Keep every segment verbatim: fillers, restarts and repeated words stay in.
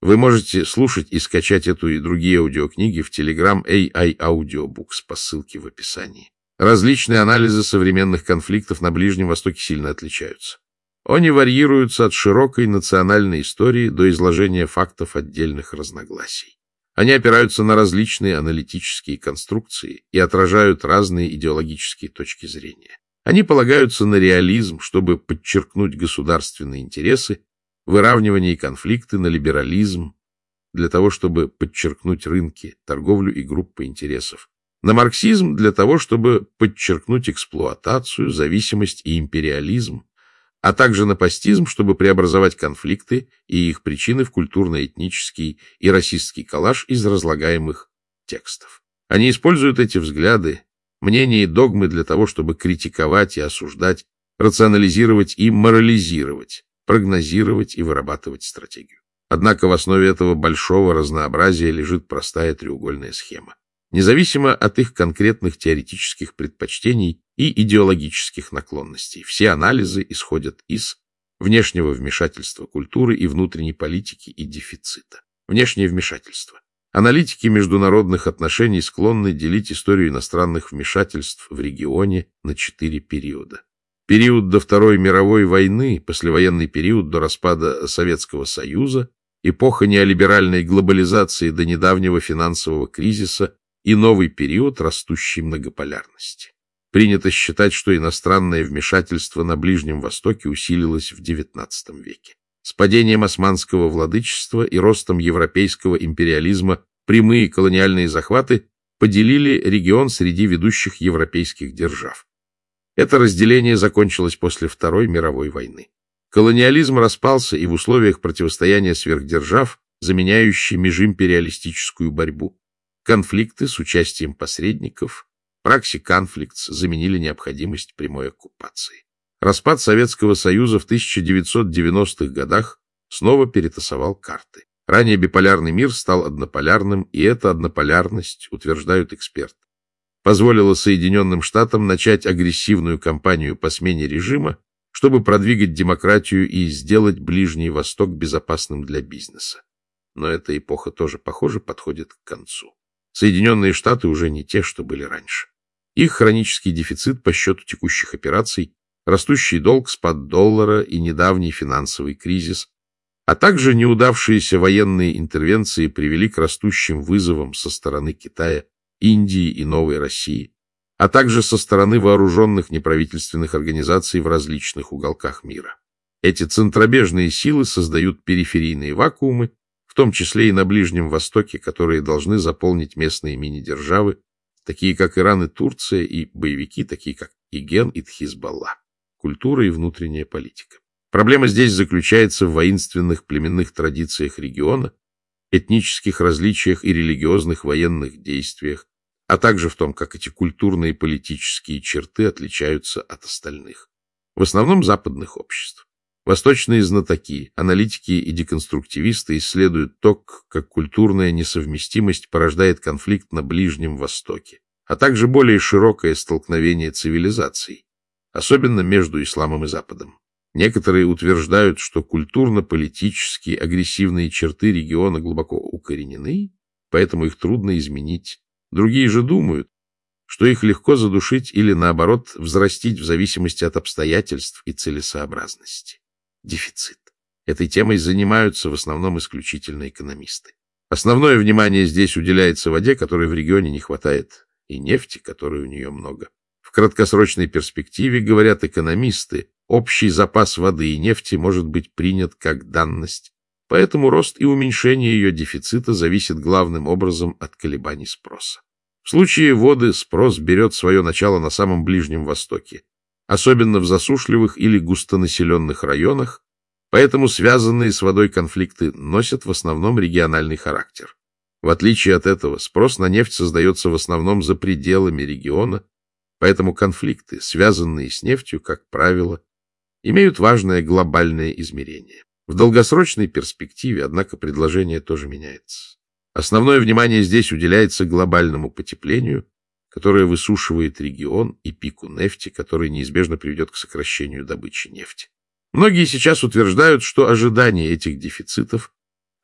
Вы можете слушать и скачать эту и другие аудиокниги в Telegram эй ай Audiobooks по ссылке в описании. Различные анализы современных конфликтов на Ближнем Востоке сильно отличаются. Они варьируются от широкой национальной истории до изложения фактов отдельных разногласий. Они опираются на различные аналитические конструкции и отражают разные идеологические точки зрения. Они полагаются на реализм, чтобы подчеркнуть государственные интересы, выравнивание и конфликты, на либерализм, для того, чтобы подчеркнуть рынки, торговлю и группы интересов, на марксизм для того, чтобы подчеркнуть эксплуатацию, зависимость и империализм, а также на пастизм, чтобы преобразовать конфликты и их причины в культурно-этнический и расистский коллаж из разлагаемых текстов. Они используют эти взгляды, мнения и догмы для того, чтобы критиковать и осуждать, рационализировать и морализировать, прогнозировать и вырабатывать стратегию. Однако в основе этого большого разнообразия лежит простая треугольная схема. Независимо от их конкретных теоретических предпочтений и идеологических наклонностей, все анализы исходят из внешнего вмешательства культуры и внутренней политики и дефицита. Внешнее вмешательство. Аналитики международных отношений склонны делить историю иностранных вмешательств в регионе на четыре периода. Период до Второй мировой войны, послевоенный период до распада Советского Союза, эпоха неолиберальной глобализации до недавнего финансового кризиса и новый период растущей многополярности. Принято считать, что иностранное вмешательство на Ближнем Востоке усилилось в девятнадцатом веке. С падением османского владычества и ростом европейского империализма прямые колониальные захваты поделили регион среди ведущих европейских держав. Это разделение закончилось после Второй мировой войны. Колониализм распался и в условиях противостояния сверхдержав, заменяющей межимпериалистическую борьбу. Конфликты с участием посредников, пракси-конфликтс заменили необходимость прямой оккупации. Распад Советского Союза в тысяча девятьсот девяностых годах снова перетасовал карты. Ранее биполярный мир стал однополярным, и эта однополярность, утверждают эксперты, позволила Соединенным Штатам начать агрессивную кампанию по смене режима, чтобы продвигать демократию и сделать Ближний Восток безопасным для бизнеса. Но эта эпоха тоже, похоже, подходит к концу. Соединенные Штаты уже не те, что были раньше. Их хронический дефицит по счету текущих операций, растущий долг, спад доллара и недавний финансовый кризис, а также неудавшиеся военные интервенции привели к растущим вызовам со стороны Китая, Индии и Новой России, а также со стороны вооруженных неправительственных организаций в различных уголках мира. Эти центробежные силы создают периферийные вакуумы, в том числе и на Ближнем Востоке, которые должны заполнить местные мини-державы, такие как Иран и Турция, и боевики, такие как Иген и Хизбалла. Культура и внутренняя политика. Проблема здесь заключается в воинственных племенных традициях региона, этнических различиях и религиозных военных действиях, а также в том, как эти культурные и политические черты отличаются от остальных, в основном западных обществ. Восточные знатоки, аналитики и деконструктивисты исследуют то, как культурная несовместимость порождает конфликт на Ближнем Востоке, а также более широкое столкновение цивилизаций, особенно между исламом и Западом. Некоторые утверждают, что культурно-политические агрессивные черты региона глубоко укоренены, поэтому их трудно изменить. Другие же думают, что их легко задушить или, наоборот, взрастить в зависимости от обстоятельств и целесообразности. Дефицит. Этой темой занимаются в основном исключительно экономисты. Основное внимание здесь уделяется воде, которой в регионе не хватает, и нефти, которой у нее много. В краткосрочной перспективе, говорят экономисты, общий запас воды и нефти может быть принят как данность, поэтому рост и уменьшение ее дефицита зависит главным образом от колебаний спроса. В случае воды спрос берет свое начало на самом Ближнем Востоке, особенно в засушливых или густонаселенных районах, поэтому связанные с водой конфликты носят в основном региональный характер. В отличие от этого, спрос на нефть создается в основном за пределами региона, поэтому конфликты, связанные с нефтью, как правило, имеют важное глобальное измерение. В долгосрочной перспективе, однако, предложение тоже меняется. Основное внимание здесь уделяется глобальному потеплению, которое высушивает регион, и пику нефти, который неизбежно приведет к сокращению добычи нефти. Многие сейчас утверждают, что ожидание этих дефицитов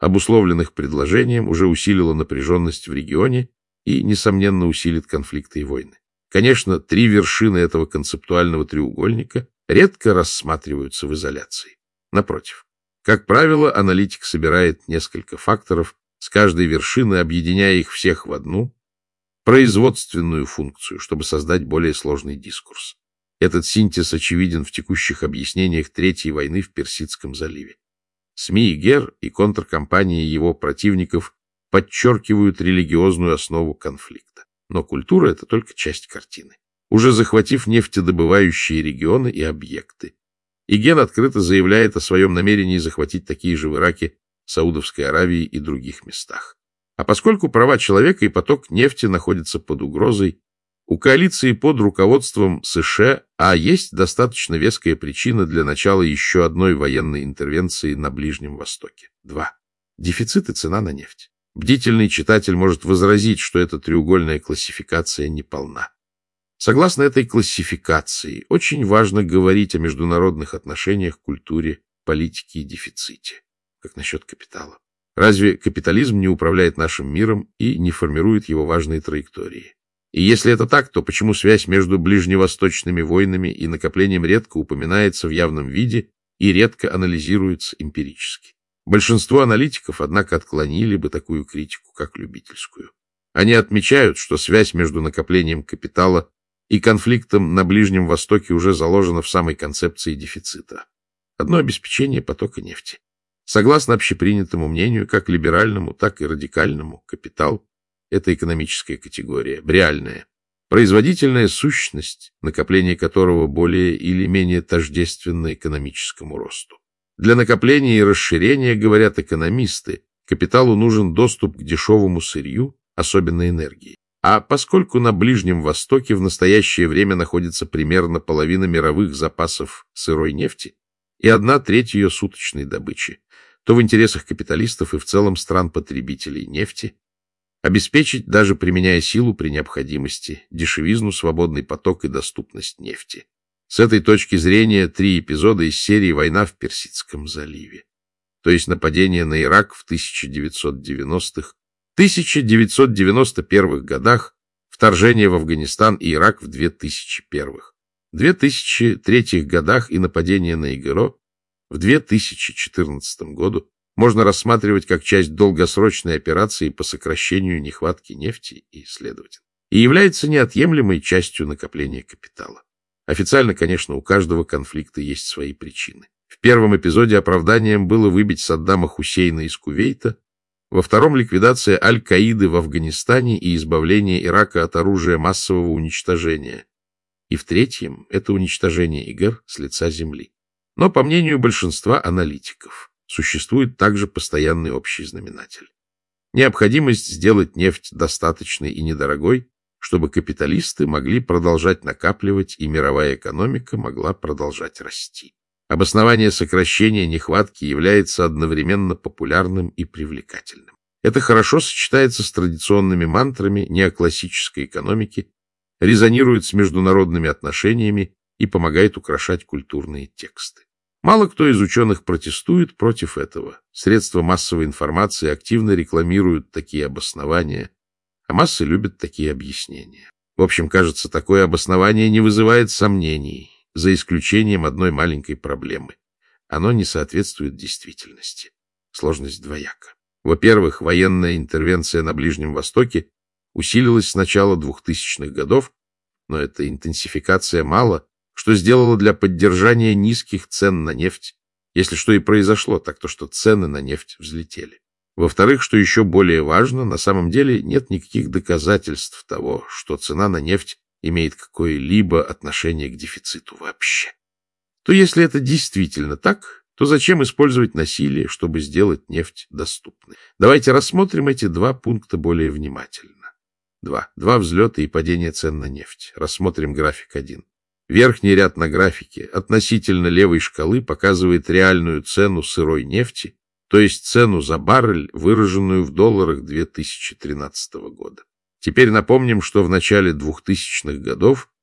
обусловленных предложением, уже усилило напряженность в регионе и, несомненно, усилит конфликты и войны. Конечно, три вершины этого концептуального треугольника редко рассматриваются в изоляции. Напротив, как правило, аналитик собирает несколько факторов с каждой вершины, объединяя их всех в одну производственную функцию, чтобы создать более сложный дискурс. Этот синтез очевиден в текущих объяснениях Третьей войны в Персидском заливе. СМИ ГЕР и контркампании его противников подчеркивают религиозную основу конфликта. Но культура — это только часть картины. Уже захватив нефтедобывающие регионы и объекты, Иген открыто заявляет о своем намерении захватить такие же в Ираке, Саудовской Аравии и других местах. А поскольку права человека и поток нефти находятся под угрозой, у коалиции под руководством США а есть достаточно веская причина для начала еще одной военной интервенции на Ближнем Востоке. Два. Дефицит и цена на нефть. Бдительный читатель может возразить, что эта треугольная классификация неполна. Согласно этой классификации, очень важно говорить о международных отношениях, культуре, политике и дефиците. Как насчет капитала? Разве капитализм не управляет нашим миром и не формирует его важные траектории? И если это так, то почему связь между ближневосточными войнами и накоплением редко упоминается в явном виде и редко анализируется эмпирически? Большинство аналитиков, однако, отклонили бы такую критику, как любительскую. Они отмечают, что связь между накоплением капитала и конфликтом на Ближнем Востоке уже заложена в самой концепции дефицита. Одно обеспечение потока нефти. Согласно общепринятому мнению, как либеральному, так и радикальному, капитал — это экономическая категория, реальная, производительная сущность, накопление которого более или менее тождественно экономическому росту. Для накопления и расширения, говорят экономисты, капиталу нужен доступ к дешевому сырью, особенно энергии. А поскольку на Ближнем Востоке в настоящее время находится примерно половина мировых запасов сырой нефти и одна треть ее суточной добычи, то в интересах капиталистов и в целом стран-потребителей нефти обеспечить, даже применяя силу при необходимости, дешевизну, свободный поток и доступность нефти. С этой точки зрения три эпизода из серии «Война в Персидском заливе», то есть нападение на Ирак в тысяча девятьсот девяностых, тысяча девятьсот девяносто первых годах, вторжение в Афганистан и Ирак в две тысячи первых, две тысячи третьих годах и нападение на ИГРО в две тысячи четырнадцатом году можно рассматривать как часть долгосрочной операции по сокращению нехватки нефти и, следовательно, и является неотъемлемой частью накопления капитала. Официально, конечно, у каждого конфликта есть свои причины. В первом эпизоде оправданием было выбить Саддама Хусейна из Кувейта, во втором — ликвидация Аль-Каиды в Афганистане и избавление Ирака от оружия массового уничтожения. И в третьем — это уничтожение ИГР с лица земли. Но, по мнению большинства аналитиков, существует также постоянный общий знаменатель. Необходимость сделать нефть достаточной и недорогой, чтобы капиталисты могли продолжать накапливать и мировая экономика могла продолжать расти. Обоснование сокращения нехватки является одновременно популярным и привлекательным. Это хорошо сочетается с традиционными мантрами неоклассической экономики, резонирует с международными отношениями и помогает украшать культурные тексты. Мало кто из ученых протестует против этого. Средства массовой информации активно рекламируют такие обоснования, а массы любят такие объяснения. В общем, кажется, такое обоснование не вызывает сомнений, за исключением одной маленькой проблемы. Оно не соответствует действительности. Сложность двояка. Во-первых, военная интервенция на Ближнем Востоке усилилась с начала двухтысячных годов, но эта интенсификация мало, что сделало для поддержания низких цен на нефть, если что и произошло, так то, что цены на нефть взлетели. Во-вторых, что еще более важно, на самом деле нет никаких доказательств того, что цена на нефть имеет какое-либо отношение к дефициту вообще. То если это действительно так, то зачем использовать насилие, чтобы сделать нефть доступной? Давайте рассмотрим эти два пункта более внимательно. Два. Два взлета и падения цен на нефть. Рассмотрим график один. Верхний ряд на графике относительно левой шкалы показывает реальную цену сырой нефти, то есть цену за баррель, выраженную в долларах две тысячи тринадцатого года. Теперь напомним, что в начале двухтысячных годов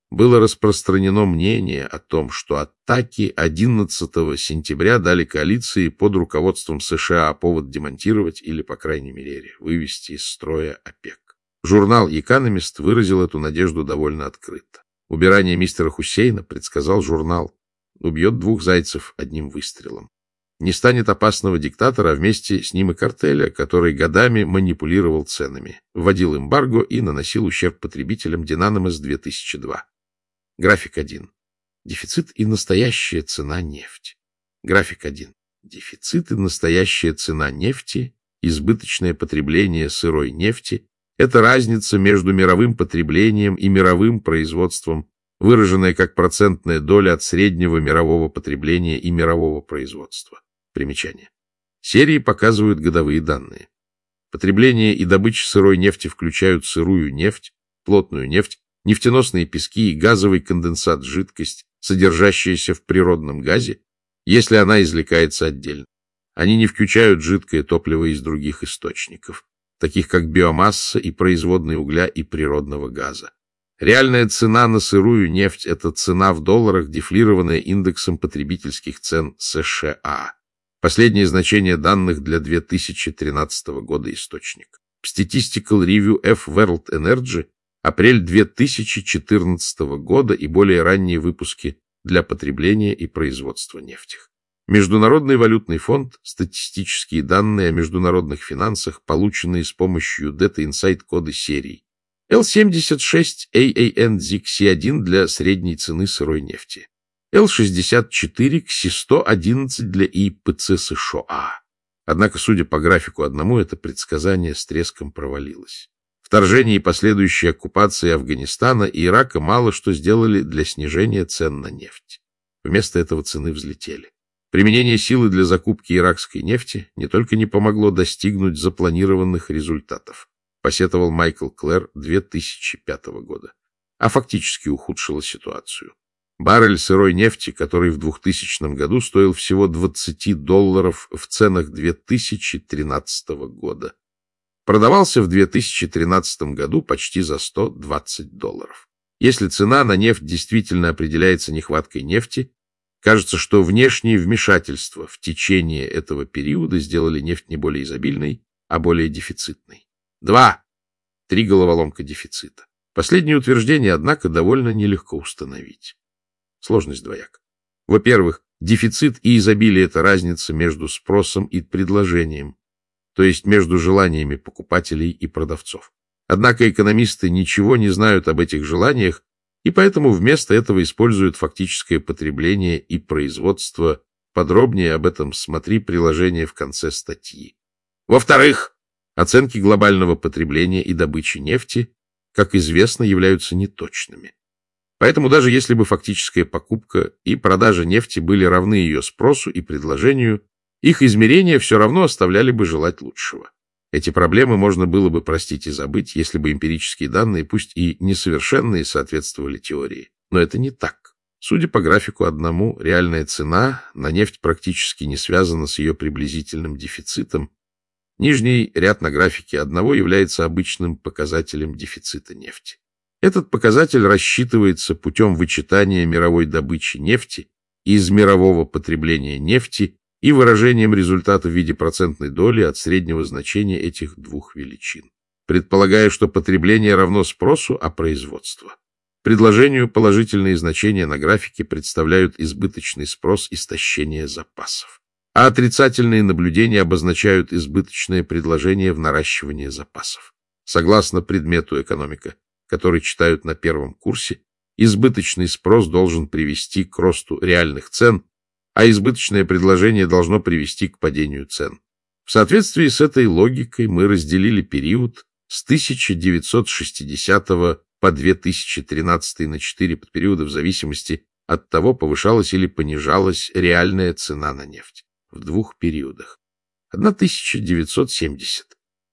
было распространено мнение о том, что атаки одиннадцатого сентября дали коалиции под руководством США повод демонтировать или, по крайней мере, вывести из строя ОПЕК. Журнал «Экономист» выразил эту надежду довольно открыто. Убирание мистера Хусейна, предсказал журнал, убьет двух зайцев одним выстрелом. Не станет опасного диктатора, а вместе с ним и картеля, который годами манипулировал ценами, вводил эмбарго и наносил ущерб потребителям Динаномас две тысячи два. График один. Дефицит и настоящая цена нефти. График один. Дефицит и настоящая цена нефти, избыточное потребление сырой нефти – это разница между мировым потреблением и мировым производством, выраженная как процентная доля от среднего мирового потребления и мирового производства. Примечание. Серии показывают годовые данные. Потребление и добыча сырой нефти включают сырую нефть, плотную нефть, нефтеносные пески и газовый конденсат, жидкость, содержащаяся в природном газе, если она извлекается отдельно. Они не включают жидкое топливо из других источников, таких как биомасса и производные угля и природного газа. Реальная цена на сырую нефть – это цена в долларах, дефлированная индексом потребительских цен США. Последнее значение данных для две тысячи тринадцатого года источник. Statistical Review F World Energy, апрель две тысячи четырнадцатого года и более ранние выпуски для потребления и производства нефти. Международный валютный фонд, статистические данные о международных финансах, полученные с помощью Data Insight коды серий. эл семьдесят шесть эй эй эн зик си один для средней цены сырой нефти. эл шестьдесят четыре кс сто одиннадцать для и пэ цэ США. Однако, судя по графику одному, это предсказание с треском провалилось. Вторжение и последующая оккупация Афганистана и Ирака мало что сделали для снижения цен на нефть. Вместо этого цены взлетели. Применение силы для закупки иракской нефти не только не помогло достигнуть запланированных результатов, посетовал Майкл Клэр две тысячи пятого года, а фактически ухудшило ситуацию. Баррель сырой нефти, который в двухтысячном году стоил всего двадцать долларов в ценах две тысячи тринадцатого года, продавался в две тысячи тринадцатом году почти за сто двадцать долларов. Если цена на нефть действительно определяется нехваткой нефти, кажется, что внешние вмешательства в течение этого периода сделали нефть не более изобильной, а более дефицитной. Два. Три головоломка дефицита. Последнее утверждение, однако, довольно нелегко установить. Сложность двояка. Во-первых, дефицит и изобилие – это разница между спросом и предложением, то есть между желаниями покупателей и продавцов. Однако экономисты ничего не знают об этих желаниях, и поэтому вместо этого используют фактическое потребление и производство. Подробнее об этом смотри приложение в конце статьи. Во-вторых, оценки глобального потребления и добычи нефти, как известно, являются неточными. Поэтому даже если бы фактическая покупка и продажа нефти были равны ее спросу и предложению, их измерения все равно оставляли бы желать лучшего. Эти проблемы можно было бы простить и забыть, если бы эмпирические данные, пусть и несовершенные, соответствовали теории. Но это не так. Судя по графику одному, реальная цена на нефть практически не связана с ее приблизительным дефицитом. Нижний ряд на графике одного является обычным показателем дефицита нефти. Этот показатель рассчитывается путем вычитания мировой добычи нефти из мирового потребления нефти и выражением результата в виде процентной доли от среднего значения этих двух величин, предполагая, что потребление равно спросу, а производство. Предложению положительные значения на графике представляют избыточный спрос, истощение запасов, а отрицательные наблюдения обозначают избыточное предложение в наращивании запасов. Согласно предмету экономика, который читают на первом курсе, избыточный спрос должен привести к росту реальных цен, а избыточное предложение должно привести к падению цен. В соответствии с этой логикой мы разделили период с тысяча девятьсот шестидесятого по две тысячи тринадцатый на четыре подпериода в зависимости от того, повышалась или понижалась реальная цена на нефть в двух периодах. тысяча девятьсот семьдесят,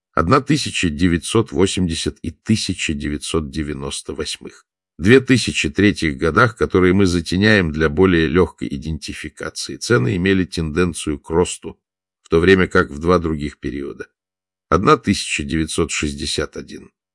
тысяча девятьсот восемьдесят и тысяча девятьсот девяносто восемь. две тысячи третьих годах, которые мы затеняем для более легкой идентификации, цены имели тенденцию к росту, в то время как в два других периода. тысяча девятьсот шестьдесят один.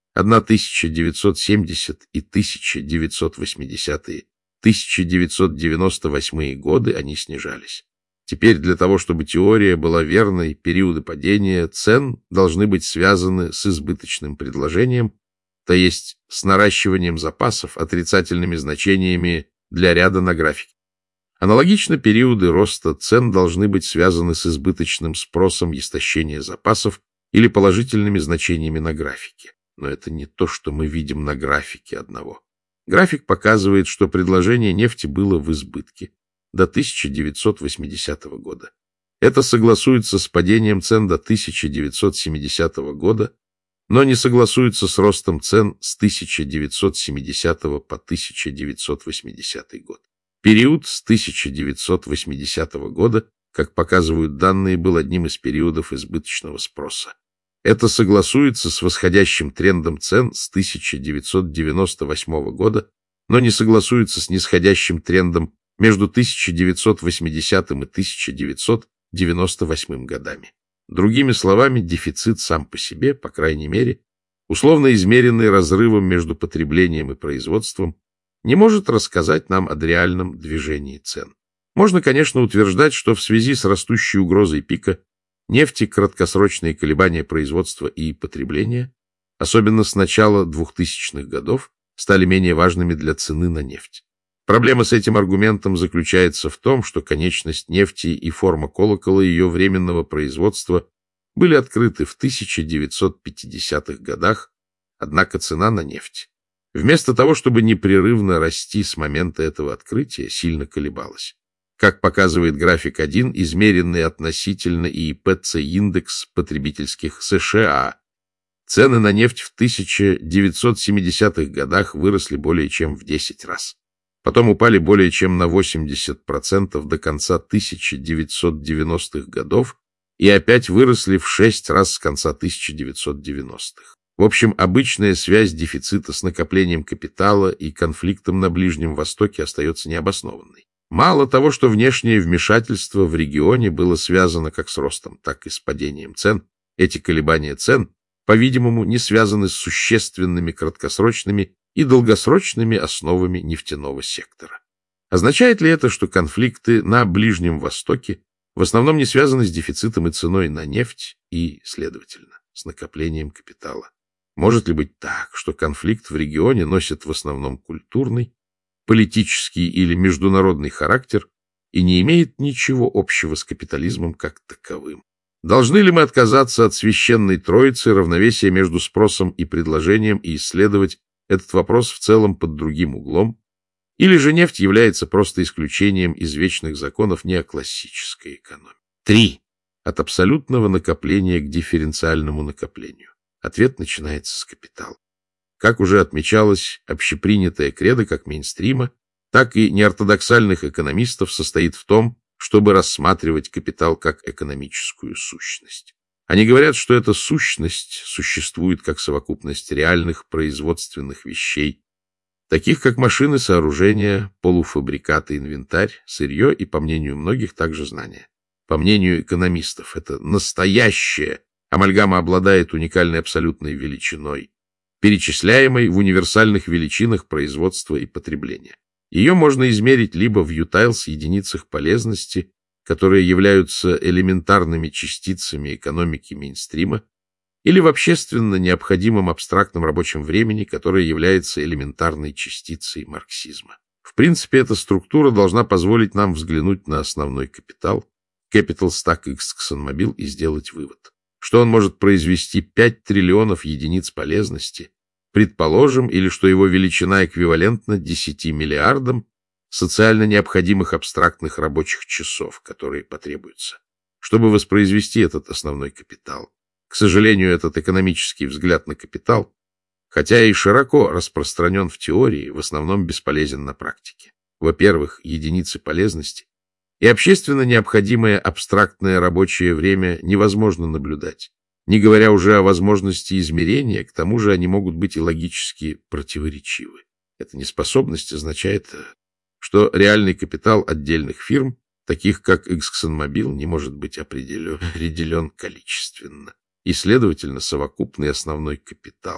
тысяча девятьсот семидесятые и тысяча девятьсот восьмидесятые, тысяча девятьсот девяносто восьмые годы они снижались. Теперь для того, чтобы теория была верной, периоды падения цен должны быть связаны с избыточным предложением, то есть с наращиванием запасов, отрицательными значениями для ряда на графике. Аналогично, периоды роста цен должны быть связаны с избыточным спросом истощения запасов или положительными значениями на графике. Но это не то, что мы видим на графике одного. График показывает, что предложение нефти было в избытке до тысяча девятьсот восьмидесятого года. Это согласуется с падением цен до тысяча девятьсот семидесятого года, но не согласуется с ростом цен с тысяча девятьсот семидесятого по тысяча девятьсот восьмидесятый год. Период с тысяча девятьсот восьмидесятого года, как показывают данные, был одним из периодов избыточного спроса. Это согласуется с восходящим трендом цен с тысяча девятьсот девяносто восьмого года, но не согласуется с нисходящим трендом между тысяча девятьсот восьмидесятым и тысяча девятьсот девяносто восьмым годами. Другими словами, дефицит сам по себе, по крайней мере, условно измеренный разрывом между потреблением и производством, не может рассказать нам о реальном движении цен. Можно, конечно, утверждать, что в связи с растущей угрозой пика нефти краткосрочные колебания производства и потребления, особенно с начала двухтысячных годов, стали менее важными для цены на нефть. Проблема с этим аргументом заключается в том, что конечность нефти и форма колокола ее временного производства были открыты в тысяча девятьсот пятидесятых годах, однако цена на нефть, вместо того, чтобы непрерывно расти с момента этого открытия, сильно колебалась. Как показывает график один, измеренный относительно и пэ цэ-индекс потребительских США, цены на нефть в тысяча девятьсот семидесятых годах выросли более чем в десять раз. Потом упали более чем на восемьдесят процентов до конца тысяча девятьсот девяностых годов и опять выросли в шесть раз с конца тысяча девятьсот девяностых. В общем, обычная связь дефицита с накоплением капитала и конфликтом на Ближнем Востоке остается необоснованной. Мало того, что внешнее вмешательство в регионе было связано как с ростом, так и с падением цен, эти колебания цен, по-видимому, не связаны с существенными краткосрочными и долгосрочными основами нефтяного сектора. Означает ли это, что конфликты на Ближнем Востоке в основном не связаны с дефицитом и ценой на нефть и, следовательно, с накоплением капитала? Может ли быть так, что конфликт в регионе носит в основном культурный, политический или международный характер и не имеет ничего общего с капитализмом как таковым? Должны ли мы отказаться от священной троицы равновесия между спросом и предложением и исследовать этот вопрос в целом под другим углом? Или же нефть является просто исключением из вечных законов неоклассической экономии? Три. От абсолютного накопления к дифференциальному накоплению. Ответ начинается с капитала. Как уже отмечалось, общепринятая кредо как мейнстрима, так и неортодоксальных экономистов состоит в том, чтобы рассматривать капитал как экономическую сущность. Они говорят, что эта сущность существует как совокупность реальных производственных вещей, таких как машины, сооружения, полуфабрикаты, инвентарь, сырье и, по мнению многих, также знания. По мнению экономистов, это настоящее, амальгама обладает уникальной абсолютной величиной, перечисляемой в универсальных величинах производства и потребления. Ее можно измерить либо в ютайлс единицах полезности, которые являются элементарными частицами экономики мейнстрима, или в общественно необходимом абстрактном рабочем времени, которое является элементарной частицей марксизма. В принципе, эта структура должна позволить нам взглянуть на основной капитал, Capital Stack ExxonMobil, и сделать вывод, что он может произвести пять триллионов единиц полезности, предположим, или что его величина эквивалентна десяти миллиардам социально необходимых абстрактных рабочих часов, которые потребуются, чтобы воспроизвести этот основной капитал. К сожалению, этот экономический взгляд на капитал, хотя и широко распространен в теории, в основном бесполезен на практике. Во-первых, единицы полезности и общественно необходимое абстрактное рабочее время невозможно наблюдать. Не говоря уже о возможности измерения, к тому же они могут быть и логически противоречивы. Эта неспособность означает, что реальный капитал отдельных фирм, таких как ExxonMobil, не может быть определен, определен количественно. И, следовательно, совокупный основной капитал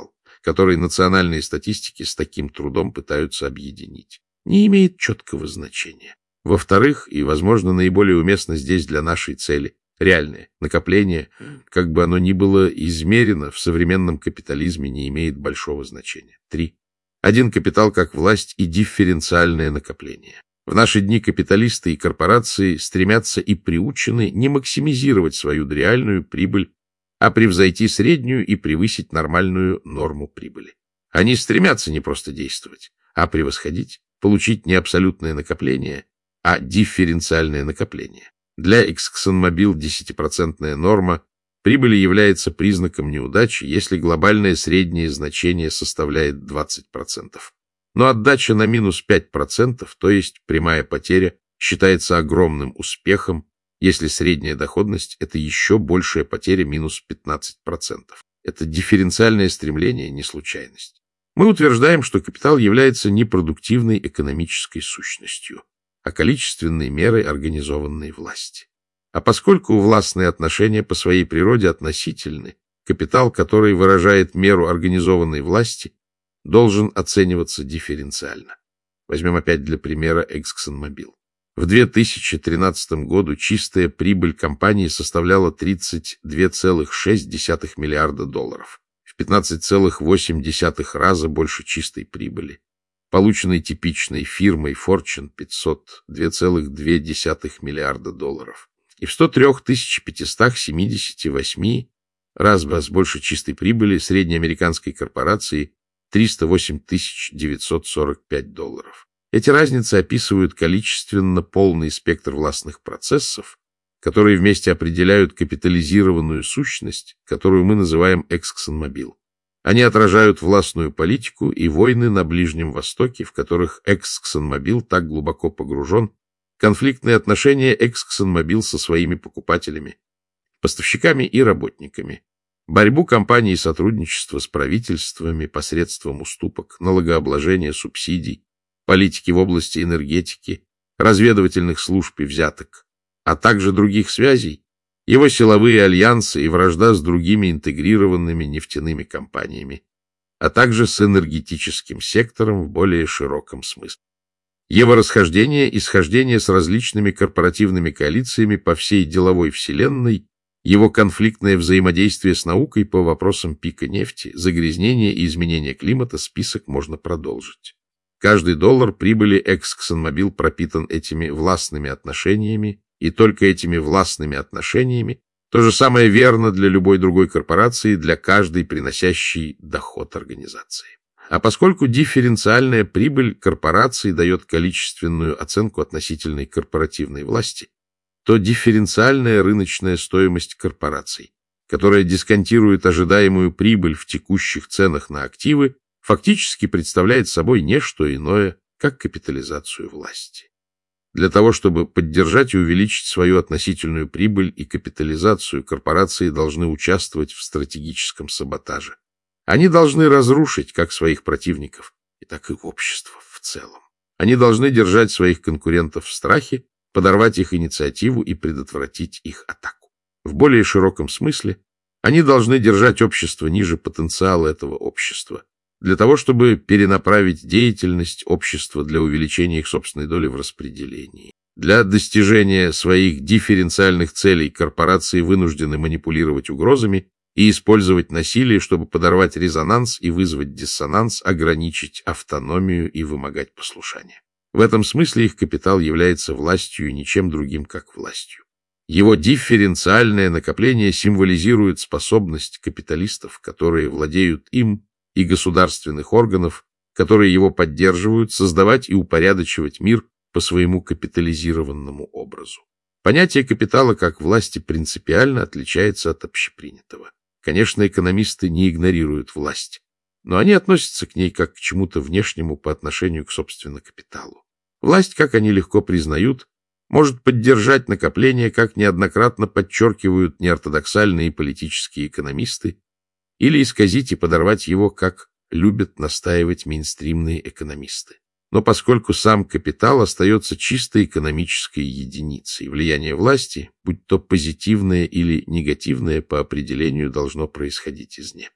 который национальные статистики с таким трудом пытаются объединить, не имеет четкого значения. Во-вторых, и, возможно, наиболее уместно здесь для нашей цели, реальное накопление, как бы оно ни было измерено, в современном капитализме не имеет большого значения. Три. Один капитал как власть и дифференциальное накопление. В наши дни капиталисты и корпорации стремятся и приучены не максимизировать свою реальную прибыль, а превзойти среднюю и превысить нормальную норму прибыли. Они стремятся не просто действовать, а превосходить, получить не абсолютное накопление, а дифференциальное накопление. Для ExxonMobil десятипроцентная норма прибыли является признаком неудачи, если глобальное среднее значение составляет двадцать процентов. Но отдача на минус пять процентов, то есть прямая потеря, считается огромным успехом, если средняя доходность – это еще большая потеря минус пятнадцать процентов. Это дифференциальное стремление, не случайность. Мы утверждаем, что капитал является не продуктивной экономической сущностью, а количественной мерой организованной власти. А поскольку властные отношения по своей природе относительны, капитал, который выражает меру организованной власти, должен оцениваться дифференциально. Возьмем опять для примера ExxonMobil. В две тысячи тринадцатом году чистая прибыль компании составляла тридцать два целых шесть десятых миллиарда долларов, в пятнадцать целых восемь десятых раза больше чистой прибыли, полученной типичной фирмой Fortune пятьсот, два целых две десятых миллиарда долларов, и в ста трёх тысячах пятистах семидесяти восьми раз больше чистой прибыли среднеамериканской корпорации триста восемь тысяч девятьсот сорок пять долларов. Эти разницы описывают количественно полный спектр властных процессов, которые вместе определяют капитализированную сущность, которую мы называем ExxonMobil. Они отражают властную политику и войны на Ближнем Востоке, в которых ExxonMobil так глубоко погружен, конфликтные отношения ExxonMobil со своими покупателями, поставщиками и работниками, борьбу компании и сотрудничество с правительствами посредством уступок, налогообложения, субсидий, политики в области энергетики, разведывательных служб и взяток, а также других связей, его силовые альянсы и вражда с другими интегрированными нефтяными компаниями, а также с энергетическим сектором в более широком смысле. Его расхождение и схождение с различными корпоративными коалициями по всей деловой вселенной, его конфликтное взаимодействие с наукой по вопросам пика нефти, загрязнения и изменения климата, список можно продолжить. Каждый доллар прибыли ExxonMobil пропитан этими властными отношениями, и только этими властными отношениями то же самое верно для любой другой корпорации, для каждой приносящей доход организации. А поскольку дифференциальная прибыль корпорации дает количественную оценку относительной корпоративной власти, то дифференциальная рыночная стоимость корпораций, которая дисконтирует ожидаемую прибыль в текущих ценах на активы, фактически представляет собой не что иное, как капитализацию власти. Для того, чтобы поддержать и увеличить свою относительную прибыль и капитализацию, корпорации должны участвовать в стратегическом саботаже. Они должны разрушить как своих противников, и так и общество в целом. Они должны держать своих конкурентов в страхе, подорвать их инициативу и предотвратить их атаку. В более широком смысле они должны держать общество ниже потенциала этого общества, для того, чтобы перенаправить деятельность общества для увеличения их собственной доли в распределении. Для достижения своих дифференциальных целей корпорации вынуждены манипулировать угрозами и использовать насилие, чтобы подорвать резонанс и вызвать диссонанс, ограничить автономию и вымогать послушание. В этом смысле их капитал является властью и ничем другим, как властью. Его дифференциальное накопление символизирует способность капиталистов, которые владеют им, и государственных органов, которые его поддерживают, создавать и упорядочивать мир по своему капитализированному образу. Понятие капитала как власти принципиально отличается от общепринятого. Конечно, экономисты не игнорируют власть, но они относятся к ней как к чему-то внешнему по отношению к, собственно, капиталу. Власть, как они легко признают, может поддержать накопление, как неоднократно подчеркивают неортодоксальные политические экономисты, или исказить и подорвать его, как любят настаивать мейнстримные экономисты. Но поскольку сам капитал остается чисто экономической единицей, влияние власти, будь то позитивное или негативное, по определению должно происходить извне.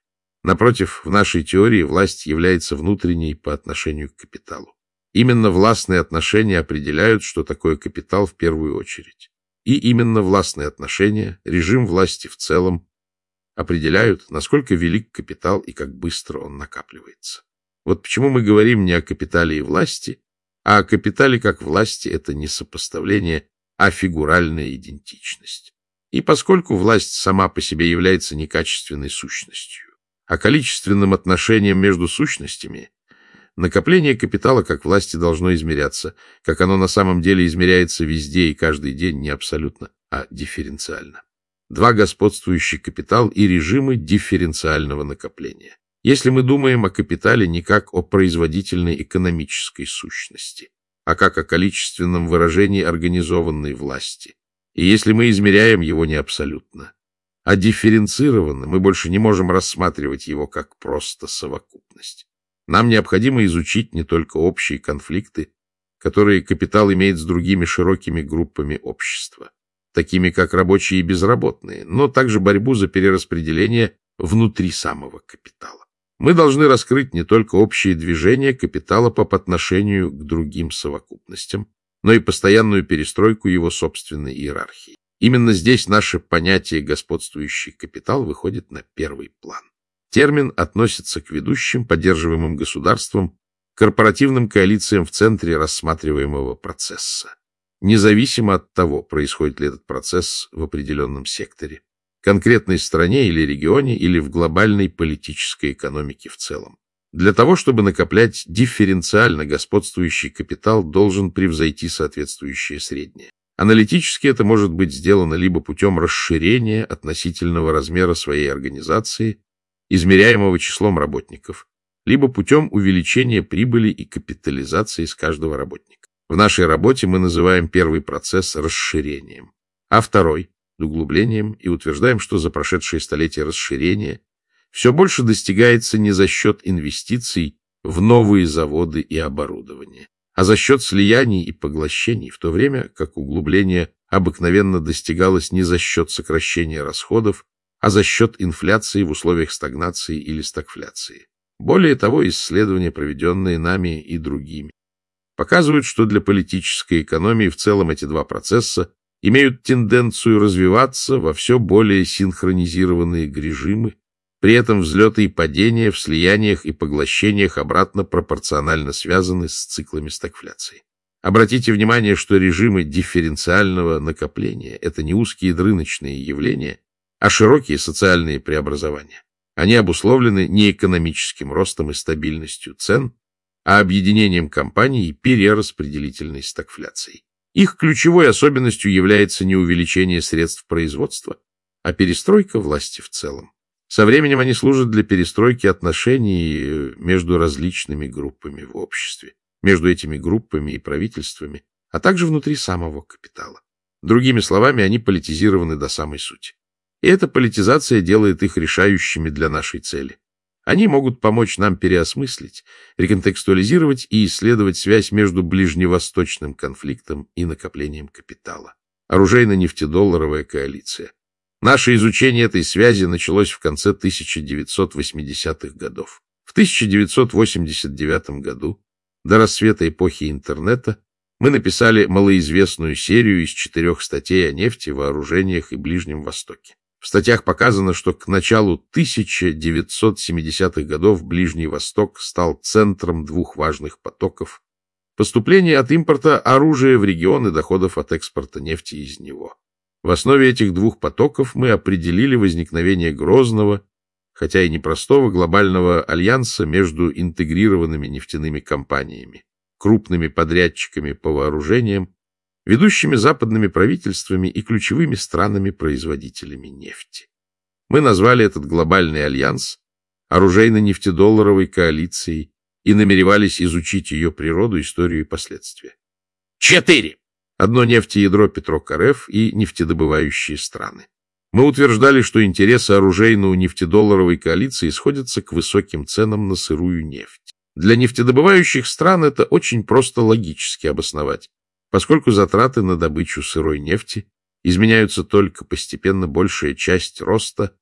Напротив, в нашей теории власть является внутренней по отношению к капиталу. Именно властные отношения определяют, что такое капитал в первую очередь. И именно властные отношения, режим власти в целом, определяют, насколько велик капитал и как быстро он накапливается. Вот почему мы говорим не о капитале и власти, а о капитале как власти — это не сопоставление, а фигуральная идентичность. И поскольку власть сама по себе является некачественной сущностью, а количественным отношением между сущностями, накопление капитала как власти должно измеряться, как оно на самом деле измеряется везде и каждый день, не абсолютно, а дифференциально. Два господствующие капитал и режимы дифференциального накопления. Если мы думаем о капитале не как о производительной экономической сущности, а как о количественном выражении организованной власти, и если мы измеряем его не абсолютно, а дифференцированно, мы больше не можем рассматривать его как просто совокупность. Нам необходимо изучить не только общие конфликты, которые капитал имеет с другими широкими группами общества, такими как рабочие и безработные, но также борьбу за перераспределение внутри самого капитала. Мы должны раскрыть не только общие движения капитала по отношению к другим совокупностям, но и постоянную перестройку его собственной иерархии. Именно здесь наше понятие «господствующий капитал» выходит на первый план. Термин относится к ведущим, поддерживаемым государством, корпоративным коалициям в центре рассматриваемого процесса, независимо от того, происходит ли этот процесс в определенном секторе, конкретной стране или регионе, или в глобальной политической экономике в целом. Для того, чтобы накоплять дифференциально господствующий капитал, должен превзойти соответствующее среднее. Аналитически это может быть сделано либо путем расширения относительного размера своей организации, измеряемого числом работников, либо путем увеличения прибыли и капитализации с каждого работника. В нашей работе мы называем первый процесс расширением, а второй – углублением, и утверждаем, что за прошедшие столетия расширения все больше достигается не за счет инвестиций в новые заводы и оборудование, а за счет слияний и поглощений, в то время как углубление обыкновенно достигалось не за счет сокращения расходов, а за счет инфляции в условиях стагнации или стагфляции. Более того, исследования, проведенные нами и другими, показывают, что для политической экономии в целом эти два процесса имеют тенденцию развиваться во все более синхронизированные режимы, при этом взлеты и падения в слияниях и поглощениях обратно пропорционально связаны с циклами стагфляции. Обратите внимание, что режимы дифференциального накопления – это не узкие рыночные явления, а широкие социальные преобразования. Они обусловлены не экономическим ростом и стабильностью цен, а объединением компаний и перераспределительной стагфляцией. Их ключевой особенностью является не увеличение средств производства, а перестройка власти в целом. Со временем они служат для перестройки отношений между различными группами в обществе, между этими группами и правительствами, а также внутри самого капитала. Другими словами, они политизированы до самой сути. И эта политизация делает их решающими для нашей цели. Они могут помочь нам переосмыслить, реконтекстуализировать и исследовать связь между ближневосточным конфликтом и накоплением капитала. Оружейно-нефтедолларовая коалиция. Наше изучение этой связи началось в конце тысяча девятьсот восьмидесятых годов. В тысяча девятьсот восемьдесят девятом году, до расцвета эпохи интернета, мы написали малоизвестную серию из четырех статей о нефти, вооружениях и Ближнем Востоке. В статьях показано, что к началу тысяча девятьсот семидесятых годов Ближний Восток стал центром двух важных потоков: поступления от импорта оружия в регион и доходов от экспорта нефти из него. В основе этих двух потоков мы определили возникновение грозного, хотя и непростого, глобального альянса между интегрированными нефтяными компаниями, крупными подрядчиками по вооружениям, ведущими западными правительствами и ключевыми странами-производителями нефти. Мы назвали этот глобальный альянс оружейно-нефтедолларовой коалицией и намеревались изучить ее природу, историю и последствия. Четыре. Одно нефтеядро Петрок РФ и нефтедобывающие страны. Мы утверждали, что интересы оружейно-нефтедолларовой коалиции сходятся к высоким ценам на сырую нефть. Для нефтедобывающих стран это очень просто логически обосновать, поскольку затраты на добычу сырой нефти изменяются только постепенно, большая часть роста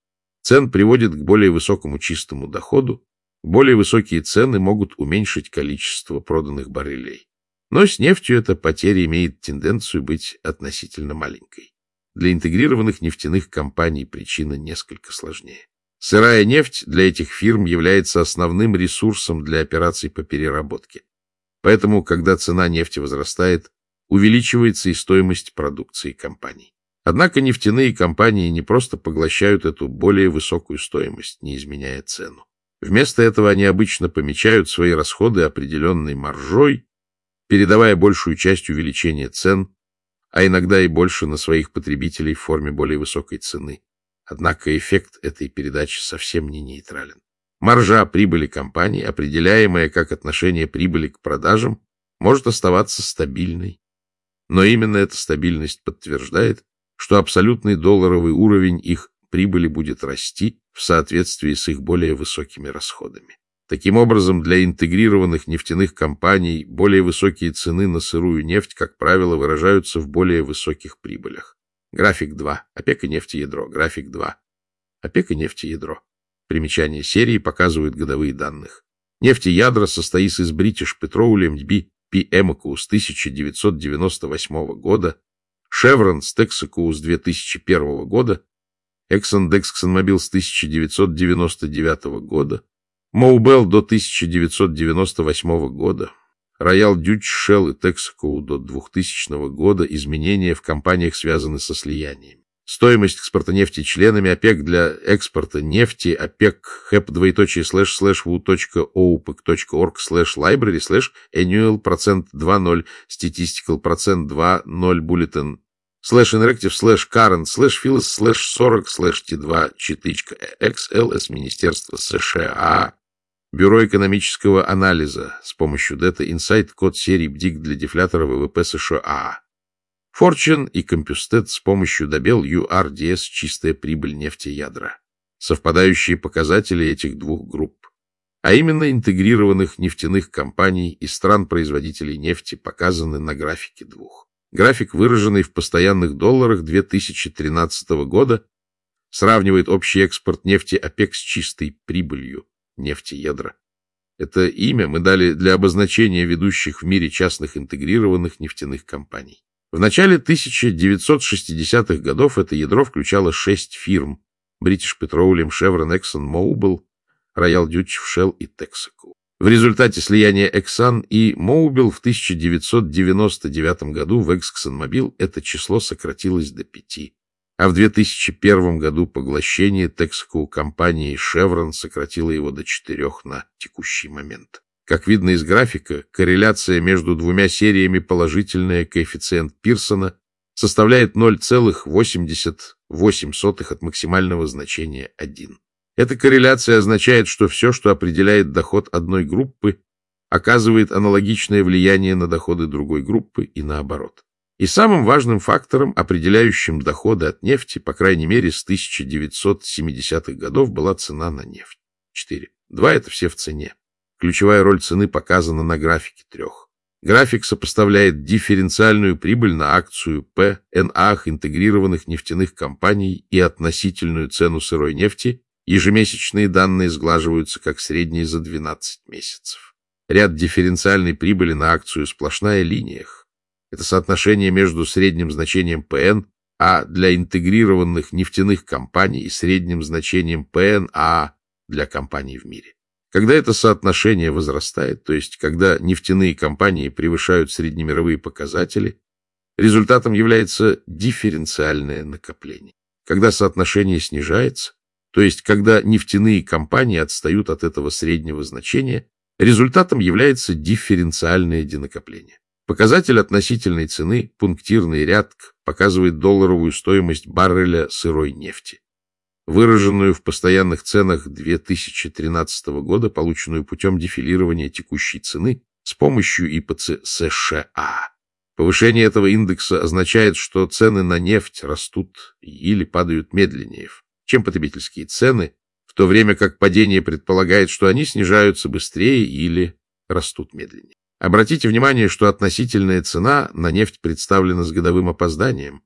цен приводит к более высокому чистому доходу, более высокие цены могут уменьшить количество проданных баррелей. Но с нефтью эта потеря имеет тенденцию быть относительно маленькой. Для интегрированных нефтяных компаний причина несколько сложнее. Сырая нефть для этих фирм является основным ресурсом для операций по переработке. Поэтому, когда цена нефти возрастает, увеличивается и стоимость продукции компаний. Однако нефтяные компании не просто поглощают эту более высокую стоимость, не изменяя цену. Вместо этого они обычно помечают свои расходы определенной маржой, передавая большую часть увеличения цен, а иногда и больше на своих потребителей в форме более высокой цены. Однако эффект этой передачи совсем не нейтрален. Маржа прибыли компании, определяемая как отношение прибыли к продажам, может оставаться стабильной. Но именно эта стабильность подтверждает, что абсолютный долларовый уровень их прибыли будет расти в соответствии с их более высокими расходами. Таким образом, для интегрированных нефтяных компаний более высокие цены на сырую нефть, как правило, выражаются в более высоких прибылях. График два. ОПЕК и нефтеядро. График два. ОПЕК и нефтеядро. Примечание серии показывают годовые данных. Нефтеядро состоит из British Petroleum би пи Amoco с тысяча девятьсот девяносто восьмого года, Chevron с Texaco с две тысячи первого года, Exxon ExxonMobil с тысяча девятьсот девяносто девятого года, Mobil до тысяча девятьсот девяносто восьмого года, Royal Dutch Shell и Texaco до двухтысячного года. Изменения в компаниях связаны со слияниями. Стоимость экспорта нефти членами ОПЕК для экспорта нефти ОПЕК хэп двоеточие слэш слэш ву точка оупек точка орг слэш лайбрари слэш annual процент два ноль statistical процент два ноль bulletin слэш interactive слэш current слэш files слэш сорок слэш ти два читычка xls Министерство США. Бюро экономического анализа с помощью Data Insight код серии БДИК для дефлятора ВВП США. Fortune и Compustat с помощью Добел ю ар ди эс чистая прибыль нефтеядра. Совпадающие показатели этих двух групп, а именно интегрированных нефтяных компаний и стран-производителей нефти, показаны на графике двух. График, выраженный в постоянных долларах две тысячи тринадцатого года, сравнивает общий экспорт нефти ОПЕК с чистой прибылью нефтеядра. Это имя мы дали для обозначения ведущих в мире частных интегрированных нефтяных компаний. В начале тысяча девятьсот шестидесятых годов это ядро включало шесть фирм: British Petroleum, Chevron, Exxon, Mobil, Royal Dutch Shell и Texaco. В результате слияния Exxon и Mobil в тысяча девятьсот девяносто девятом году в ExxonMobil это число сократилось до пяти, а в две тысячи первом году поглощение Texaco компании Chevron сократило его до четырех на текущий момент. Как видно из графика, корреляция между двумя сериями положительная, коэффициент Пирсона составляет ноль целых восемьдесят восемь сотых от максимального значения один. Эта корреляция означает, что все, что определяет доход одной группы, оказывает аналогичное влияние на доходы другой группы и наоборот. И самым важным фактором, определяющим доходы от нефти, по крайней мере с тысяча девятьсот семидесятых годов, была цена на нефть. четыре. два — это все в цене. Ключевая роль цены показана на графике трех. График сопоставляет дифференциальную прибыль на акцию П эн А интегрированных нефтяных компаний и относительную цену сырой нефти. Ежемесячные данные сглаживаются как средние за двенадцать месяцев. Ряд дифференциальной прибыли на акцию сплошная линия. Это соотношение между средним значением П эн А для интегрированных нефтяных компаний и средним значением П эн А для компаний в мире. Когда это соотношение возрастает, то есть когда нефтяные компании превышают среднемировые показатели, результатом является дифференциальное накопление. Когда соотношение снижается, то есть когда нефтяные компании отстают от этого среднего значения, результатом является дифференциальное денакопление. Показатель относительной цены, пунктирный ряд, показывает долларовую стоимость барреля сырой нефти, выраженную в постоянных ценах две тысячи тринадцатого года, полученную путем дефилирования текущей цены с помощью И П Ц США. Повышение этого индекса означает, что цены на нефть растут или падают медленнее, чем потребительские цены, в то время как падение предполагает, что они снижаются быстрее или растут медленнее. Обратите внимание, что относительная цена на нефть представлена с годовым опозданием,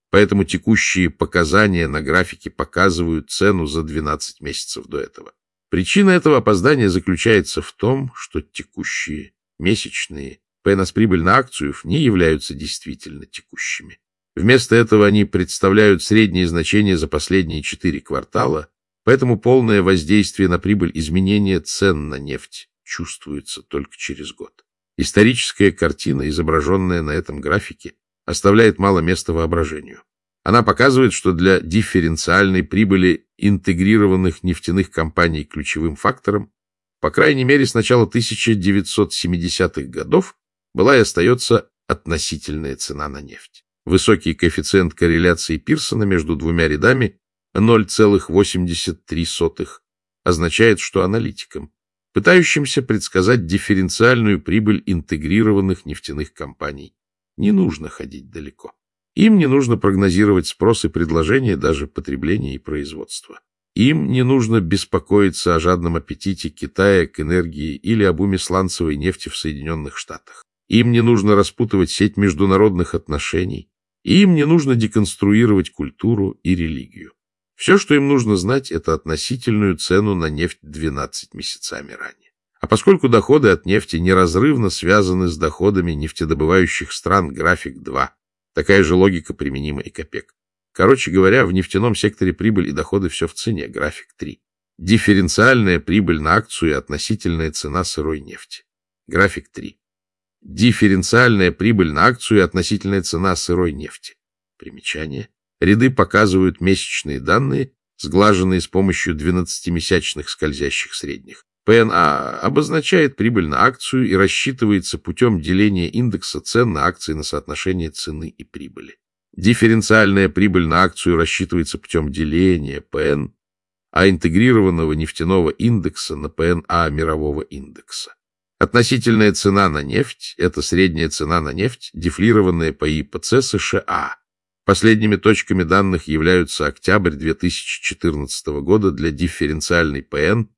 Поэтому текущие показания на графике показывают цену за двенадцать месяцев до этого. Причина этого опоздания заключается в том, что текущие месячные пэ эн эс-прибыль на акцию не являются действительно текущими. Вместо этого они представляют средние значения за последние четыре квартала, поэтому полное воздействие на прибыль изменения цен на нефть чувствуется только через год. Историческая картина, изображенная на этом графике, оставляет мало места воображению. Она показывает, что для дифференциальной прибыли интегрированных нефтяных компаний ключевым фактором, по крайней мере, с начала тысяча девятьсот семидесятых годов, была и остается относительная цена на нефть. Высокий коэффициент корреляции Пирсона между двумя рядами ноль целых восемьдесят три сотых означает, что аналитикам, пытающимся предсказать дифференциальную прибыль интегрированных нефтяных компаний, не нужно ходить далеко. Им не нужно прогнозировать спрос и предложение, даже потребление и производство. Им не нужно беспокоиться о жадном аппетите Китая к энергии или об уме сланцевой нефти в Соединенных Штатах. Им не нужно распутывать сеть международных отношений. Им не нужно деконструировать культуру и религию. Все, что им нужно знать, это относительную цену на нефть двенадцать месяцами ранее. А поскольку доходы от нефти неразрывно связаны с доходами нефтедобывающих стран, график два, такая же логика применима и к ОПЕК. Короче говоря, в нефтяном секторе прибыль и доходы все в цене, график три. Дифференциальная прибыль на акцию и относительная цена сырой нефти, график три. Дифференциальная прибыль на акцию и относительная цена сырой нефти. Примечание. Ряды показывают месячные данные, сглаженные с помощью двенадцатимесячных скользящих средних. пэ эн а обозначает прибыль на акцию и рассчитывается путем деления индекса цен на акции на соотношение цены и прибыли. Дифференциальная прибыль на акцию рассчитывается путем деления пэ эн, а интегрированного нефтяного индекса на пэ эн а мирового индекса. Относительная цена на нефть – это средняя цена на нефть, дефлированная по и пэ цэ США. Последними точками данных являются октябрь две тысячи четырнадцатого года для дифференциальной пэ эн,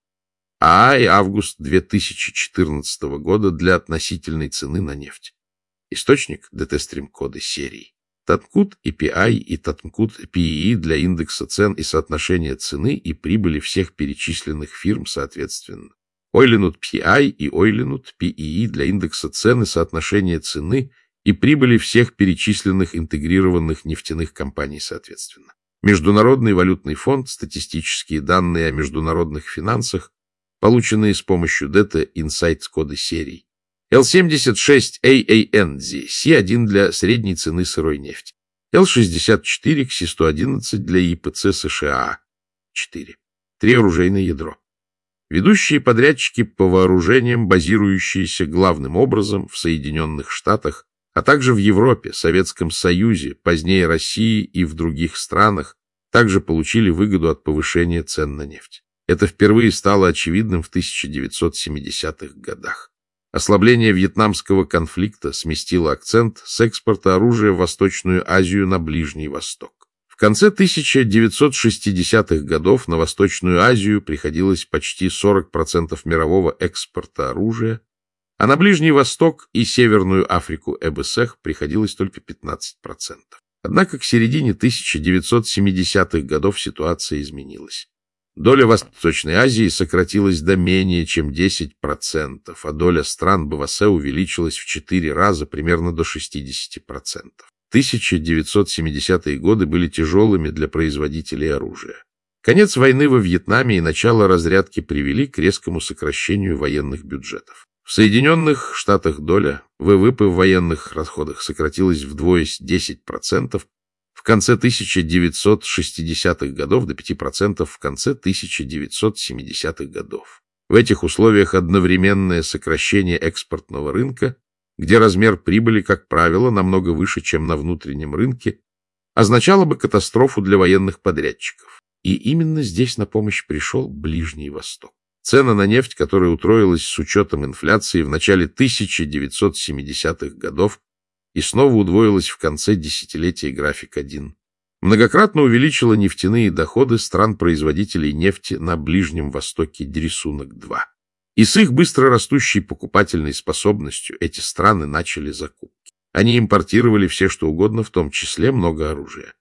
а и август две тысячи четырнадцатого года для относительной цены на нефть. Источник – ди ти-стрим-коды серий. Таткут и пи ай и Таткут пи и для индекса цен и соотношения цены и прибыли всех перечисленных фирм соответственно. Ойленут пи ай и Ойленут пи и для индекса цен и соотношения цены и прибыли всех перечисленных интегрированных нефтяных компаний соответственно. Международный валютный фонд, статистические данные о международных финансах, полученные с помощью ди ти Insights коды серий. эл семьдесят шесть эй эй эн ди, си один для средней цены сырой нефти. эл шестьдесят четыре кси сто одиннадцать для и пэ цэ США четыре. Три оружейное ядро. Ведущие подрядчики по вооружениям, базирующиеся главным образом в Соединенных Штатах, а также в Европе, Советском Союзе, позднее России и в других странах, также получили выгоду от повышения цен на нефть. Это впервые стало очевидным в тысяча девятьсот семидесятых годах. Ослабление вьетнамского конфликта сместило акцент с экспорта оружия в Восточную Азию на Ближний Восток. В конце тысяча девятьсот шестидесятых годов на Восточную Азию приходилось почти сорок процентов мирового экспорта оружия, а на Ближний Восток и Северную Африку ЭБСЭХ приходилось только пятнадцать процентов. Однако к середине тысяча девятьсот семидесятых годов ситуация изменилась. Доля Восточной Азии сократилась до менее чем десяти процентов, а доля стран бэ вэ эс увеличилась в четыре раза, примерно до шестидесяти процентов. тысяча девятьсот семидесятые годы были тяжелыми для производителей оружия. Конец войны во Вьетнаме и начало разрядки привели к резкому сокращению военных бюджетов. В Соединенных Штатах доля вэ вэ пэ в военных расходах сократилась вдвое с десяти процентов, в конце тысяча девятьсот шестидесятых годов до пяти процентов в конце тысяча девятьсот семидесятых годов. В этих условиях одновременное сокращение экспортного рынка, где размер прибыли, как правило, намного выше, чем на внутреннем рынке, означало бы катастрофу для военных подрядчиков. И именно здесь на помощь пришел Ближний Восток. Цена на нефть, которая утроилась с учетом инфляции в начале тысяча девятьсот семидесятых годов, и снова удвоилась в конце десятилетия график один. Многократно увеличила нефтяные доходы стран-производителей нефти на Ближнем Востоке рисунок два. И с их быстро растущей покупательной способностью эти страны начали закупки. Они импортировали все, что угодно, в том числе много оружия.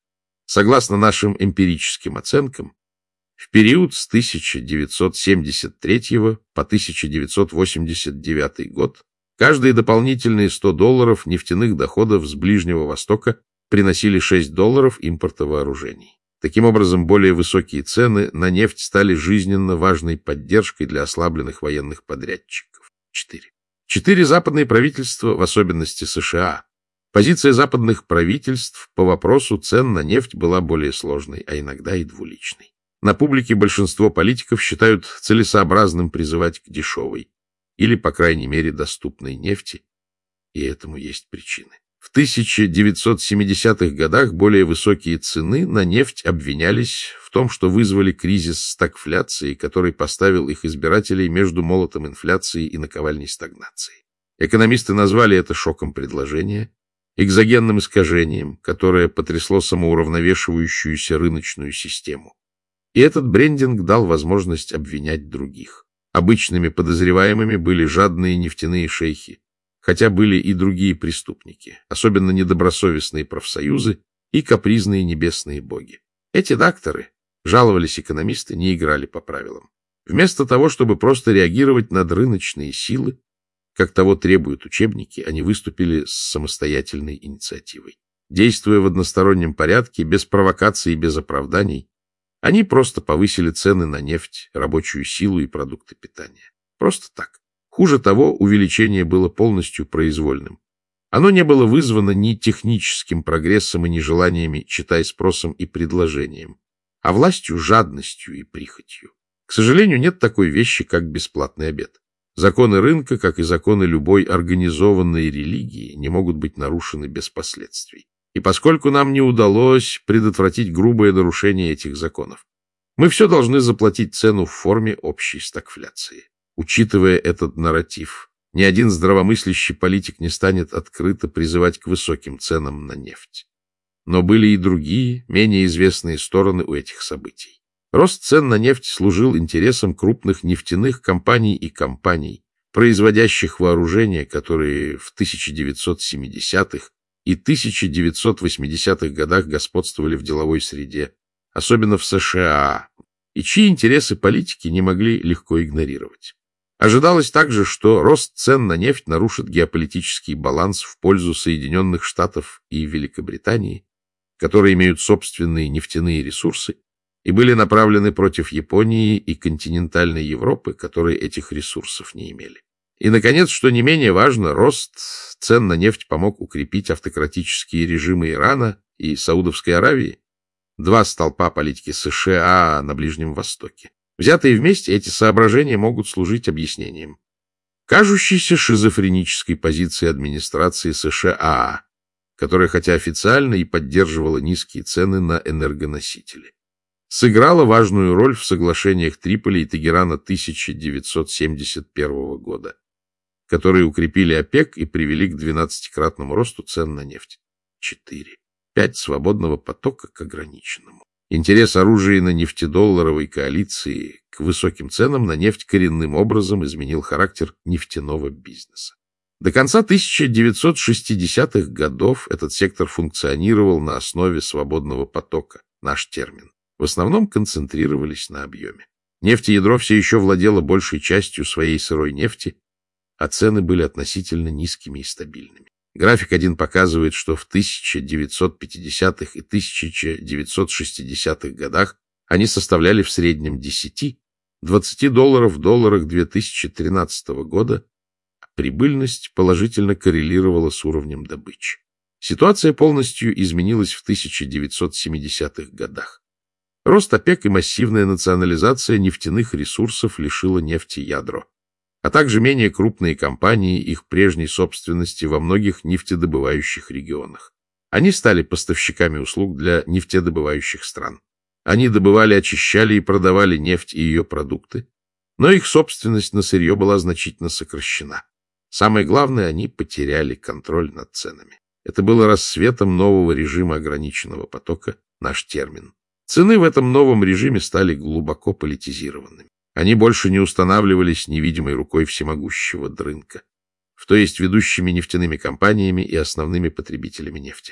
Согласно нашим эмпирическим оценкам, в период с тысяча девятьсот семьдесят третьего по тысяча девятьсот восемьдесят девятый год каждые дополнительные сто долларов нефтяных доходов с Ближнего Востока приносили шесть долларов импорта вооружений. Таким образом, более высокие цены на нефть стали жизненно важной поддержкой для ослабленных военных подрядчиков. Четыре. Четыре западные правительства, в особенности США. Позиция западных правительств по вопросу цен на нефть была более сложной, а иногда и двуличной. На публике большинство политиков считают целесообразным призывать к дешевой или, по крайней мере, доступной нефти, и этому есть причины. В тысяча девятьсот семидесятых годах более высокие цены на нефть обвинялись в том, что вызвали кризис стагфляции, который поставил их избирателей между молотом инфляции и наковальней стагнации. Экономисты назвали это шоком предложения, экзогенным искажением, которое потрясло самоуравновешивающуюся рыночную систему. И этот брендинг дал возможность обвинять других. Обычными подозреваемыми были жадные нефтяные шейхи, хотя были и другие преступники, особенно недобросовестные профсоюзы и капризные небесные боги. Эти докторы, жаловались экономисты, не играли по правилам. Вместо того, чтобы просто реагировать на рыночные силы, как того требуют учебники, они выступили с самостоятельной инициативой. Действуя в одностороннем порядке, без провокаций и без оправданий, они просто повысили цены на нефть, рабочую силу и продукты питания. Просто так. Хуже того, увеличение было полностью произвольным. Оно не было вызвано ни техническим прогрессом и ни желаниями, читай спросом и предложением, а властью, жадностью и прихотью. К сожалению, нет такой вещи, как бесплатный обед. Законы рынка, как и законы любой организованной религии, не могут быть нарушены без последствий. И поскольку нам не удалось предотвратить грубое нарушение этих законов, мы все должны заплатить цену в форме общей стагфляции. Учитывая этот нарратив, ни один здравомыслящий политик не станет открыто призывать к высоким ценам на нефть. Но были и другие, менее известные стороны у этих событий. Рост цен на нефть служил интересам крупных нефтяных компаний и компаний, производящих вооружения, которые в тысяча девятьсот семидесятых и тысяча девятьсот восьмидесятых годах господствовали в деловой среде, особенно в США, и чьи интересы политики не могли легко игнорировать. Ожидалось также, что рост цен на нефть нарушит геополитический баланс в пользу Соединенных Штатов и Великобритании, которые имеют собственные нефтяные ресурсы, и были направлены против Японии и континентальной Европы, которые этих ресурсов не имели. И, наконец, что не менее важно, рост цен на нефть помог укрепить автократические режимы Ирана и Саудовской Аравии, два столпа политики США на Ближнем Востоке. Взятые вместе, эти соображения могут служить объяснением кажущейся шизофренической позиции администрации США, которая, хотя официально и поддерживала низкие цены на энергоносители, сыграла важную роль в соглашениях Триполи и Тегерана тысяча девятьсот семьдесят первого года, которые укрепили ОПЕК и привели к двенадцатикратному росту цен на нефть. Четыре. Пять. Свободного потока к ограниченному. Интерес оружейно-нефтедолларовой коалиции к высоким ценам на нефть коренным образом изменил характер нефтяного бизнеса. До конца тысяча девятьсот шестидесятых годов этот сектор функционировал на основе свободного потока, наш термин. В основном концентрировались на объеме. Нефтеядро все еще владело большей частью своей сырой нефти, а цены были относительно низкими и стабильными. График один показывает, что в тысяча девятьсот пятидесятых и тысяча девятьсот шестидесятых годах они составляли в среднем десять-двадцать долларов в долларах две тысячи тринадцатого года, а прибыльность положительно коррелировала с уровнем добычи. Ситуация полностью изменилась в тысяча девятьсот семидесятых годах. Рост ОПЕК и массивная национализация нефтяных ресурсов лишила нефти ядро, а также менее крупные компании их прежней собственности во многих нефтедобывающих регионах. Они стали поставщиками услуг для нефтедобывающих стран. Они добывали, очищали и продавали нефть и ее продукты, но их собственность на сырье была значительно сокращена. Самое главное, они потеряли контроль над ценами. Это было рассветом нового режима ограниченного потока, наш термин. Цены в этом новом режиме стали глубоко политизированными. Они больше не устанавливались невидимой рукой всемогущего рынка, то есть ведущими нефтяными компаниями и основными потребителями нефти.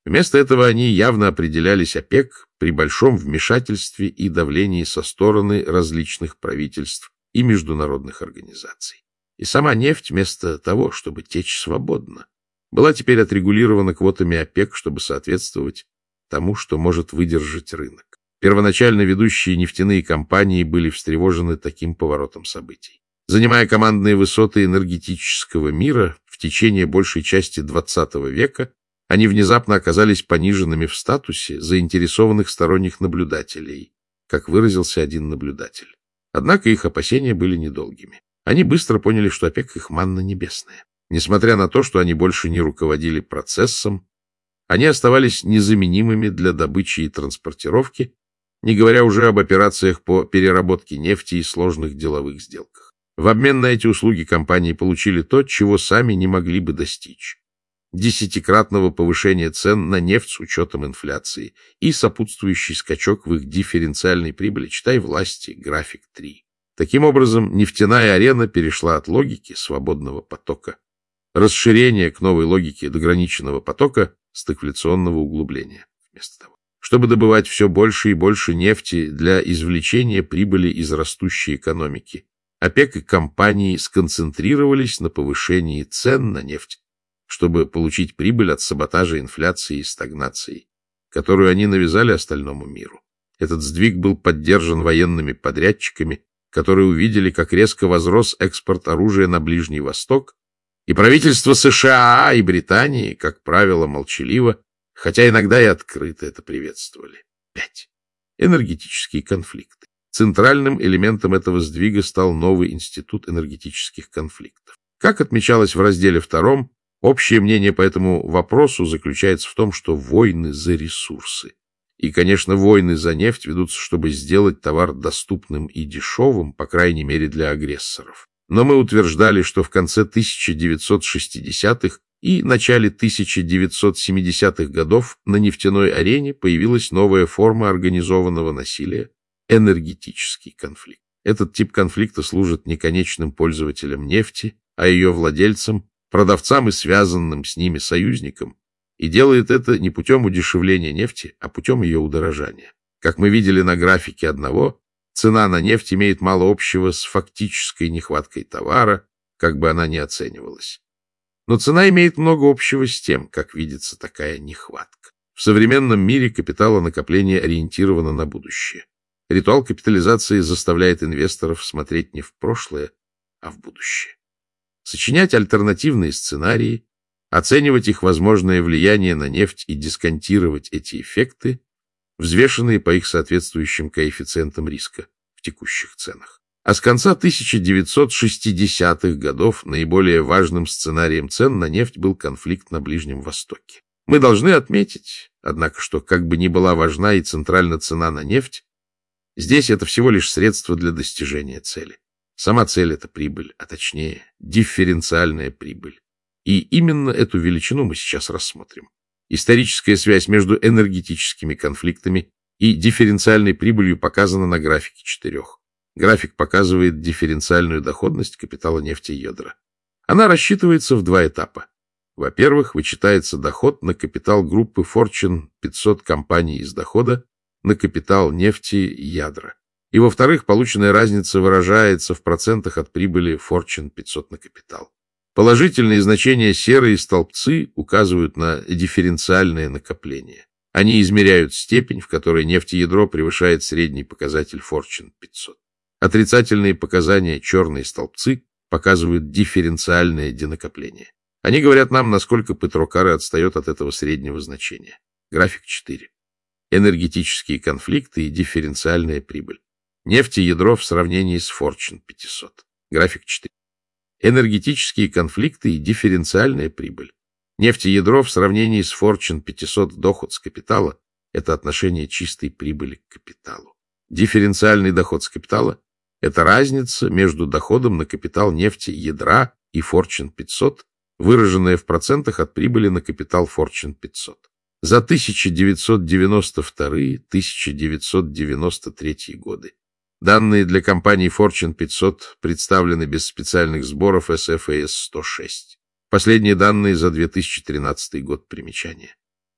Вместо этого они явно определялись ОПЕК при большом вмешательстве и давлении со стороны различных правительств и международных организаций. И сама нефть, вместо того, чтобы течь свободно, была теперь отрегулирована квотами ОПЕК, чтобы соответствовать тому, что может выдержать рынок. Первоначально ведущие нефтяные компании были встревожены таким поворотом событий. Занимая командные высоты энергетического мира в течение большей части двадцатого века, они внезапно оказались пониженными в статусе заинтересованных сторонних наблюдателей, как выразился один наблюдатель. Однако их опасения были недолгими. Они быстро поняли, что ОПЕК их манна небесная. Несмотря на то, что они больше не руководили процессом, они оставались незаменимыми для добычи и транспортировки, не говоря уже об операциях по переработке нефти и сложных деловых сделках. В обмен на эти услуги компании получили то, чего сами не могли бы достичь: десятикратного повышения цен на нефть с учетом инфляции и сопутствующий скачок в их дифференциальной прибыли, читай власти, график три. Таким образом, нефтяная арена перешла от логики свободного потока, расширения к новой логике ограниченного потока, стагфляционного углубления. Вместо того, чтобы добывать все больше и больше нефти для извлечения прибыли из растущей экономики, ОПЕК и компании сконцентрировались на повышении цен на нефть, чтобы получить прибыль от саботажа инфляции и стагнации, которую они навязали остальному миру. Этот сдвиг был поддержан военными подрядчиками, которые увидели, как резко возрос экспорт оружия на Ближний Восток, и правительства США и Британии, как правило, молчаливо, хотя иногда и открыто это приветствовали. Пять. Энергетические конфликты. Центральным элементом этого сдвига стал новый институт энергетических конфликтов. Как отмечалось в разделе втором, общее мнение по этому вопросу заключается в том, что войны за ресурсы и, конечно, войны за нефть ведутся, чтобы сделать товар доступным и дешевым, по крайней мере, для агрессоров. Но мы утверждали, что в конце тысяча девятьсот шестидесятых и начале тысяча девятьсот семидесятых годов на нефтяной арене появилась новая форма организованного насилия — энергетический конфликт. Этот тип конфликта служит не конечным пользователям нефти, а ее владельцам, продавцам и связанным с ними союзникам, и делает это не путем удешевления нефти, а путем ее удорожания. Как мы видели на графике одного, цена на нефть имеет мало общего с фактической нехваткой товара, как бы она ни оценивалась. Но цена имеет много общего с тем, как видится такая нехватка. В современном мире капиталонакопление ориентировано на будущее. Ритуал капитализации заставляет инвесторов смотреть не в прошлое, а в будущее. Сочинять альтернативные сценарии, оценивать их возможное влияние на нефть и дисконтировать эти эффекты, взвешенные по их соответствующим коэффициентам риска в текущих ценах. А с конца тысяча девятьсот шестидесятых годов наиболее важным сценарием цен на нефть был конфликт на Ближнем Востоке. Мы должны отметить, однако, что как бы ни была важна и центральна цена на нефть, здесь это всего лишь средство для достижения цели. Сама цель — это прибыль, а точнее дифференциальная прибыль. И именно эту величину мы сейчас рассмотрим. Историческая связь между энергетическими конфликтами и дифференциальной прибылью показана на графике четырех. График показывает дифференциальную доходность капитала нефтеядра. Она рассчитывается в два этапа. Во-первых, вычитается доход на капитал группы Fortune пятьсот компаний из дохода на капитал нефтеядра. И, во-вторых, полученная разница выражается в процентах от прибыли Fortune пятьсот на капитал. Положительные значения серые столбцы указывают на дифференциальное накопление. Они измеряют степень, в которой нефтеядро превышает средний показатель Fortune пятьсот. Отрицательные показания черные столбцы показывают дифференциальное денакопление. Они говорят нам, насколько Петрокары отстает от этого среднего значения. График четыре. Энергетические конфликты и дифференциальная прибыль. Нефтеядро в сравнении с Fortune пятьсот. График четыре. Энергетические конфликты и дифференциальная прибыль. Нефтеядро в сравнении с Fortune пятьсот доход с капитала — это отношение чистой прибыли к капиталу. Дифференциальный доход с капитала — это разница между доходом на капитал нефтеядра и Fortune пятьсот, выраженная в процентах от прибыли на капитал Fortune пятьсот. За тысяча девятьсот девяносто второй — тысяча девятьсот девяносто третий годы. Данные для компании Fortune пятьсот представлены без специальных сборов эс эф эй эс сто шесть. Последние данные за две тысячи тринадцатый год, примечание.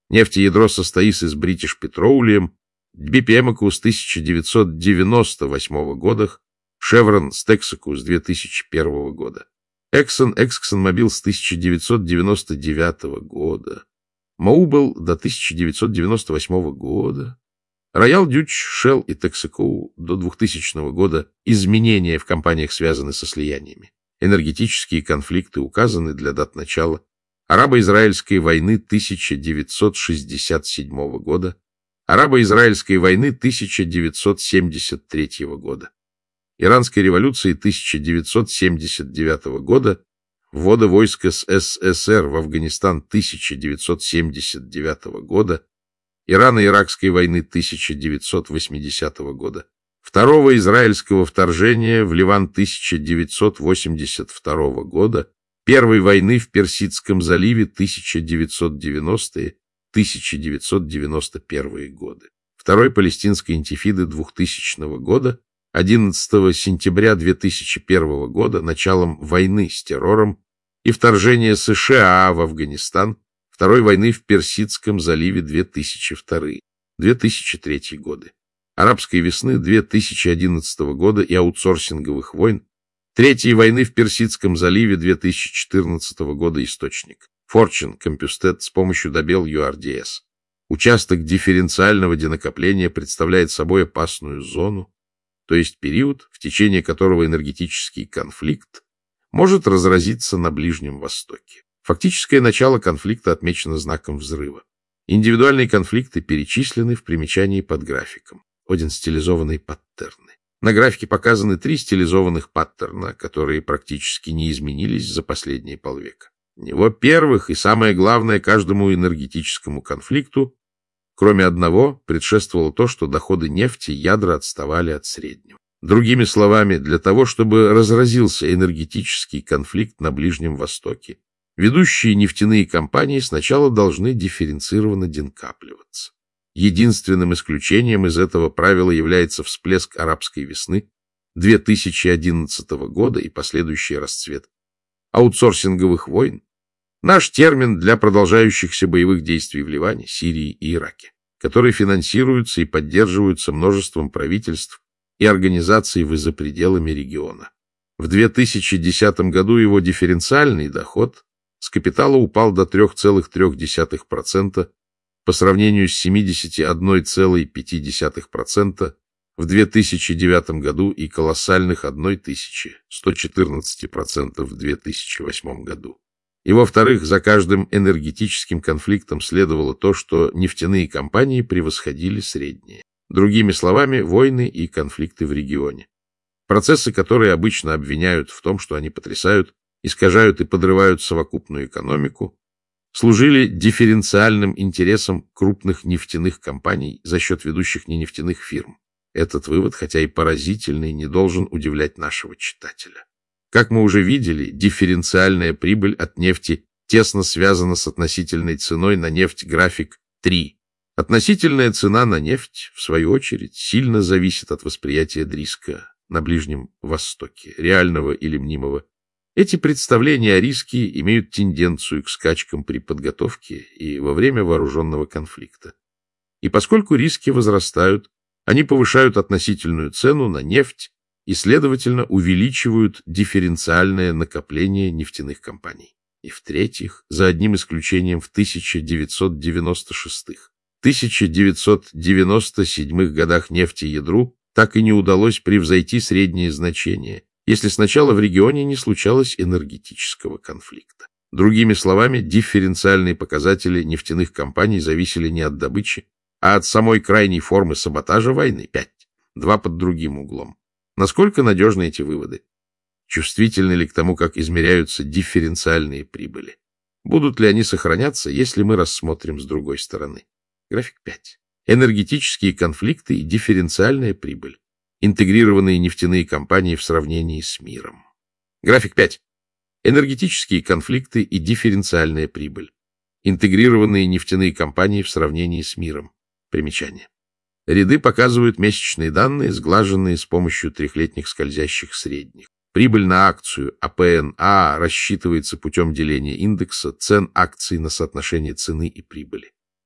Нефтеядро состоит из British Petroleum, би пи Amoco с тысяча девятьсот девяносто восьмого года, Chevron с Texaco с две тысячи первого года, Exxon, ExxonMobil с тысяча девятьсот девяносто девятого года, Mobil до тысяча девятьсот девяносто восьмого года, Royal Dutch, Shell и Texaco до двухтысячного года. Изменения в компаниях связаны со слияниями. Энергетические конфликты указаны для дат начала Арабо-Израильской войны тысяча девятьсот шестьдесят седьмого года, Арабо-Израильской войны тысяча девятьсот семьдесят третьего года, Иранской революции тысяча девятьсот семьдесят девятого года, ввода войск СССР в Афганистан тысяча девятьсот семьдесят девятого года, Ирано-Иракской войны тысяча девятьсот восьмидесятого года, второго израильского вторжения в Ливан тысяча девятьсот восемьдесят второго года, Первой войны в Персидском заливе тысяча девятьсот девяностые — тысяча девятьсот девяносто первые годы, Второй палестинской интифиды двухтысячного года, одиннадцатого сентября две тысячи первого года, началом войны с террором и вторжения США в Афганистан, Второй войны в Персидском заливе две тысячи второй — две тысячи третий годы, Арабской весны две тысячи одиннадцатого года и аутсорсинговых войн, Третьей войны в Персидском заливе две тысячи четырнадцатого года. Источник Fortune Compusted с помощью добел ю ар ди эс. Участок дифференциального денакопления представляет собой опасную зону, то есть период, в течение которого энергетический конфликт может разразиться на Ближнем Востоке. Фактическое начало конфликта отмечено знаком взрыва. Индивидуальные конфликты перечислены в примечании под графиком. Один стилизованный паттерны. На графике показаны три стилизованных паттерна, которые практически не изменились за последние полвека. Во-первых, и самое главное, каждому энергетическому конфликту, кроме одного, предшествовало то, что доходы нефти ядра отставали от среднего. Другими словами, для того, чтобы разразился энергетический конфликт на Ближнем Востоке, ведущие нефтяные компании сначала должны дифференцированно денкапливаться. Единственным исключением из этого правила является всплеск арабской весны две тысячи одиннадцатого года и последующий расцвет аутсорсинговых войн, наш термин для продолжающихся боевых действий в Ливане, Сирии и Ираке, которые финансируются и поддерживаются множеством правительств и организаций за пределами региона. В две тысячи десятом году его дифференциальный доход с капитала упал до три целых три десятых процента по сравнению с семьдесят один целых пять десятых процента в две тысячи девятом году и колоссальных тысяча сто четырнадцать процентов в две тысячи восьмом году. И, во-вторых, за каждым энергетическим конфликтом следовало то, что нефтяные компании превосходили средние. Другими словами, войны и конфликты в регионе. Процессы, которые обычно обвиняют в том, что они потрясают, искажают и подрывают совокупную экономику, служили дифференциальным интересам крупных нефтяных компаний за счет ведущих ненефтяных фирм. Этот вывод, хотя и поразительный, не должен удивлять нашего читателя. Как мы уже видели, дифференциальная прибыль от нефти тесно связана с относительной ценой на нефть, график три. Относительная цена на нефть, в свою очередь, сильно зависит от восприятия риска на Ближнем Востоке, реального или мнимого. Эти представления о риске имеют тенденцию к скачкам при подготовке и во время вооруженного конфликта. И поскольку риски возрастают, они повышают относительную цену на нефть и, следовательно, увеличивают дифференциальное накопление нефтяных компаний. И, в-третьих, за одним исключением, в тысяча девятьсот девяносто шестом — тысяча девятьсот девяносто седьмом годах нефтеядру так и не удалось превзойти средние значения, если сначала в регионе не случалось энергетического конфликта. Другими словами, дифференциальные показатели нефтяных компаний зависели не от добычи, а от самой крайней формы саботажа войны — пять, два под другим углом. Насколько надежны эти выводы? Чувствительны ли к тому, как измеряются дифференциальные прибыли? Будут ли они сохраняться, если мы рассмотрим с другой стороны? График пять. Энергетические конфликты и дифференциальная прибыль. Интегрированные нефтяные компании в сравнении с миром. График пять. Энергетические конфликты и дифференциальная прибыль. Интегрированные нефтяные компании в сравнении с миром. Примечание. Ряды показывают месячные данные, сглаженные с помощью трехлетних скользящих средних. Прибыль на акцию А П Н А рассчитывается путем деления индекса цен акций на соотношение цены и прибыли.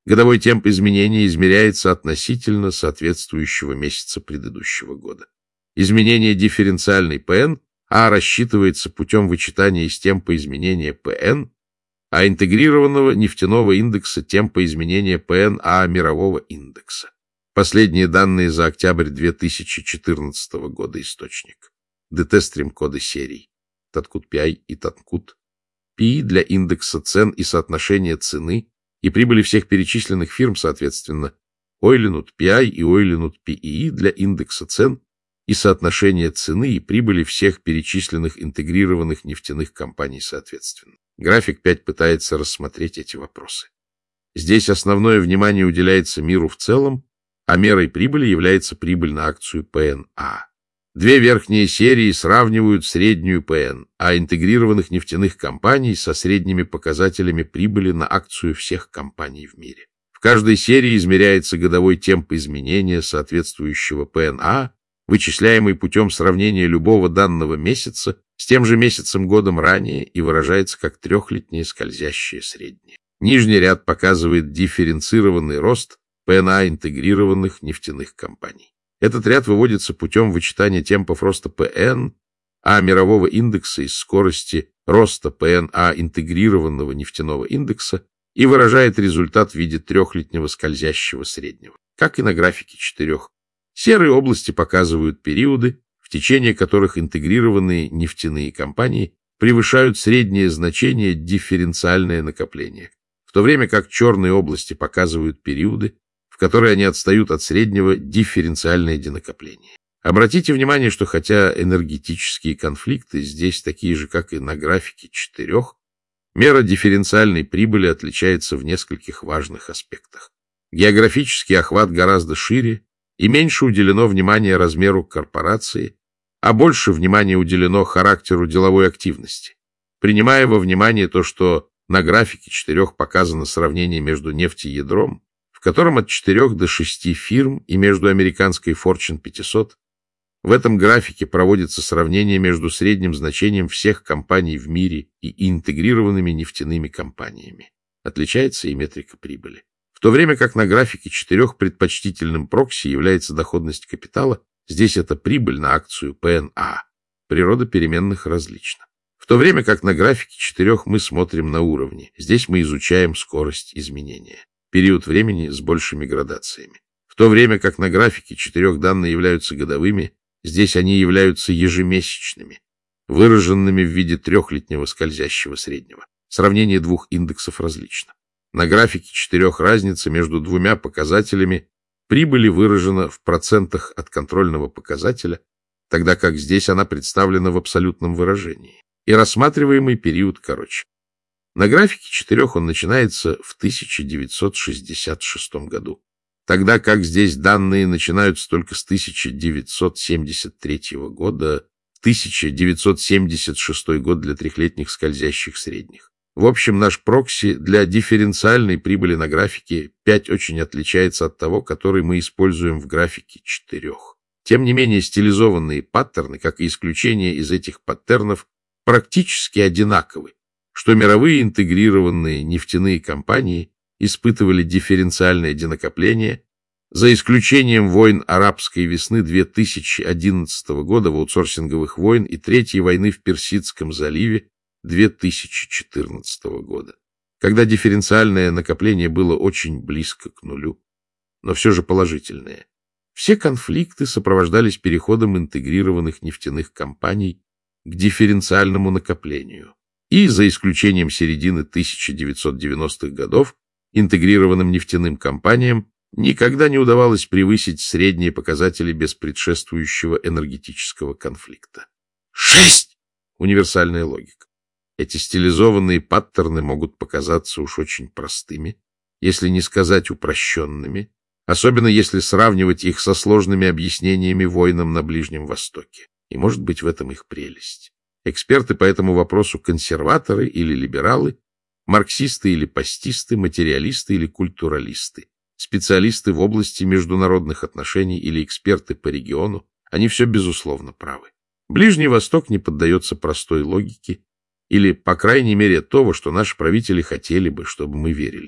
Годовой темп изменения измеряется относительно соответствующего месяца предыдущего года. Изменение дифференциальной ПН А рассчитывается путем вычитания из темпа изменения ПН, а интегрированного нефтяного индекса темпа изменения ПН А мирового индекса. Последние данные за октябрь две тысячи четырнадцатого года. Источник. ди ти стрим-коды серий. Таткут пи ай и Таткут. пи и для индекса цен и соотношения цены и прибыли всех перечисленных фирм, соответственно, Ойленут пи ай и Ойленут пи и и для индекса цен и соотношения цены и прибыли всех перечисленных интегрированных нефтяных компаний, соответственно. График пять пытается рассмотреть эти вопросы. Здесь основное внимание уделяется миру в целом, а мерой прибыли является прибыль на акцию ПН А. Две верхние серии сравнивают среднюю ПН, а интегрированных нефтяных компаний со средними показателями прибыли на акцию всех компаний в мире. В каждой серии измеряется годовой темп изменения соответствующего ПН А, вычисляемый путем сравнения любого данного месяца с тем же месяцем годом ранее и выражается как трехлетнее скользящее среднее. Нижний ряд показывает дифференцированный рост ПН А интегрированных нефтяных компаний. Этот ряд выводится путем вычитания темпов роста ПН А мирового индекса из скорости роста ПН А интегрированного нефтяного индекса и выражает результат в виде трехлетнего скользящего среднего, как и на графике четырех. Серые области показывают периоды, в течение которых интегрированные нефтяные компании превышают среднее значение дифференциальное накопление, в то время как черные области показывают периоды, в которые они отстают от среднего дифференциальное денакопление. Обратите внимание, что хотя энергетические конфликты здесь такие же, как и на графике четырех, мера дифференциальной прибыли отличается в нескольких важных аспектах. Географический охват гораздо шире, и меньше уделено внимания размеру корпорации, а больше внимания уделено характеру деловой активности. Принимая во внимание то, что на графике четырех показано сравнение между нефтеядром, в котором от четырех до шести фирм, и между американской Fortune пятьсот, в этом графике проводится сравнение между средним значением всех компаний в мире и интегрированными нефтяными компаниями. Отличается и метрика прибыли. В то время как на графике четырех предпочтительным прокси является доходность капитала, здесь это прибыль на акцию ПН А. Природа переменных различна. В то время как на графике четырех мы смотрим на уровни, здесь мы изучаем скорость изменения, период времени с большими градациями. В то время как на графике четырех данные являются годовыми, здесь они являются ежемесячными, выраженными в виде трехлетнего скользящего среднего. Сравнение двух индексов различно. На графике четырех разница между двумя показателями прибыли выражена в процентах от контрольного показателя, тогда как здесь она представлена в абсолютном выражении, и рассматриваемый период короче. На графике четырех он начинается в тысяча девятьсот шестьдесят шестом году, тогда как здесь данные начинаются только с тысяча девятьсот семьдесят третьего года, тысяча девятьсот семьдесят шестой год для трехлетних скользящих средних. В общем, наш прокси для дифференциальной прибыли на графике пять очень отличается от того, который мы используем в графике четырех. Тем не менее, стилизованные паттерны, как и исключения из этих паттернов, практически одинаковы, что мировые интегрированные нефтяные компании испытывали дифференциальное денакопление, за исключением войн арабской весны две тысячи одиннадцатого года, в аутсорсинговых войн и Третьей войны в Персидском заливе две тысячи четырнадцатого года, когда дифференциальное накопление было очень близко к нулю, но все же положительное. Все конфликты сопровождались переходом интегрированных нефтяных компаний к дифференциальному накоплению, и, за исключением середины тысяча девятьсот девяностых годов, интегрированным нефтяным компаниям никогда не удавалось превысить средние показатели без предшествующего энергетического конфликта. Шесть! Универсальная логика. Эти стилизованные паттерны могут показаться уж очень простыми, если не сказать упрощенными, особенно если сравнивать их со сложными объяснениями войнам на Ближнем Востоке. И может быть в этом их прелесть. Эксперты по этому вопросу консерваторы или либералы, марксисты или пастисты, материалисты или культуралисты, специалисты в области международных отношений или эксперты по региону, они все безусловно правы. Ближний Восток не поддается простой логике, или, по крайней мере, то, во что наши правители хотели бы, чтобы мы верили.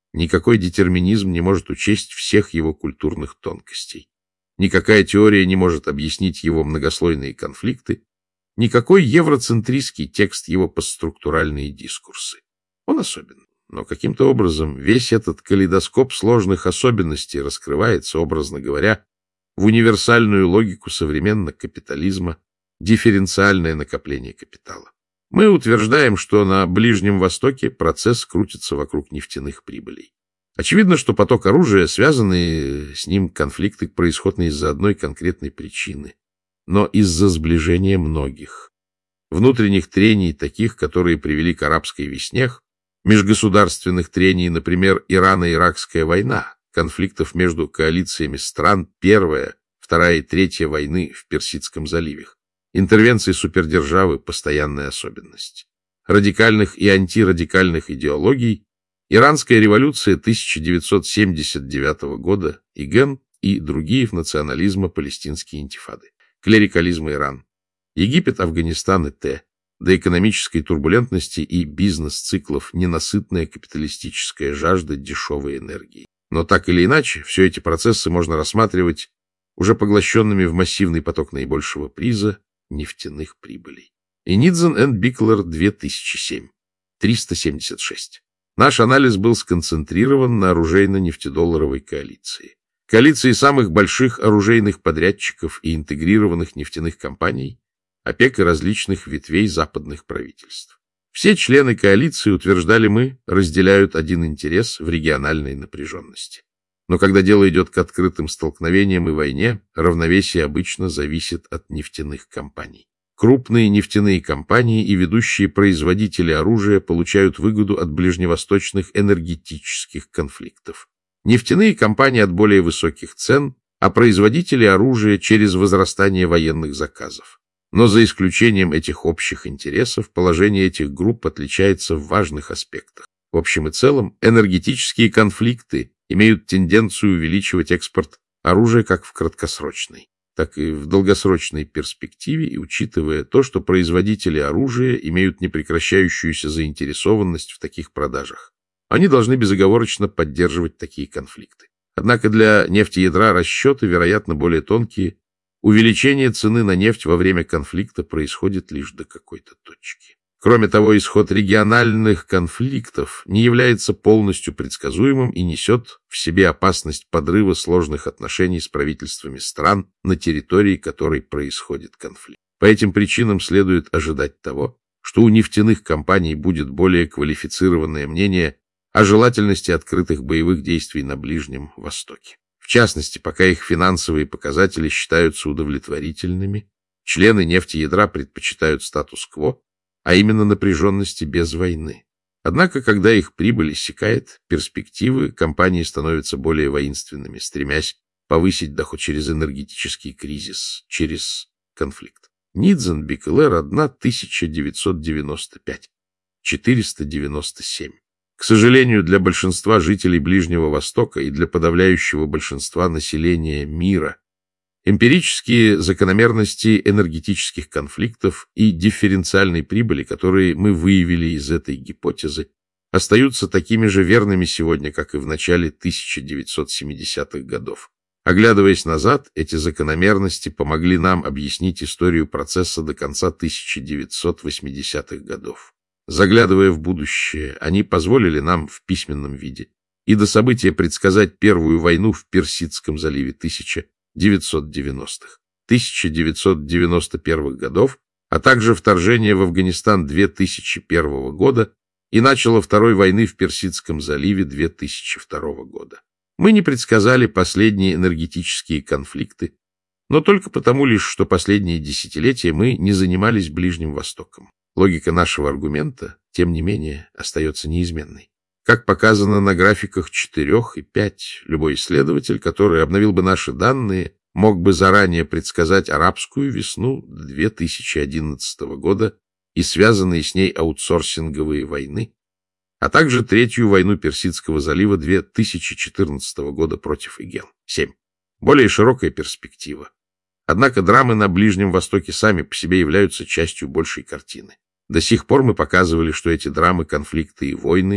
Никакой детерминизм не может учесть всех его культурных тонкостей. Никакая теория не может объяснить его многослойные конфликты, никакой евроцентристский текст его постструктуральные дискурсы. Он особенный, но каким-то образом весь этот калейдоскоп сложных особенностей раскрывается, образно говоря, в универсальную логику современного капитализма, дифференциальное накопление капитала. Мы утверждаем, что на Ближнем Востоке процесс крутится вокруг нефтяных прибылей. Очевидно, что поток оружия, связанные с ним конфликты, происходят не из-за одной конкретной причины, но из-за сближения многих. Внутренних трений, таких, которые привели к арабской весне, межгосударственных трений, например, Ирано-Иракская война, конфликтов между коалициями стран Первая, Вторая и Третья войны в Персидском заливе. Интервенции супердержавы – постоянная особенность. Радикальных и антирадикальных идеологий, Иранская революция тысяча девятьсот семьдесят девятого года, ИГЭН и другие в национализма палестинские интифады, клерикализм Иран, Египет, Афганистан и Т, до экономической турбулентности и бизнес-циклов ненасытная капиталистическая жажда дешевой энергии. Но так или иначе, все эти процессы можно рассматривать уже поглощенными в массивный поток наибольшего приза нефтяных прибылей. Инидзен энд Биклер, две тысячи семь, триста семьдесят шесть. Наш анализ был сконцентрирован на оружейно-нефтедолларовой коалиции. Коалиции самых больших оружейных подрядчиков и интегрированных нефтяных компаний, ОПЕК и различных ветвей западных правительств. Все члены коалиции, утверждали мы, разделяют один интерес в региональной напряженности. Но когда дело идет к открытым столкновениям и войне, равновесие обычно зависит от нефтяных компаний. Крупные нефтяные компании и ведущие производители оружия получают выгоду от ближневосточных энергетических конфликтов. Нефтяные компании от более высоких цен, а производители оружия через возрастание военных заказов. Но за исключением этих общих интересов, положение этих групп отличается в важных аспектах. В общем и целом, энергетические конфликты имеют тенденцию увеличивать экспорт оружия как в краткосрочной, так и в долгосрочной перспективе, и учитывая то, что производители оружия имеют непрекращающуюся заинтересованность в таких продажах. Они должны безоговорочно поддерживать такие конфликты. Однако для нефтеядра расчеты, вероятно, более тонкие. Увеличение цены на нефть во время конфликта происходит лишь до какой-то точки. Кроме того, исход региональных конфликтов не является полностью предсказуемым и несет в себе опасность подрыва сложных отношений с правительствами стран, на территории которой происходит конфликт. По этим причинам следует ожидать того, что у нефтяных компаний будет более квалифицированное мнение о желательности открытых боевых действий на Ближнем Востоке. В частности, пока их финансовые показатели считаются удовлетворительными, члены нефтеядра предпочитают статус-кво, а именно напряженности без войны. Однако, когда их прибыль иссякает, перспективы компании становятся более воинственными, стремясь повысить доход через энергетический кризис, через конфликт. Нидзен Биклер, тысяча девятьсот девяносто пять, четыреста девяносто семь. К сожалению, для большинства жителей Ближнего Востока и для подавляющего большинства населения мира эмпирические закономерности энергетических конфликтов и дифференциальной прибыли, которые мы выявили из этой гипотезы, остаются такими же верными сегодня, как и в начале тысяча девятьсот семидесятых годов. Оглядываясь назад, эти закономерности помогли нам объяснить историю процесса до конца тысяча девятьсот восьмидесятых годов. Заглядывая в будущее, они позволили нам в письменном виде и до события предсказать Первую войну в Персидском заливе тысяча девятьсот девяностых, тысяча девятьсот девяносто первых годов, а также вторжение в Афганистан две тысячи первого года и начало Второй войны в Персидском заливе две тысячи второго года. Мы не предсказали последние энергетические конфликты, но только потому лишь, что последние десятилетия мы не занимались Ближним Востоком. Логика нашего аргумента, тем не менее, остается неизменной. Как показано на графиках четырех и пять, любой исследователь, который обновил бы наши данные, мог бы заранее предсказать арабскую весну две тысячи одиннадцатого года и связанные с ней аутсорсинговые войны, а также Третью войну Персидского залива две тысячи четырнадцатого года против ИГЭН. семь. Более широкая перспектива. Однако драмы на Ближнем Востоке сами по себе являются частью большей картины. До сих пор мы показывали, что эти драмы, конфликты и войны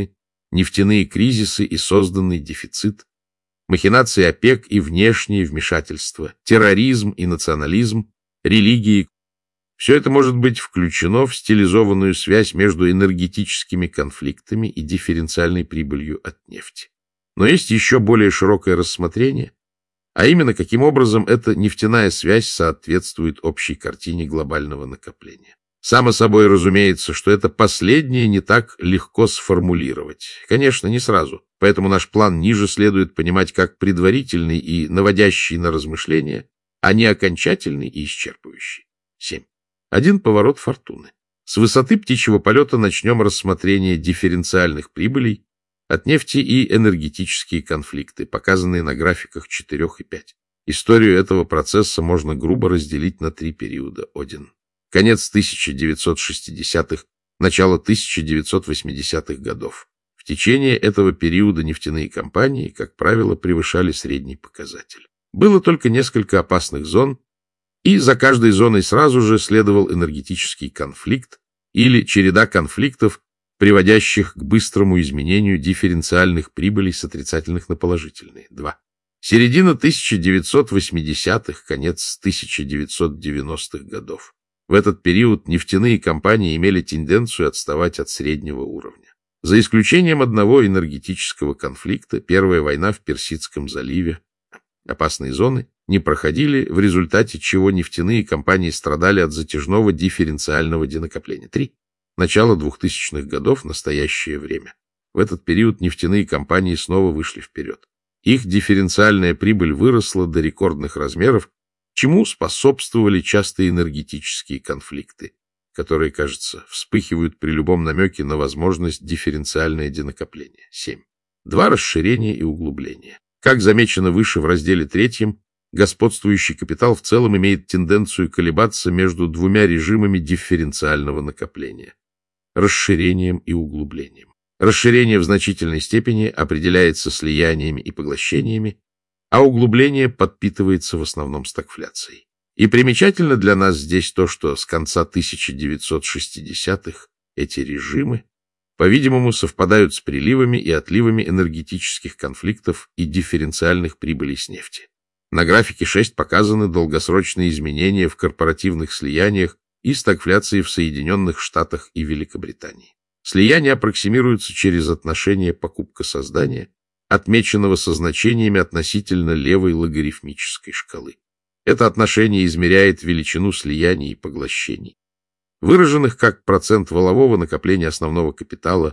нефтяные кризисы и созданный дефицит, махинации ОПЕК и внешние вмешательства, терроризм и национализм, религии. Все это может быть включено в стилизованную связь между энергетическими конфликтами и дифференциальной прибылью от нефти. Но есть еще более широкое рассмотрение, а именно, каким образом эта нефтяная связь соответствует общей картине глобального накопления. Само собой разумеется, что это последнее не так легко сформулировать. Конечно, не сразу, поэтому наш план ниже следует понимать как предварительный и наводящий на размышления, а не окончательный и исчерпывающий. семь. Один поворот фортуны. С высоты птичьего полета начнем рассмотрение дифференциальных прибылей от нефти и энергетические конфликты, показанные на графиках четыре и пять. Историю этого процесса можно грубо разделить на три периода. один. Конец тысяча девятьсот шестидесятых, начало тысяча девятьсот восьмидесятых годов. В течение этого периода нефтяные компании, как правило, превышали средний показатель. Было только несколько опасных зон, и за каждой зоной сразу же следовал энергетический конфликт или череда конфликтов, приводящих к быстрому изменению дифференциальных прибылей с отрицательных на положительные. два. Середина тысяча девятьсот восьмидесятых, конец тысяча девятьсот девяностых годов. В этот период нефтяные компании имели тенденцию отставать от среднего уровня. За исключением одного энергетического конфликта, Первая война в Персидском заливе, опасные зоны не проходили, в результате чего нефтяные компании страдали от затяжного дифференциального денакопления. три. Начало двухтысячных годов, настоящее время. В этот период нефтяные компании снова вышли вперед. Их дифференциальная прибыль выросла до рекордных размеров, чему способствовали частые энергетические конфликты, которые, кажется, вспыхивают при любом намеке на возможность дифференциальное денакопление. семь. Два расширения и углубления. Как замечено выше в разделе третьем, господствующий капитал в целом имеет тенденцию колебаться между двумя режимами дифференциального накопления – расширением и углублением. Расширение в значительной степени определяется слияниями и поглощениями, а углубление подпитывается в основном стагфляцией. И примечательно для нас здесь то, что с конца тысяча девятьсот шестидесятых эти режимы, по-видимому, совпадают с приливами и отливами энергетических конфликтов и дифференциальных прибылей с нефти. На графике шесть показаны долгосрочные изменения в корпоративных слияниях и стагфляции в Соединенных Штатах и Великобритании. Слияния аппроксимируются через отношение покупка-создание, отмеченного со значениями относительно левой логарифмической шкалы. Это отношение измеряет величину слияний и поглощений, выраженных как процент валового накопления основного капитала.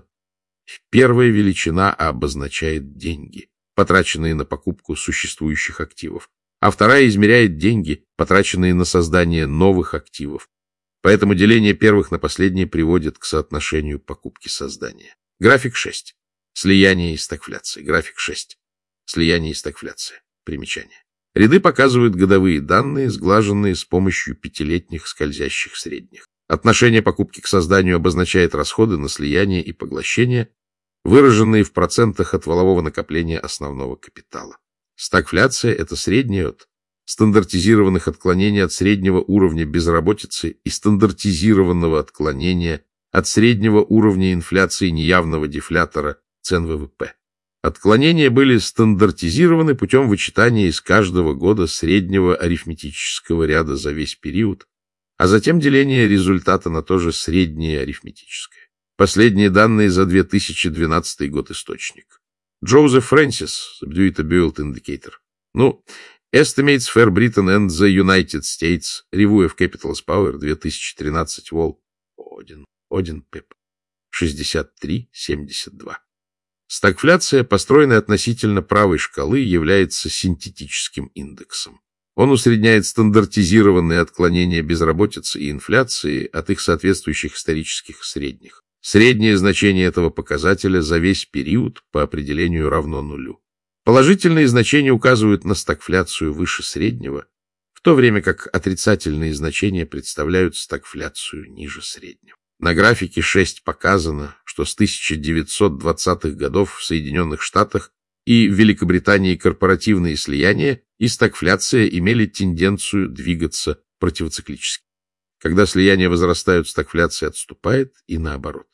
Первая величина обозначает деньги, потраченные на покупку существующих активов, а вторая измеряет деньги, потраченные на создание новых активов. Поэтому деление первых на последние приводит к соотношению покупки-создания. График шесть. Слияние и стагфляция. График шесть. Слияние и стагфляция. Примечание. Ряды показывают годовые данные, сглаженные с помощью пятилетних скользящих средних. Отношение покупки к созданию обозначает расходы на слияние и поглощение, выраженные в процентах от валового накопления основного капитала. Стагфляция – это среднее от стандартизированных отклонений от среднего уровня безработицы и стандартизированного отклонения от среднего уровня инфляции неявного дефлятора цен ВВП. Отклонения были стандартизированы путем вычитания из каждого года среднего арифметического ряда за весь период, а затем деления результата на то же среднее арифметическое. Последние данные за две тысячи двенадцатый год источник. Джозеф Фрэнсис, Subdued Build Indicator. Ну, Estimates for Britain and the United States, Review of Capital's Power, две тысячи тринадцать, Wall, один, один пип, шестьдесят три семьдесят два. Стагфляция, построенная относительно правой шкалы, является синтетическим индексом. Он усредняет стандартизированные отклонения безработицы и инфляции от их соответствующих исторических средних. Среднее значение этого показателя за весь период по определению равно нулю. Положительные значения указывают на стагфляцию выше среднего, в то время как отрицательные значения представляют стагфляцию ниже среднего. На графике шесть показано, что с тысяча девятьсот двадцатых годов в Соединенных Штатах и в Великобритании корпоративные слияния и стагфляция имели тенденцию двигаться противоциклически. Когда слияния возрастают, стагфляция отступает и наоборот.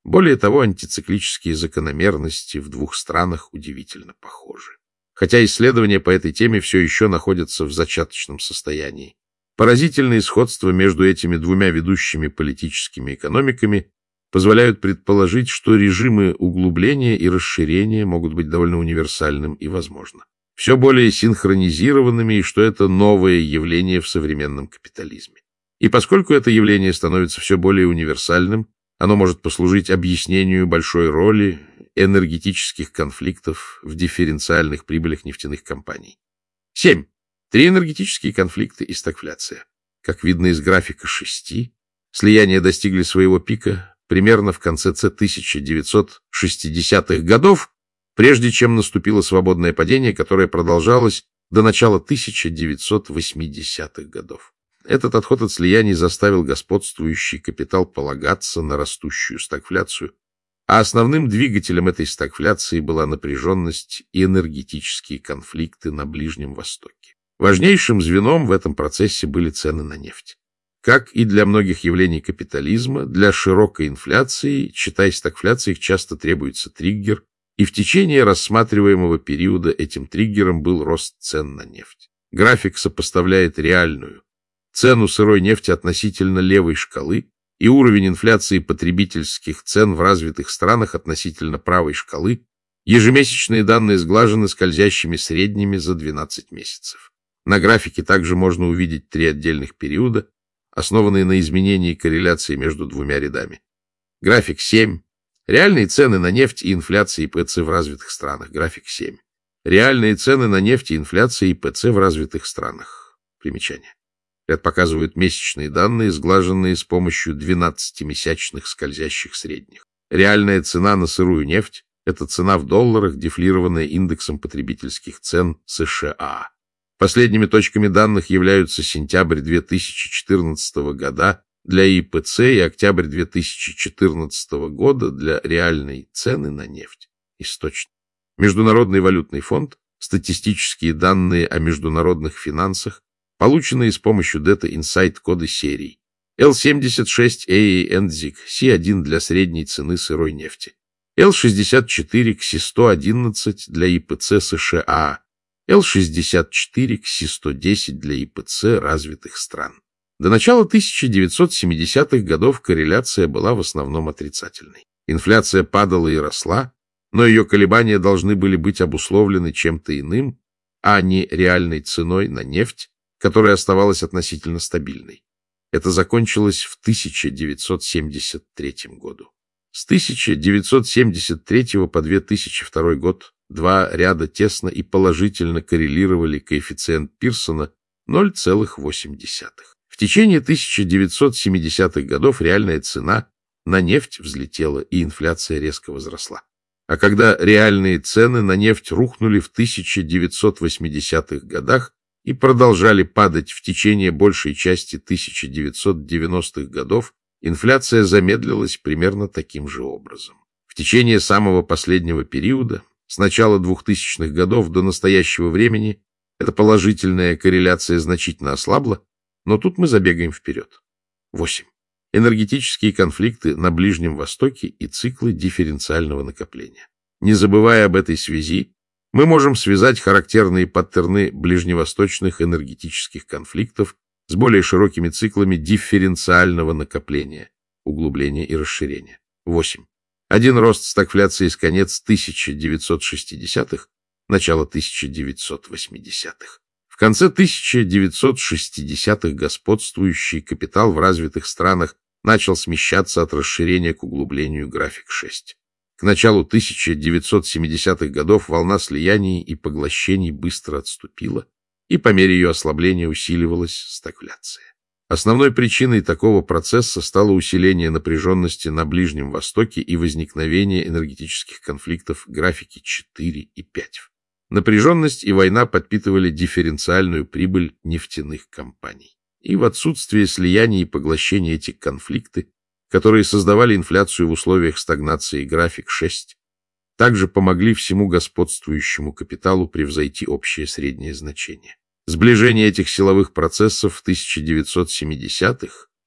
Более того, антициклические закономерности в двух странах удивительно похожи. Хотя исследования по этой теме все еще находятся в зачаточном состоянии. Поразительные сходства между этими двумя ведущими политическими экономиками позволяют предположить, что режимы углубления и расширения могут быть довольно универсальным и, возможно, все более синхронизированными, и что это новое явление в современном капитализме. И поскольку это явление становится все более универсальным, оно может послужить объяснению большой роли энергетических конфликтов в дифференциальных прибылях нефтяных компаний. семь. Три энергетические конфликты и стагфляция. Как видно из графика шести, слияния достигли своего пика примерно в конце тысяча девятьсот шестидесятых годов, прежде чем наступило свободное падение, которое продолжалось до начала тысяча девятьсот восьмидесятых годов. Этот отход от слияний заставил господствующий капитал полагаться на растущую стагфляцию, а основным двигателем этой стагфляции была напряженность и энергетические конфликты на Ближнем Востоке. Важнейшим звеном в этом процессе были цены на нефть. Как и для многих явлений капитализма, для широкой инфляции, читай стагфляции, часто требуется триггер, и в течение рассматриваемого периода этим триггером был рост цен на нефть. График сопоставляет реальную цену сырой нефти относительно левой шкалы и уровень инфляции потребительских цен в развитых странах относительно правой шкалы. Ежемесячные данные сглажены скользящими средними за двенадцать месяцев. На графике также можно увидеть три отдельных периода, основанные на изменении корреляции между двумя рядами. График семь. Реальные цены на нефть и инфляция ИПЦ в развитых странах. График семь. Реальные цены на нефть и инфляция ИПЦ в развитых странах. Примечание. Ряд показывают месячные данные, сглаженные с помощью двенадцатимесячных скользящих средних. Реальная цена на сырую нефть – это цена в долларах, дефлированная индексом потребительских цен США. Последними точками данных являются сентябрь две тысячи четырнадцатого года для ИПЦ и октябрь две тысячи четырнадцатого года для реальной цены на нефть. Источник. Международный валютный фонд, статистические данные о международных финансах, полученные с помощью Data Insight коды серий. эл семьдесят шесть эй эй энд зик, си один для средней цены сырой нефти, эл шестьдесят четыре кс сто одиннадцать для ИПЦ США, эл шестьдесят четыре кс сто десять для ИПЦ развитых стран. До начала тысяча девятьсот семидесятых годов корреляция была в основном отрицательной. Инфляция падала и росла, но ее колебания должны были быть обусловлены чем-то иным, а не реальной ценой на нефть, которая оставалась относительно стабильной. Это закончилось в тысяча девятьсот семьдесят третьем году. С тысяча девятьсот семьдесят третьего по две тысячи второй год два ряда тесно и положительно коррелировали коэффициент Пирсона ноль целых восемь десятых. В течение тысяча девятьсот семидесятых годов реальная цена на нефть взлетела, и инфляция резко возросла. А когда реальные цены на нефть рухнули в тысяча девятьсот восьмидесятых годах и продолжали падать в течение большей части тысяча девятьсот девяностых годов, инфляция замедлилась примерно таким же образом. В течение самого последнего периода, с начала двухтысячных годов до настоящего времени, эта положительная корреляция значительно ослабла, но тут мы забегаем вперед. восемь. Энергетические конфликты на Ближнем Востоке и циклы дифференциального накопления. Не забывая об этой связи, мы можем связать характерные паттерны ближневосточных энергетических конфликтов с более широкими циклами дифференциального накопления, углубления и расширения. восемь. Один рост стагфляции с конец тысяча девятьсот шестидесятых, начало тысяча девятьсот восьмидесятых. В конце тысяча девятьсот шестидесятых господствующий капитал в развитых странах начал смещаться от расширения к углублению, график шесть. К началу тысяча девятьсот семидесятых годов волна слияний и поглощений быстро отступила, и по мере ее ослабления усиливалась стагфляция. Основной причиной такого процесса стало усиление напряженности на Ближнем Востоке и возникновение энергетических конфликтов, графики четыре и пять. Напряженность и война подпитывали дифференциальную прибыль нефтяных компаний. И в отсутствие слияний и поглощения эти конфликты, которые создавали инфляцию в условиях стагнации, график шесть, также помогли всему господствующему капиталу превзойти общее среднее значение. Сближение этих силовых процессов в тысяча девятьсот семидесятых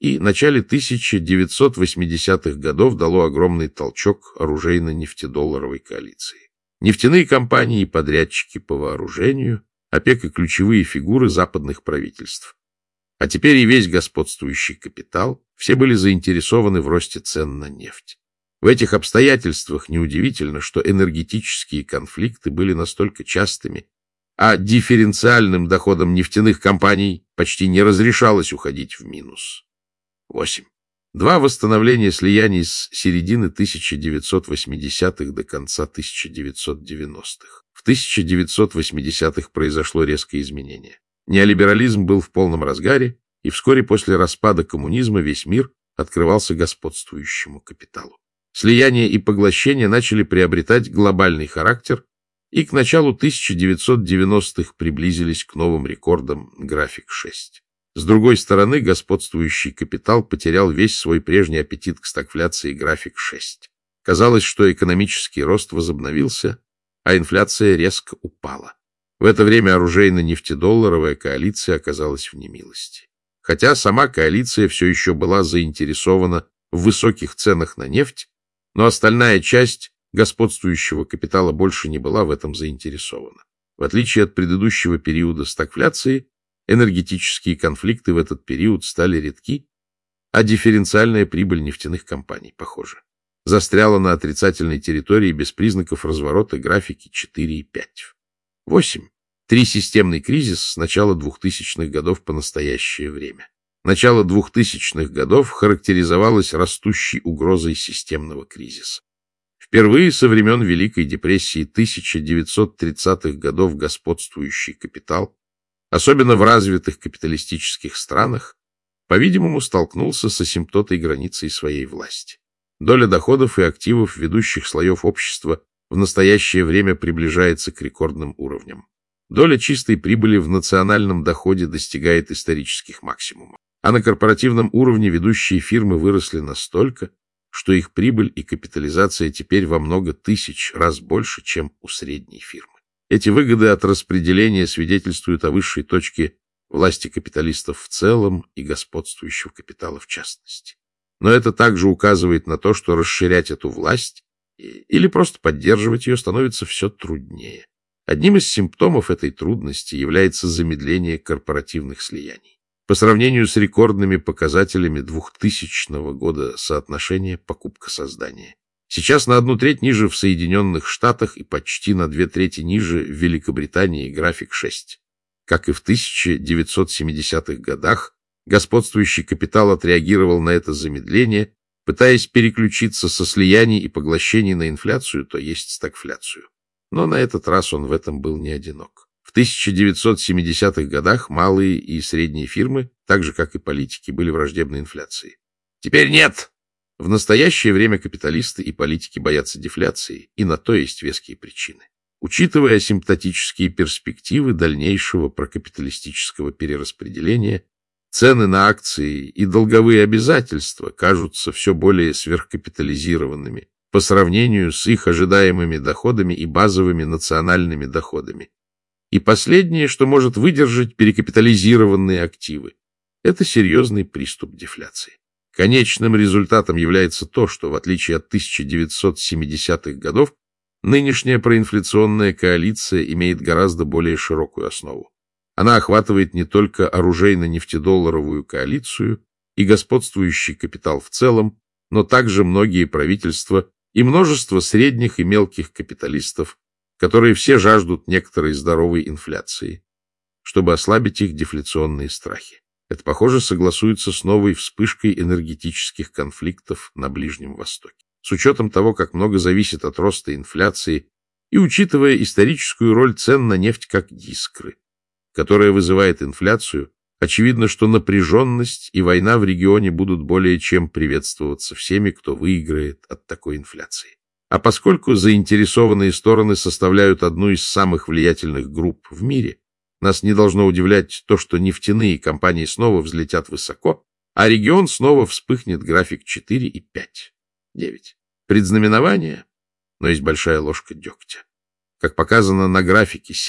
и в начале тысяча девятьсот восьмидесятых годов дало огромный толчок оружейно-нефтедолларовой коалиции. Нефтяные компании и подрядчики по вооружению, ОПЕК и ключевые фигуры западных правительств. А теперь и весь господствующий капитал, все были заинтересованы в росте цен на нефть. В этих обстоятельствах неудивительно, что энергетические конфликты были настолько частыми, а дифференциальным доходам нефтяных компаний почти не разрешалось уходить в минус. восемь. Два восстановления слияний с середины тысяча девятьсот восьмидесятых до конца тысяча девятьсот девяностых. В тысяча девятьсот восьмидесятых произошло резкое изменение. Неолиберализм был в полном разгаре, и вскоре после распада коммунизма весь мир открывался господствующему капиталу. Слияния и поглощения начали приобретать глобальный характер, и к началу тысяча девятьсот девяностых приблизились к новым рекордам график шесть. С другой стороны, господствующий капитал потерял весь свой прежний аппетит к стагфляции график шесть. Казалось, что экономический рост возобновился, а инфляция резко упала. В это время оружейно-нефтедолларовая коалиция оказалась в немилости. Хотя сама коалиция все еще была заинтересована в высоких ценах на нефть, но остальная часть господствующего капитала больше не была в этом заинтересована. В отличие от предыдущего периода стагфляции, энергетические конфликты в этот период стали редки, а дифференциальная прибыль нефтяных компаний, похоже, застряла на отрицательной территории без признаков разворота графики четыре и пять. восемь. Трисистемный кризис с начала двухтысячных годов по настоящее время. Начало двухтысячных годов характеризовалось растущей угрозой системного кризиса. Впервые со времен Великой депрессии тысяча девятьсот тридцатых годов господствующий капитал, особенно в развитых капиталистических странах, по-видимому, столкнулся с асимптотой границей своей власти. Доля доходов и активов ведущих слоев общества в настоящее время приближается к рекордным уровням. Доля чистой прибыли в национальном доходе достигает исторических максимумов. А на корпоративном уровне ведущие фирмы выросли настолько, что их прибыль и капитализация теперь во много тысяч раз больше, чем у средней фирмы. Эти выгоды от распределения свидетельствуют о высшей точке власти капиталистов в целом и господствующего капитала в частности. Но это также указывает на то, что расширять эту власть или просто поддерживать ее становится все труднее. Одним из симптомов этой трудности является замедление корпоративных слияний. По сравнению с рекордными показателями двухтысячного года соотношение покупка-создание. Сейчас на одну треть ниже в Соединенных Штатах и почти на две трети ниже в Великобритании график шесть. Как и в тысяча девятьсот семидесятых годах, господствующий капитал отреагировал на это замедление, пытаясь переключиться со слияний и поглощений на инфляцию, то есть стагфляцию. Но на этот раз он в этом был не одинок. В тысяча девятьсот семидесятых годах малые и средние фирмы, так же как и политики, были враждебны инфляции. Теперь нет! В настоящее время капиталисты и политики боятся дефляции, и на то есть веские причины. Учитывая асимптотические перспективы дальнейшего прокапиталистического перераспределения, цены на акции и долговые обязательства кажутся все более сверхкапитализированными по сравнению с их ожидаемыми доходами и базовыми национальными доходами. И последнее, что может выдержать перекапитализированные активы, это серьезный приступ дефляции. Конечным результатом является то, что, в отличие от тысяча девятьсот семидесятых годов, нынешняя проинфляционная коалиция имеет гораздо более широкую основу. Она охватывает не только оружейно-нефтедолларовую коалицию и господствующий капитал в целом, но также многие правительства и множество средних и мелких капиталистов, которые все жаждут некоторой здоровой инфляции, чтобы ослабить их дефляционные страхи. Это, похоже, согласуется с новой вспышкой энергетических конфликтов на Ближнем Востоке. С учетом того, как много зависит от роста инфляции, и учитывая историческую роль цен на нефть как искры, которая вызывает инфляцию, очевидно, что напряженность и война в регионе будут более чем приветствоваться всеми, кто выиграет от такой инфляции. А поскольку заинтересованные стороны составляют одну из самых влиятельных групп в мире, нас не должно удивлять то, что нефтяные компании снова взлетят высоко, а регион снова вспыхнет график четыре и пять, девять. Предзнаменование, но есть большая ложка дегтя. Как показано на графике семь,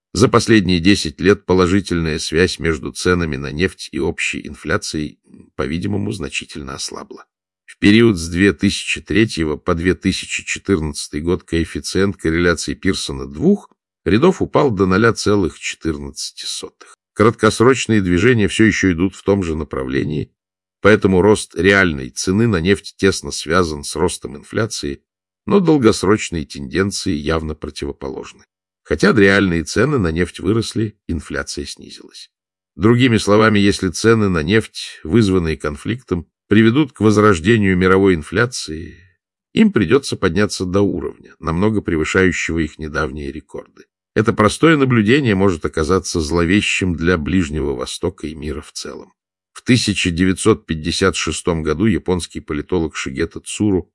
За последние десять лет положительная связь между ценами на нефть и общей инфляцией, по-видимому, значительно ослабла. В период с две тысячи третьего по две тысячи четырнадцатый год коэффициент корреляции Пирсона двух рядов упал до ноль целых четырнадцать сотых. Краткосрочные движения все еще идут в том же направлении, поэтому рост реальной цены на нефть тесно связан с ростом инфляции, но долгосрочные тенденции явно противоположны. Хотя реальные цены на нефть выросли, инфляция снизилась. Другими словами, если цены на нефть, вызванные конфликтом, приведут к возрождению мировой инфляции, им придется подняться до уровня, намного превышающего их недавние рекорды. Это простое наблюдение может оказаться зловещим для Ближнего Востока и мира в целом. В тысяча девятьсот пятьдесят шестом году японский политолог Шигето Цуру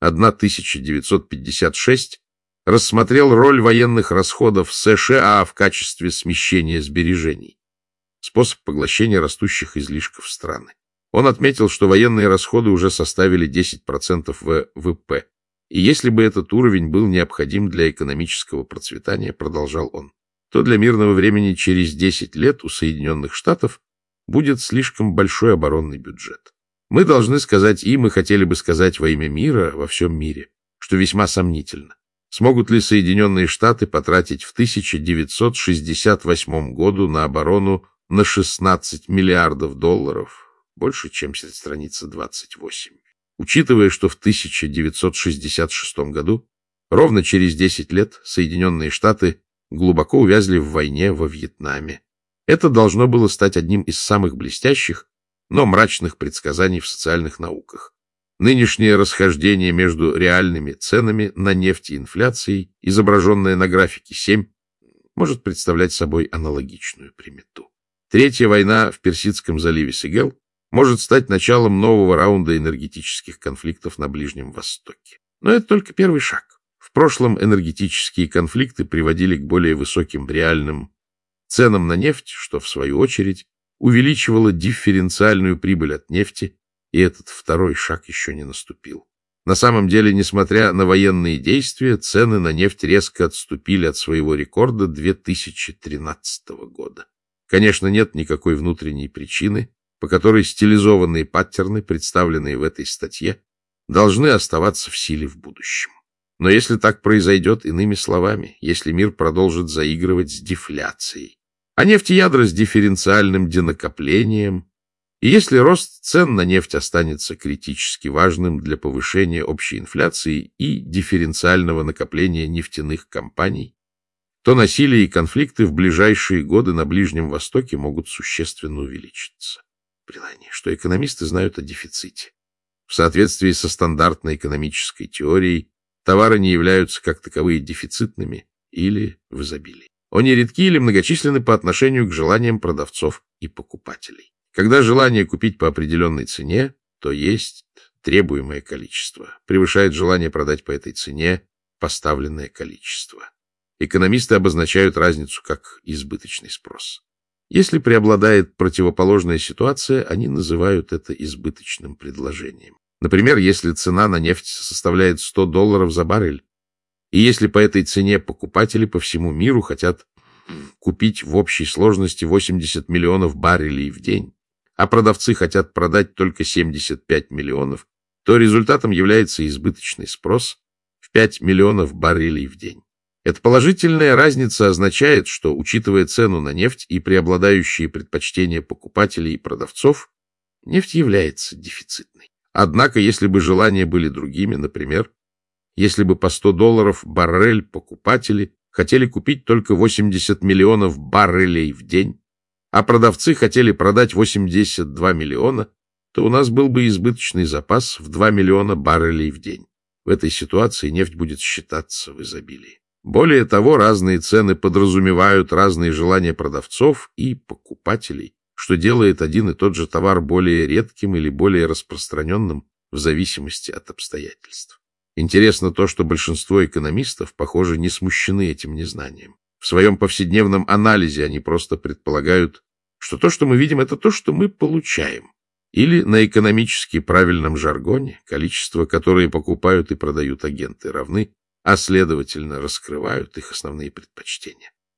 тысяча девятьсот пятьдесят шесть рассмотрел роль военных расходов США в качестве смещения сбережений, способ поглощения растущих излишков страны. Он отметил, что военные расходы уже составили десять процентов вэ вэ пэ, и если бы этот уровень был необходим для экономического процветания, продолжал он, то для мирного времени через десять лет у Соединенных Штатов будет слишком большой оборонный бюджет. Мы должны сказать им, и хотели бы сказать во имя мира во всем мире, что весьма сомнительно. Смогут ли Соединенные Штаты потратить в тысяча девятьсот шестьдесят восьмом году на оборону на шестнадцать миллиардов долларов, больше, чем страница двадцать восемь? Учитывая, что в тысяча девятьсот шестьдесят шестом году, ровно через десять лет, Соединенные Штаты глубоко увязли в войне во Вьетнаме. Это должно было стать одним из самых блестящих, но мрачных предсказаний в социальных науках. Нынешнее расхождение между реальными ценами на нефть и инфляцией, изображенное на графике семь, может представлять собой аналогичную примету. Третья война в Персидском заливе Сегел может стать началом нового раунда энергетических конфликтов на Ближнем Востоке. Но это только первый шаг. В прошлом энергетические конфликты приводили к более высоким реальным ценам на нефть, что, в свою очередь, увеличивало дифференциальную прибыль от нефти, и этот второй шаг еще не наступил. На самом деле, несмотря на военные действия, цены на нефть резко отступили от своего рекорда две тысячи тринадцатого года. Конечно, нет никакой внутренней причины, по которой стилизованные паттерны, представленные в этой статье, должны оставаться в силе в будущем. Но если так произойдет, иными словами, если мир продолжит заигрывать с дефляцией, а нефтеядра с дифференциальным денакоплением, и если рост цен на нефть останется критически важным для повышения общей инфляции и дифференциального накопления нефтяных компаний, то насилие и конфликты в ближайшие годы на Ближнем Востоке могут существенно увеличиться. Прилание, что экономисты знают о дефиците. В соответствии со стандартной экономической теорией, товары не являются как таковые дефицитными или в изобилии. Они редки или многочисленны по отношению к желаниям продавцов и покупателей. Когда желание купить по определенной цене, то есть требуемое количество, превышает желание продать по этой цене поставленное количество. Экономисты обозначают разницу как избыточный спрос. Если преобладает противоположная ситуация, они называют это избыточным предложением. Например, если цена на нефть составляет сто долларов за баррель, и если по этой цене покупатели по всему миру хотят купить в общей сложности восемьдесят миллионов баррелей в день, а продавцы хотят продать только семьдесят пять миллионов, то результатом является избыточный спрос в пять миллионов баррелей в день. Эта положительная разница означает, что, учитывая цену на нефть и преобладающие предпочтения покупателей и продавцов, нефть является дефицитной. Однако, если бы желания были другими, например, если бы по сто долларов баррель покупатели хотели купить только восемьдесят миллионов баррелей в день, а продавцы хотели продать восемьдесят два миллиона, то у нас был бы избыточный запас в два миллиона баррелей в день. В этой ситуации нефть будет считаться в изобилии. Более того, разные цены подразумевают разные желания продавцов и покупателей, что делает один и тот же товар более редким или более распространенным в зависимости от обстоятельств. Интересно то, что большинство экономистов, похоже, не смущены этим незнанием. В своем повседневном анализе они просто предполагают, что то, что мы видим, это то, что мы получаем. Или на экономически правильном жаргоне количество, которое покупают и продают агенты, равны, а следовательно раскрывают их основные предпочтения.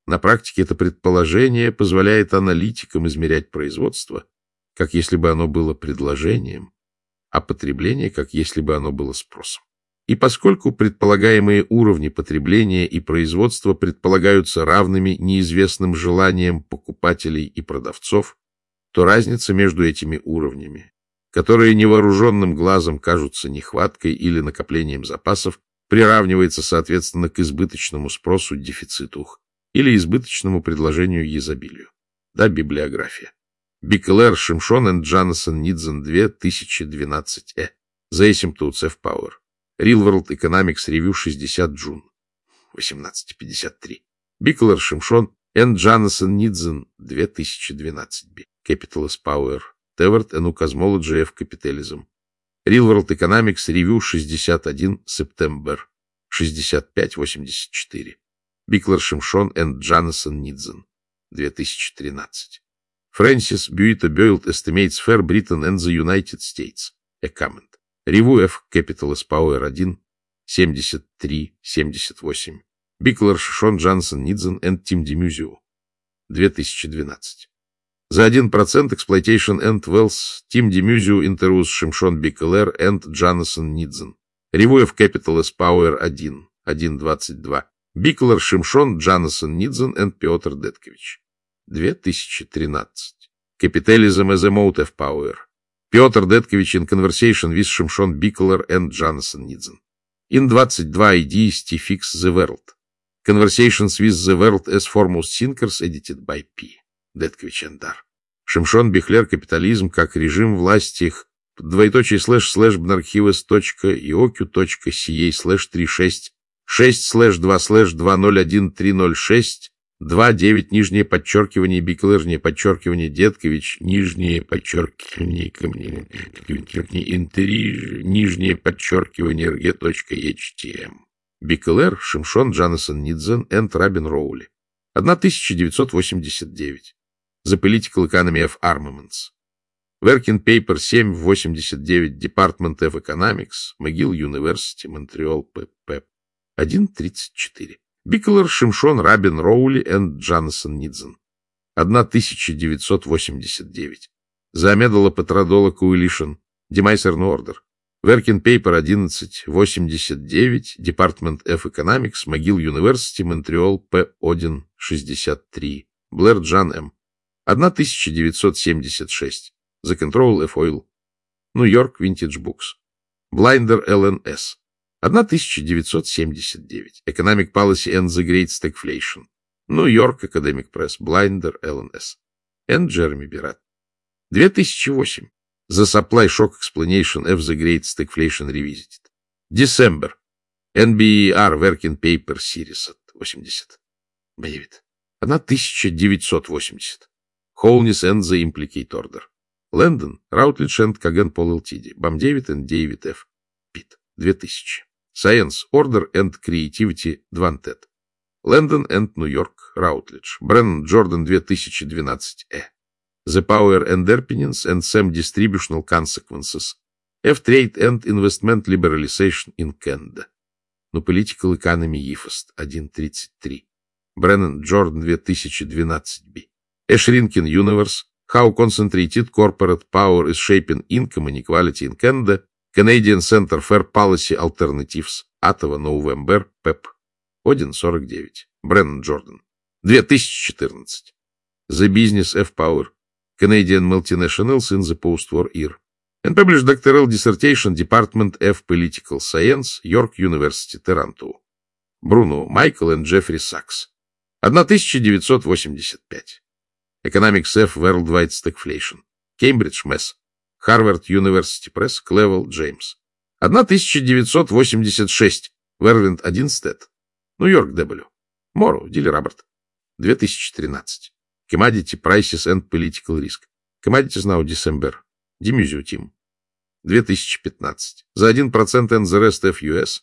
На практике это предположение позволяет аналитикам измерять производство, как если бы оно было предложением, а потребление, как если бы оно было спросом. И поскольку предполагаемые уровни потребления и производства предполагаются равными неизвестным желаниям покупателей и продавцов, то разница между этими уровнями, которые невооруженным глазом кажутся нехваткой или накоплением запасов, приравнивается, соответственно, к избыточному спросу, дефициту или избыточному предложению изобилию. Да, библиография. Бикелер, Шимшон энд Джанасон Нидзен две тысячи двенадцать э. The Asymptotes of Power. Real World Economics Review шестьдесят Джун. восемнадцать пятьдесят три. Бикелер, Шимшон энд Джанасон Нидзен две тысячи двенадцать би. Capital is Power. Tevert and Cosmology of Capitalism. Real World Economics Review шестьдесят один Септембер. шестьдесят пять восемьдесят четыре. Бикелер, Шимшон энд Джанасон Нидзен две тысячи тринадцать. Francis Buito Boyle Estimates Fair Britain and the United States. A Comment. Review of Capital is Power один семьдесят три семьдесят восемь. Бикелер, Шишон, Джансон, Нидзен and Тим Демюзио две тысячи двенадцать. За один процент Exploitation and Wealth Тим Демюзио Интервьюс Шимшон Бикелер and Джанасон Нидзен. Review of Capital is Power один один двадцать два. Бикелер, Шимшон, Джанасон Нидзен and Петр Деткович две тысячи тринадцать. Capitalism as a Mode of Power. Петр Деткович in Conversation with Шимшон Бикелер and Джанасон Нидзен. In двадцать два Ideas to Fix the World. Conversations with the World as Foremost Thinkers, edited by P. Деткович and Дар. Шимшон Бихлер, Капитализм как режим власти, двоеточие слэш слэш бнархивес точка иокю точка ca слэш три шесть шесть слэш два слэш два ноль один три ноль шесть два девять нижнее подчеркивание Бикелер, нижнее подчеркивание Деткович, нижнее подчеркивание интери, нижнее подчеркивание rg.htm. Бикелер, Шимшон, Джанасон Нидзен and Рабин Роули. тысяча девятьсот восемьдесят девять. The Political Economy of Armaments. Working Paper семь восемьдесят девять. Department of Economics. McGill University, Montreal, pp. один тридцать четыре. Бикелер, Шимшон, Рабин Роули and Джанасон Нидзен. тысяча девятьсот восемьдесят девять. The Amygdala Petrodola Coalition. Demisern Order. Working Paper одиннадцать восемьдесят девять. Department of Economics. McGill University, Montreal, П. Один шестьдесят три. Блэр Джан М. тысяча девятьсот семьдесят шесть. The Control of Oil. Нью-Йорк, Vintage Books. Blinder Л Н С. тысяча девятьсот семьдесят девять. Economic Policy and the Great Stagflation. Нью-Йорк, Academic Press. Blinder Л Н С. Н. Джереми Бират. две тысячи восемь. The Supply Shock Explanation of the Great Stagflation Revisited. December. Эн Би И Ар Working Paper Series восемьдесят. Боевит. тысяча девятьсот восемьдесят. Holness and the Implicate Order. Лэндон. Роутлидж энд Каген Пол Л Т Д. Бам Дэвид и Дэвид Ф. Питт. две тысячи. Science, Order and Creativity Двантет. Лэндон and Нью-Йорк. Роутлидж. Бреннан Джордан две тысячи двенадцать. Э. The Power and Underpinnings and Some Distributional Consequences. F-Trade and Investment Liberalization in Canada. No Political Economy Ефаст. один тридцать три. Бреннан Джордан две тысячи двенадцать. Б. A Shrinking Universe. How Concentrated Corporate Power is Shaping Income Inequality in Canada. Canadian Center for Policy Alternatives. Атова, Новембер, Пеп. один сорок девять. Бреннан Джордан. две тысячи четырнадцать. The Business of Power. Canadian Multinationals in the Post-War Era. And published doctoral dissertation Department of Political Science, York University, Toronto. Бруно Майкл и Джеффри Сакс. тысяча девятьсот восемьдесят пять. Economics of Worldwide Stagflation. Cambridge, Mass. Harvard University Press. Клевел, Джеймс. тысяча девятьсот восемьдесят шесть. Вервинд Одинстед. Нью-Йорк, Дабл Ю. Морроу, Дилли Роберт. две тысячи тринадцать. Commodity Prices and Political Risk. Commodities Now, December. Демюзио, Тим. две тысячи пятнадцать. За один процент and the rest of ю эс.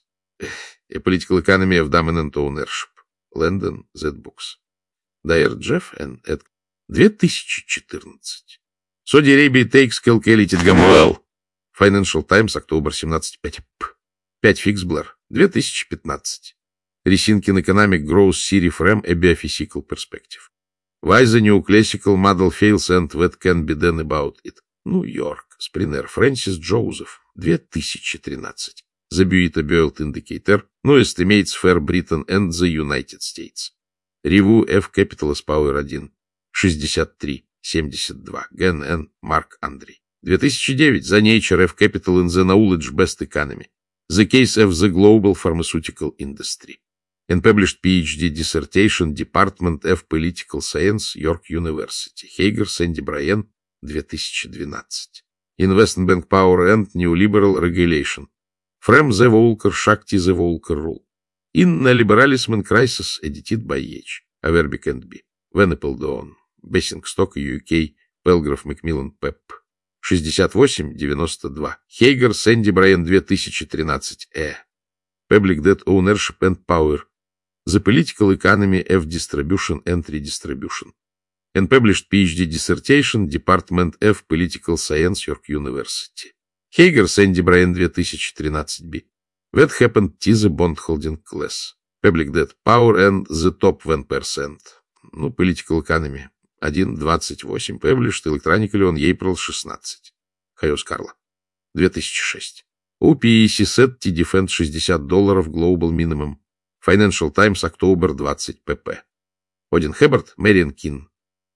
A Political Economy of Dominant Ownership. Лэндон, Z Books. Дайер, Джефф, Н. Эд. две тысячи четырнадцать. Saudi Arabia Takes Calculated Gamwell. Financial Times, Октобер семнадцать пять. пять Фиксблэр. две тысячи пятнадцать. Resinkin Economic Growth Siri Frame A Biophysical Perspective. Why the New Classical Model Fails and What Can Be Done About It. Нью-Йорк. Спринер. Фрэнсис Джозеф. две тысячи тринадцать. The Buita Built Indicator. No Estimates for Britain and the United States. Review F. Capitalist Power один. шестьдесят три семьдесят два. Ген Н. Марк Андрей. две тысячи девять. The Nature F. Capital in the Knowledge Best Economy. The Case of the Global Pharmaceutical Industry. Unpublished PhD Dissertation, Department of Political Science, York University. Хейгер, Сэнди Брайан, две тысячи двенадцать. Investment Bank Power and Neoliberal Regulation. From the Volcker, Shakti the Volcker Rule. In Neoliberalism and Crisis, edited by H. Averbeck and B. Venaple Dawn. Bessingstock, ю кей. Pelgraf, Macmillan, Pep. шестьдесят восемь девяносто два. Хейгер, Сэнди Брайан, две тысячи тринадцать. Э. Public Debt Ownership and Power. The Political Economy of Distribution and Redistribution. Unpublished PhD Dissertation, Department of Political Science, York University. Хейгер, Сэнди Брайан, две тысячи тринадцать би. What Happened to the Bondholding Class. Public Debt Power and the Top one percent. Ну, Political Economy. один двадцать восемь. Published Electronically on April шестнадцать. Хайос Карла. две тысячи шесть. о пи и си Set to Defend шестьдесят долларов Global Minimum. Financial Times, October двадцать pp. Один Хеббард, Мэриан Кин.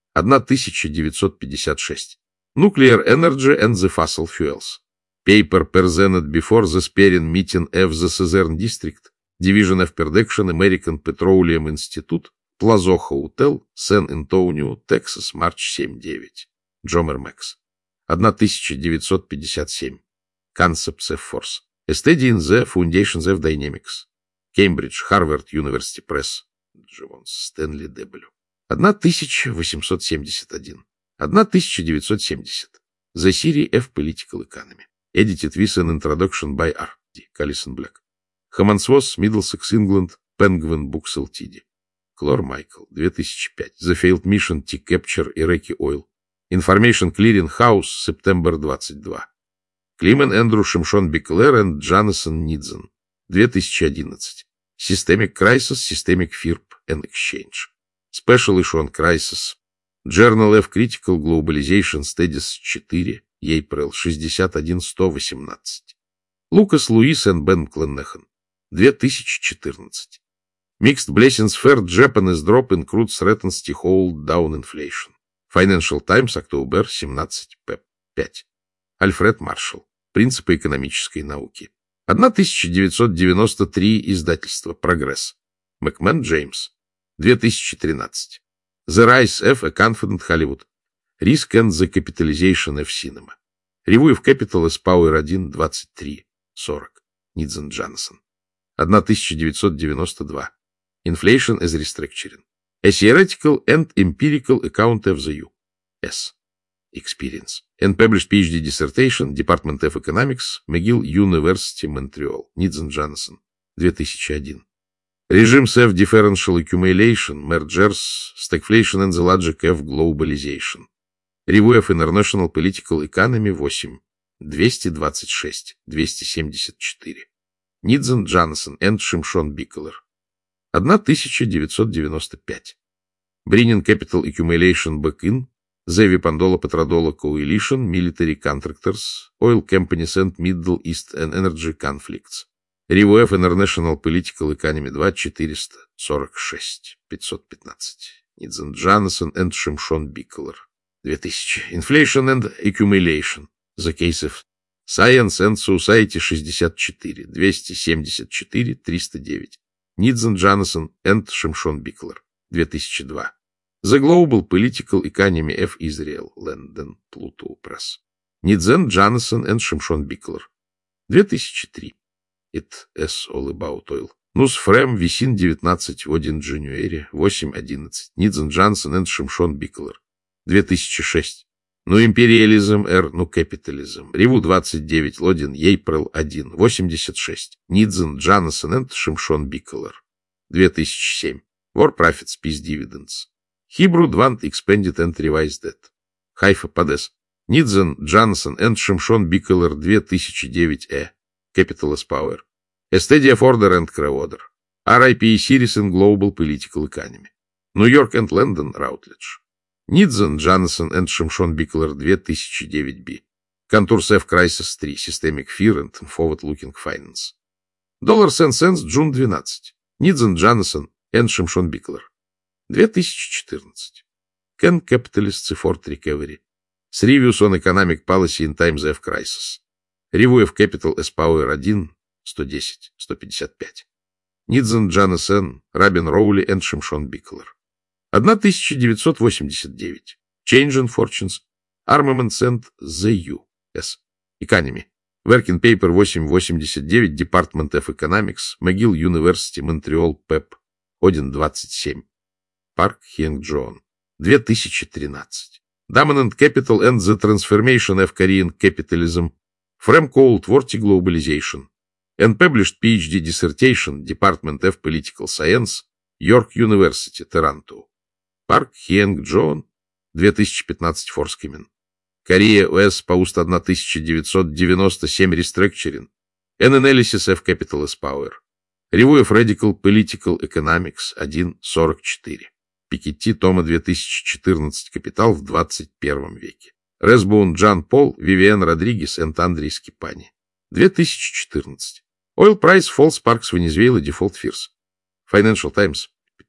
тысяча девятьсот пятьдесят шесть. Nuclear Energy and the Fossil Fuels. Paper presented before the Spearing Meeting of the Southern District, Division of Production, American Petroleum Institute, Plaza Hotel, San Antonio, Texas, March семь девять. Джомер Мэкс. тысяча девятьсот пятьдесят семь. Concepts of Force. A Study in the Foundations of Dynamics. Cambridge, Harvard University Press. Джонс, Стэнли Дебелю. тысяча восемьсот семьдесят один. тысяча девятьсот семьдесят. The Theory of Political Economy. Edited with an Introduction by R. D. Callison Black. Хаммонсвос, Middlesex, England, Penguin Books Limited. Клор Майкл, две тысячи пять. The Failed Mission to Capture Iraqi Oil. Information Clearing House, September двадцать второй. Климан Эндрю Шимшон Биклер и Джонасон Нидзен. две тысячи одиннадцать. Systemic Crisis, Systemic Fear and Exchange. Special Issue on Crisis. Journal of Critical Globalization Studies четыре. April шестьдесят один сто восемнадцать. Лукас Луис и Бен Кленнехан. две тысячи четырнадцать. Mixed Blessings Fair Japanese Drop Include Threatens to Hold Down Inflation. Financial Times, October семнадцать пять. Альфред Маршалл. Принципы экономической науки. тысяча девятьсот девяносто три. Издательство «Прогресс». Макмен Джеймс. две тысячи тринадцать. The Rise of a Confident Hollywood. Risk and the Capitalization of Cinema. Review of Capital is Power один двадцать три сорок. Нидзен Джонсон. тысяча девятьсот девяносто два. Inflation as Restructuring. A Theoretical and Empirical Account of the U S Experience. Unpublished PhD Dissertation, Department of Economics, McGill University, Montreal. Нидзен Джонсон. две тысячи один. Regimes of Differential Accumulation, Mergers, Stagflation and the Logic of Globalization. Review of International Political Economy восемь. двести двадцать шесть двести семьдесят четыре. Нидзен Джонсон и Шимшон Биклер. тысяча девятьсот девяносто пять. Bringing Capital Accumulation Back In, The Pandola Petrodola Coalition, Military Contractors, Oil Companies and Middle East and Energy Conflicts. Review of International Political Economy два четыреста сорок шесть пятьсот пятнадцать. Нидзен Джонсон и Шимшон Биклер. две тысячи. Inflation and Accumulation. The Case of Science and Society шестьдесят четыре двести семьдесят четыре триста девять. Нидзен Джонсон и Шимшон Биклер. две тысячи два. The Global Political Economy of Israel. Лондон. Pluto Press. Нидзен Джонсон и Шимшон Биклер. две тысячи три. It is all about oil. Нус Фрем Висин девятнадцать один Джануэри восемь одиннадцать. Нидзен Джонсон и Шимшон Биклер. две тысячи шесть. Ну империализм Р, ну капитализм. Реву двадцать девять Лодин April один восемьдесят шесть. Нидзен Джонсон и Шимшон Биклер. две тысячи семь. War Profits Peace Dividends. Hebrew Dvant Expanded and Revised Debt. Хайфа Падес. Нидзен Джонсон и Шимшон Биклер две тысячи девять. Э. Capitalist Power. A Study of Order and Crowd Order. ар ай пи Series in Global Political Economy. New York and London Routledge. Нидзен, Джанасон и Шимшон Биклер две тысячи девять би. Contours F Crisis три. Systemic Fear and Forward Looking Finance. Dollars and Cents, Джун двенадцать. Нидзен, Джанасон и Шимшон Биклер. две тысячи четырнадцать. Can Capitalists Afford Recovery. С Reviews on Economic Policy in Times F Crisis. Review of Capital S Power один, сто десять, сто пятьдесят пять. Нидзен, Джанасон, Рабин Роули и Шимшон Биклер. тысяча девятьсот восемьдесят девять. Change in Fortunes. Armaments and the ю эс. Economy. Working Paper восемь восемьдесят девять. Department of Economics. McGill University. Montreal. Пеп. один двадцать семь. Парк Хенг Джон. две тысячи тринадцать. Dominant Capital and the Transformation of Korean Capitalism. From Cold War to Globalization. Unpublished пи эйч ди Dissertation. Department of Political Science. York University. Торонто. Парк Хенг Джон. две тысячи пятнадцать. Форскимен. Корея ОС Пауст тысяча девятьсот девяносто семь. Restructuring. An Analysis of Capital as Power. Review of Radical Political Economics один сорок четыре. Пикетти, тома две тысячи четырнадцать. Капитал в двадцать первом веке. Ресбоун, Джан Пол, Вивиан Родригес и Андрей Скипани. две тысячи четырнадцать. Oil Price Falls Sparks Venezuela Default Fears. Financial Times.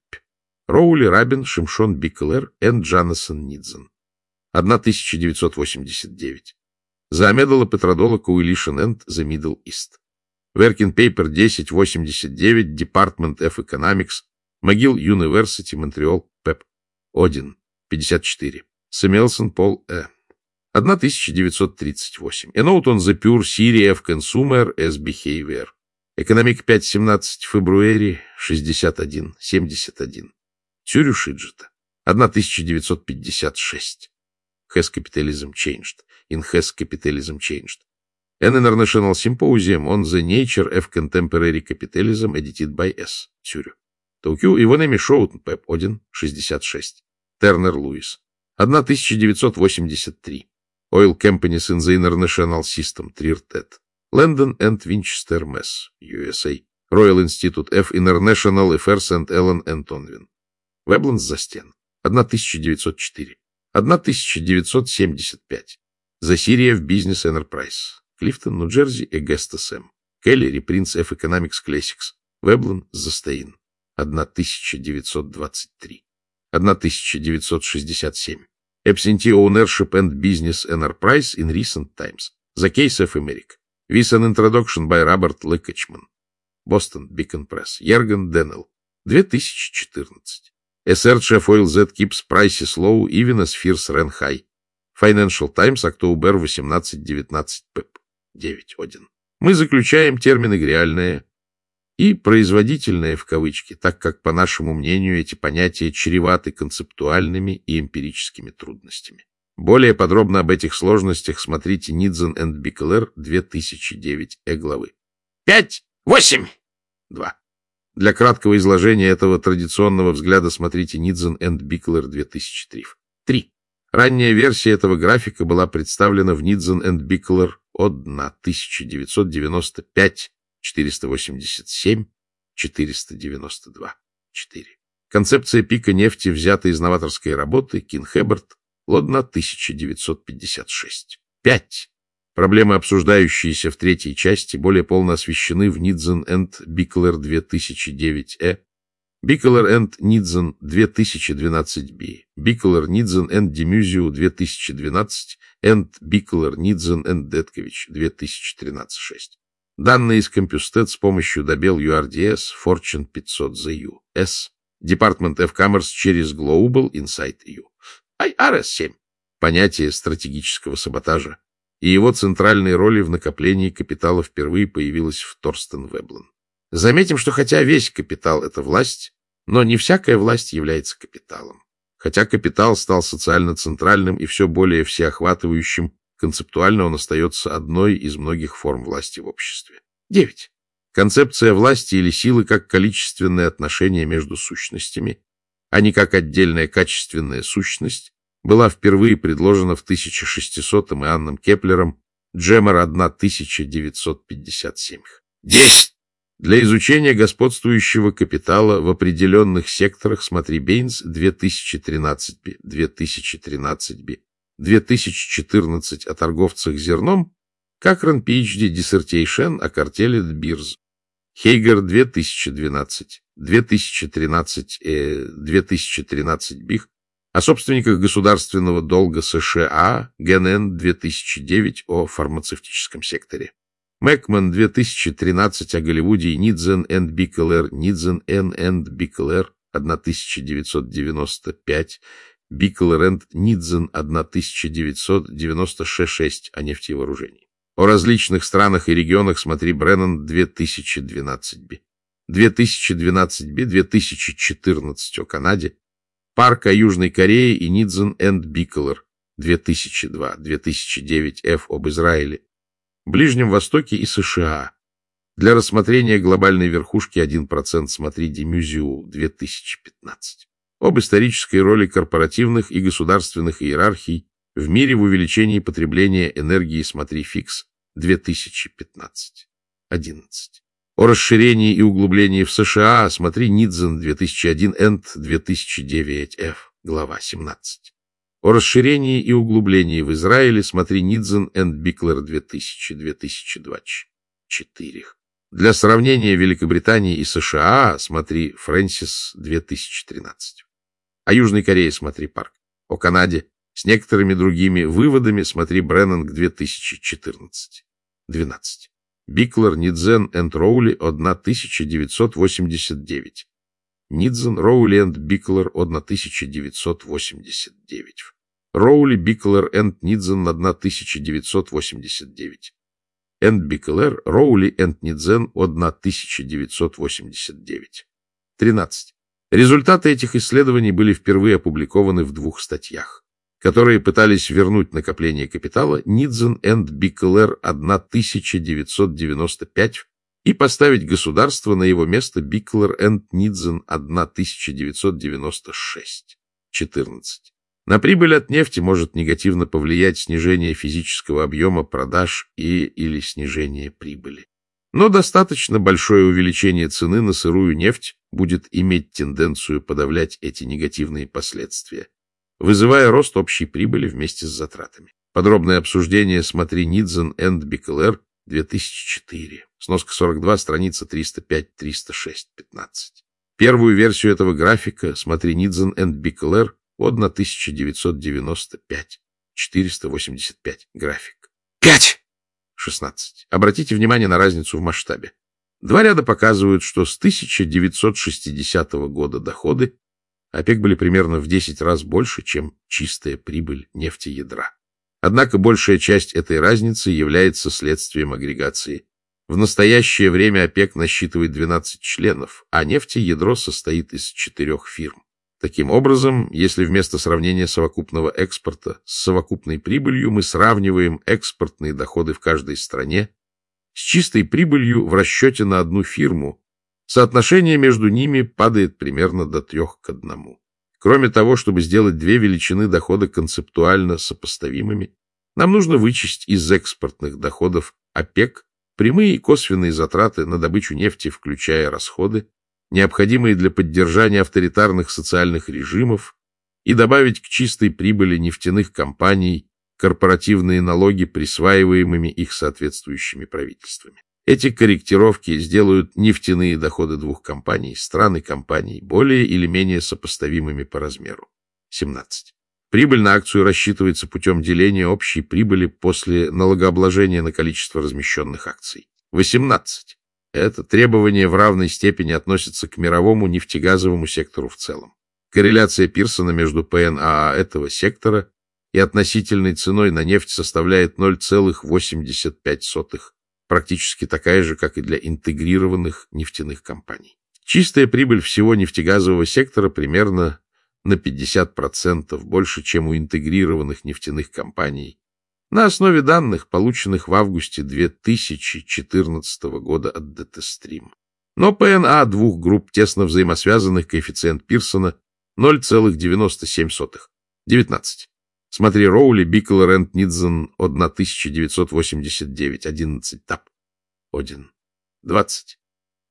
Роули, Рабин, Шимшон Биклер и Джанасон Нидзен. тысяча девятьсот восемьдесят девять. The Medal of Petrodollar Coalition and the Middle East. Working Paper десять восемьдесят девять. Department of Economics. McGill University. Montreal. Пеп. один пятьдесят четыре. Сэмюэлсон Пол Э. тысяча девятьсот тридцать восемь. A Note on the Pure Theory of Consumer as Behavior. Economic пять семнадцать. Февруари шестьдесят один семьдесят один. Цюрю Шиджета. тысяча девятьсот пятьдесят шесть. Has Capitalism Changed? In Has Capitalism Changed? An International Symposium on the Nature of Contemporary Capitalism, edited by S. Цюрю. Токю Ивонеми Шоутен, Пеп один шестьдесят шесть. Тернер Луис. тысяча девятьсот восемьдесят три. Oil Companies in the International System, Триртет. Лэндон and Winchester, Mass., ю эс эй. Royal Institute of International Affairs and Ellen Antonvin. Вебландс за стен. тысяча девятьсот четыре. тысяча девятьсот семьдесят пять. The Syria of Business Enterprise. Клифтон, Нью-Джерси, Эгестас М. Келли, Reprints of Economics Classics. Вебланд, Застаин. тысяча девятьсот двадцать три. тысяча девятьсот шестьдесят семь. Absentee Ownership and Business Enterprise in Recent Times. The Case of America. With an Introduction by Robert Lekachman. Boston, Beacon Press. Ерген Деннелл. две тысячи четырнадцать. A search of oil that keeps prices low even as fears ran high. Financial Times, October восемнадцать девятнадцать, Пеп девять один. Мы заключаем термины «реальное» и «производительное» в кавычки, так как, по нашему мнению, эти понятия чреваты концептуальными и эмпирическими трудностями. Более подробно об этих сложностях смотрите Нидзен и Биклер две тысячи девять э главы. пять, восемь, два. Для краткого изложения этого традиционного взгляда смотрите Нидзен и Биклер две тысячи три. три. Ранняя версия этого графика была представлена в Нидзен и Биклер от тысяча девятьсот девяносто пять четыреста восемьдесят семь четыреста девяносто два четыре. Концепция пика нефти взята из новаторской работы Кин-Хеберт, Лодна, тысяча девятьсот пятьдесят шесть. пять. Проблемы, обсуждающиеся в третьей части, более полно освещены в Нидзен и Биклер две тысячи девять э, Биклер и Нидзен две тысячи двенадцать би, Биклер, Нидзен и Демюзиу две тысячи двенадцать, и Биклер, Нидзен и Деткович две тысячи тринадцать шесть. Данные из Compusted с помощью Добел ю ар ди эс, Fortune пятьсот зэ ю эс, Department of Commerce через Global Insight ю. ай ар эс семь. Понятие стратегического саботажа и его центральной роли в накоплении капитала впервые появилось в Торстен Веблен. Заметим, что хотя весь капитал — это власть, но не всякая власть является капиталом. Хотя капитал стал социально центральным и все более всеохватывающим, концептуально он остается одной из многих форм власти в обществе. девять. Концепция власти или силы как количественное отношение между сущностями, а не как отдельная качественная сущность, была впервые предложена в тысяча шестисотом Иоанном Кеплером, Джеммер тысяча девятьсот пятьдесят семь. десять. Для изучения господствующего капитала в определенных секторах смотри Бейнс две тысячи тринадцать би, две тысячи тринадцать би, две тысячи четырнадцать о торговцах зерном, Кохран пи эйч ди Dissertation о картеле Бирз, Хейгер две тысячи двенадцать, две тысячи тринадцать, э, две тысячи тринадцать Бих о собственниках государственного долга США, Генен две тысячи девять о фармацевтическом секторе. Мэкман две тысячи тринадцать о Голливуде и Нидзен энд Бикелер, Нидзен Н. энд Бикелер тысяча девятьсот девяносто пять, Бикелер энд Нидзен тысяча девятьсот девяносто шесть о нефти и вооружении. О различных странах и регионах смотри Бреннан две тысячи двенадцать би, две тысячи двенадцать би, две тысячи четырнадцать о Канаде, Парк о Южной Корее и Нидзен энд Бикелер две тысячи два, две тысячи девять Ф об Израиле, Ближнем Востоке и США. Для рассмотрения глобальной верхушки один процент смотри Демюзиул две тысячи пятнадцать. Об исторической роли корпоративных и государственных иерархий в мире в увеличении потребления энергии смотри Фикс две тысячи пятнадцать. одиннадцать. О расширении и углублении в США смотри Нидзен две тысячи один Энд две тысячи девять Ф, глава семнадцать. О расширении и углублении в Израиле смотри Нидзен энд Бикелер две тысячи, две тысячи двадцать четыре. Для сравнения Великобритании и США смотри Фрэнсис две тысячи тринадцать. О Южной Корее смотри Парк. О Канаде с некоторыми другими выводами смотри Бреннан две тысячи четырнадцать. двенадцать. Бикелер, Нидзен энд Роули тысяча девятьсот восемьдесят девять. Нидзен, Роули энд Бикелер тысяча девятьсот восемьдесят девять. Роули, Бикелер энд Нидзен тысяча девятьсот восемьдесят девять. Энд Бикелер, Роули энд Нидзен тысяча девятьсот восемьдесят девять. тринадцать. Результаты этих исследований были впервые опубликованы в двух статьях, которые пытались вернуть накопление капитала Нидзен энд Бикелер тысяча девятьсот девяносто пять и поставить государство на его место Бикелер энд Нидзен тысяча девятьсот девяносто шесть. четырнадцать. На прибыль от нефти может негативно повлиять снижение физического объема продаж и или снижение прибыли. Но достаточно большое увеличение цены на сырую нефть будет иметь тенденцию подавлять эти негативные последствия, вызывая рост общей прибыли вместе с затратами. Подробное обсуждение смотри Нидзен энд Бикелер две тысячи четыре. Сноска сорок два, страница триста пять, триста шесть, пятнадцать. Первую версию этого графика смотри Нидзен энд Бикелер тысяча девятьсот девяносто пять, четыреста восемьдесят пять. График. пять. шестнадцать. Обратите внимание на разницу в масштабе. Два ряда показывают, что с тысяча девятьсот шестидесятого года доходы ОПЕК были примерно в десять раз больше, чем чистая прибыль нефтеядра. Однако большая часть этой разницы является следствием агрегации. В настоящее время ОПЕК насчитывает двенадцать членов, а нефтеядро состоит из четырех фирм. Таким образом, если вместо сравнения совокупного экспорта с совокупной прибылью мы сравниваем экспортные доходы в каждой стране с чистой прибылью в расчете на одну фирму, соотношение между ними падает примерно до трех к одному. Кроме того, чтобы сделать две величины дохода концептуально сопоставимыми, нам нужно вычесть из экспортных доходов ОПЕК прямые и косвенные затраты на добычу нефти, включая расходы, необходимые для поддержания авторитарных социальных режимов, и добавить к чистой прибыли нефтяных компаний корпоративные налоги, присваиваемыми их соответствующими правительствами. Эти корректировки сделают нефтяные доходы двух компаний, стран и компаний, более или менее сопоставимыми по размеру. семнадцать. Прибыль на акцию рассчитывается путем деления общей прибыли после налогообложения на количество размещенных акций. восемнадцать. Это требование в равной степени относится к мировому нефтегазовому сектору в целом. Корреляция Пирсона между П Н А А этого сектора и относительной ценой на нефть составляет ноль целых восемьдесят пять сотых, практически такая же, как и для интегрированных нефтяных компаний. Чистая прибыль всего нефтегазового сектора примерно на пятьдесят процентов больше, чем у интегрированных нефтяных компаний, на основе данных, полученных в августе две тысячи четырнадцатого года от Датастрим. Но П Н А двух групп тесно взаимосвязанных, коэффициент Пирсона ноль целых девяносто семь сотых. девятнадцать. Смотри Роули, Бикелер энд Нидзен тысяча девятьсот восемьдесят девять, одиннадцать. Тап. один. двадцать.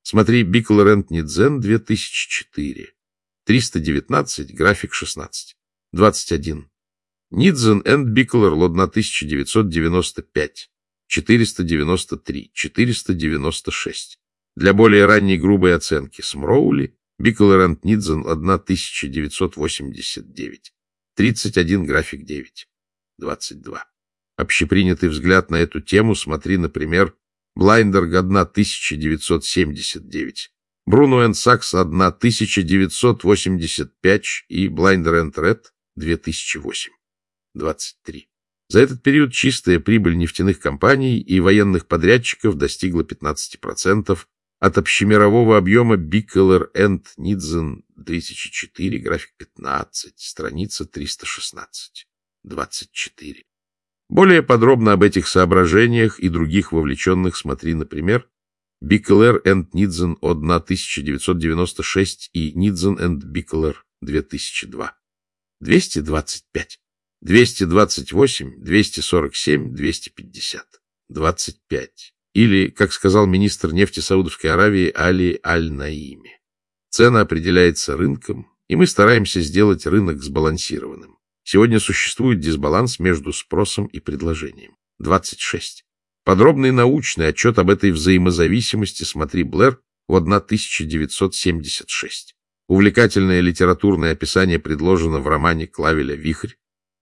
Смотри Bickler энд Нидзен две тысячи четыре. триста девятнадцать, график шестнадцать. двадцать один. Нидзен энд Bickler, лот тысяча девятьсот девяносто пять. четыреста девяносто три, четыреста девяносто шесть. Для более ранней грубой оценки Смроули, Bickler энд Нидзен тысяча девятьсот восемьдесят девять. тридцать один, график девять. двадцать два. Общепринятый взгляд на эту тему смотри, например, Блайндерг тысяча девятьсот семьдесят девять, Бруно энд Сакс тысяча девятьсот восемьдесят пять и Блайндер энд Ред две тысячи восемь. двадцать три. За этот период чистая прибыль нефтяных компаний и военных подрядчиков достигла пятнадцать процентов от общемирового объема Bickler энд Нидзен две тысячи четыре, график пятнадцать, страница триста шестнадцать. двадцать четыре. Более подробно об этих соображениях и других вовлеченных смотри, например, Bickler энд Нидзен тысяча девятьсот девяносто шесть и Нидзен энд Bickler две тысячи два. двести двадцать пять, двести двадцать восемь, двести сорок семь, двести пятьдесят. двадцать пять. Или, как сказал министр нефти Саудовской Аравии Али Аль-Наими, цена определяется рынком, и мы стараемся сделать рынок сбалансированным. Сегодня существует дисбаланс между спросом и предложением. двадцать шесть. Подробный научный отчет об этой взаимозависимости смотри Блэр в тысяча девятьсот семьдесят шесть. Увлекательное литературное описание предложено в романе Клавеля «Вихрь»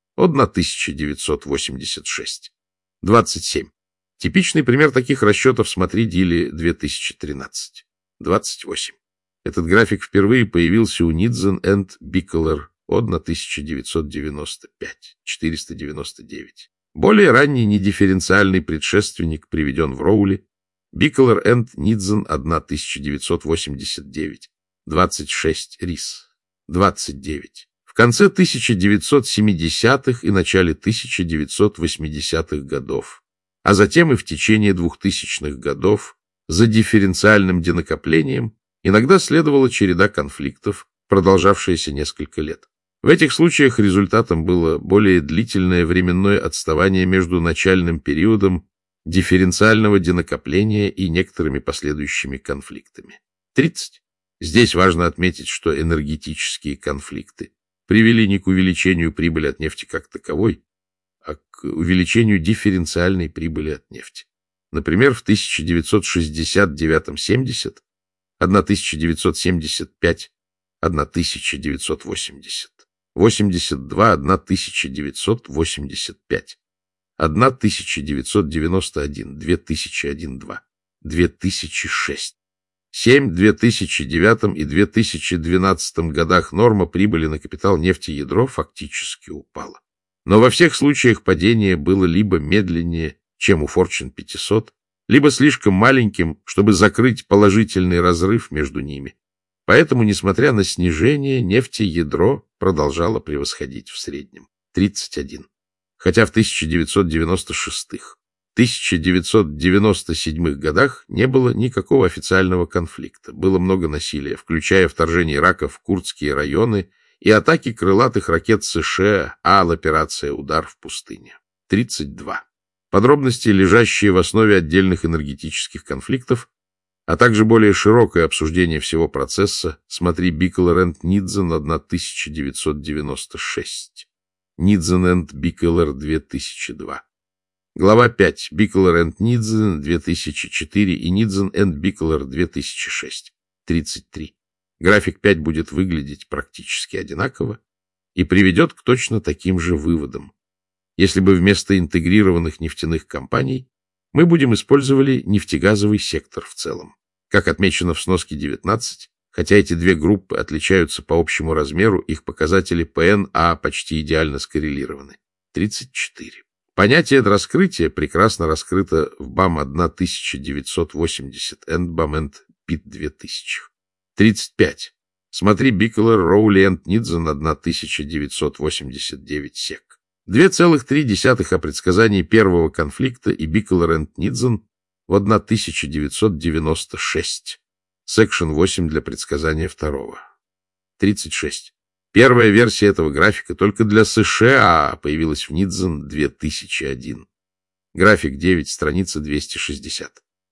тысяча девятьсот восемьдесят шесть. двадцать семь. Типичный пример таких расчетов смотри Дили две тысячи тринадцать. двадцать восемь. Этот график впервые появился у Нидзен энд Bickler тысяча девятьсот девяносто пять, четыреста девяносто девять. Более ранний недифференциальный предшественник приведен в Роули, Bickler энд Нидзен тысяча девятьсот восемьдесят девять, двадцать шесть, Рис, двадцать девять. В конце тысяча девятьсот семидесятых и начале тысяча девятьсот восьмидесятых годов, а затем и в течение двухтысячных годов за дифференциальным денакоплением иногда следовала череда конфликтов, продолжавшаяся несколько лет. В этих случаях результатом было более длительное временное отставание между начальным периодом дифференциального денакопления и некоторыми последующими конфликтами. тридцать. Здесь важно отметить, что энергетические конфликты привели не к увеличению прибыли от нефти как таковой, а к увеличению дифференциальной прибыли от нефти. Например, в тысяча девятьсот шестьдесят девятом — семьдесят, тысяча девятьсот семьдесят пять — тысяча девятьсот восемьдесят, восемьдесят два — тысяча девятьсот восемьдесят пять, тысяча девятьсот девяносто один — две тысячи один — два, две тысячи шесть. семь в две тысячи девятом и две тысячи двенадцатом годах норма прибыли на капитал нефтеядро фактически упала. Но во всех случаях падение было либо медленнее, чем у Fortune пятисот, либо слишком маленьким, чтобы закрыть положительный разрыв между ними. Поэтому, несмотря на снижение, нефтеядро продолжало превосходить в среднем. тридцать один. Хотя в тысяча девятьсот девяносто шестом — тысяча девятьсот девяносто седьмом годах не было никакого официального конфликта. Было много насилия, включая вторжение Ирака в курдские районы и атаки крылатых ракет США, АЛ-операция «Удар в пустыне». тридцать два. Подробности, лежащие в основе отдельных энергетических конфликтов, а также более широкое обсуждение всего процесса, смотри Bickler энд Нидзен тысяча девятьсот девяносто шесть, Нидзен энд Bickler две тысячи два. Глава пять. Bickler энд Нидзен две тысячи четыре и Нидзен энд Bickler две тысячи шесть. тридцать три. График пять будет выглядеть практически одинаково и приведет к точно таким же выводам. Если бы вместо интегрированных нефтяных компаний мы будем использовали нефтегазовый сектор в целом. Как отмечено в сноске девятнадцать, хотя эти две группы отличаются по общему размеру, их показатели пэ эн а почти идеально скоррелированы. тридцать четыре. Понятие раскрытия прекрасно раскрыто в бам тысяча девятьсот восемьдесят и бам энд пит две тысячи. тридцать пять. Смотри Bickler, Rowley энд Нидзен тысяча девятьсот восемьдесят девять сек. две целых три десятых о предсказании первого конфликта и Bickler энд Нидзен в тысяча девятьсот девяносто шесть. Секшн восемь для предсказания второго. тридцать шесть. Первая версия этого графика только для США появилась в Нидзен две тысячи один. График девять, страница двести шестьдесят.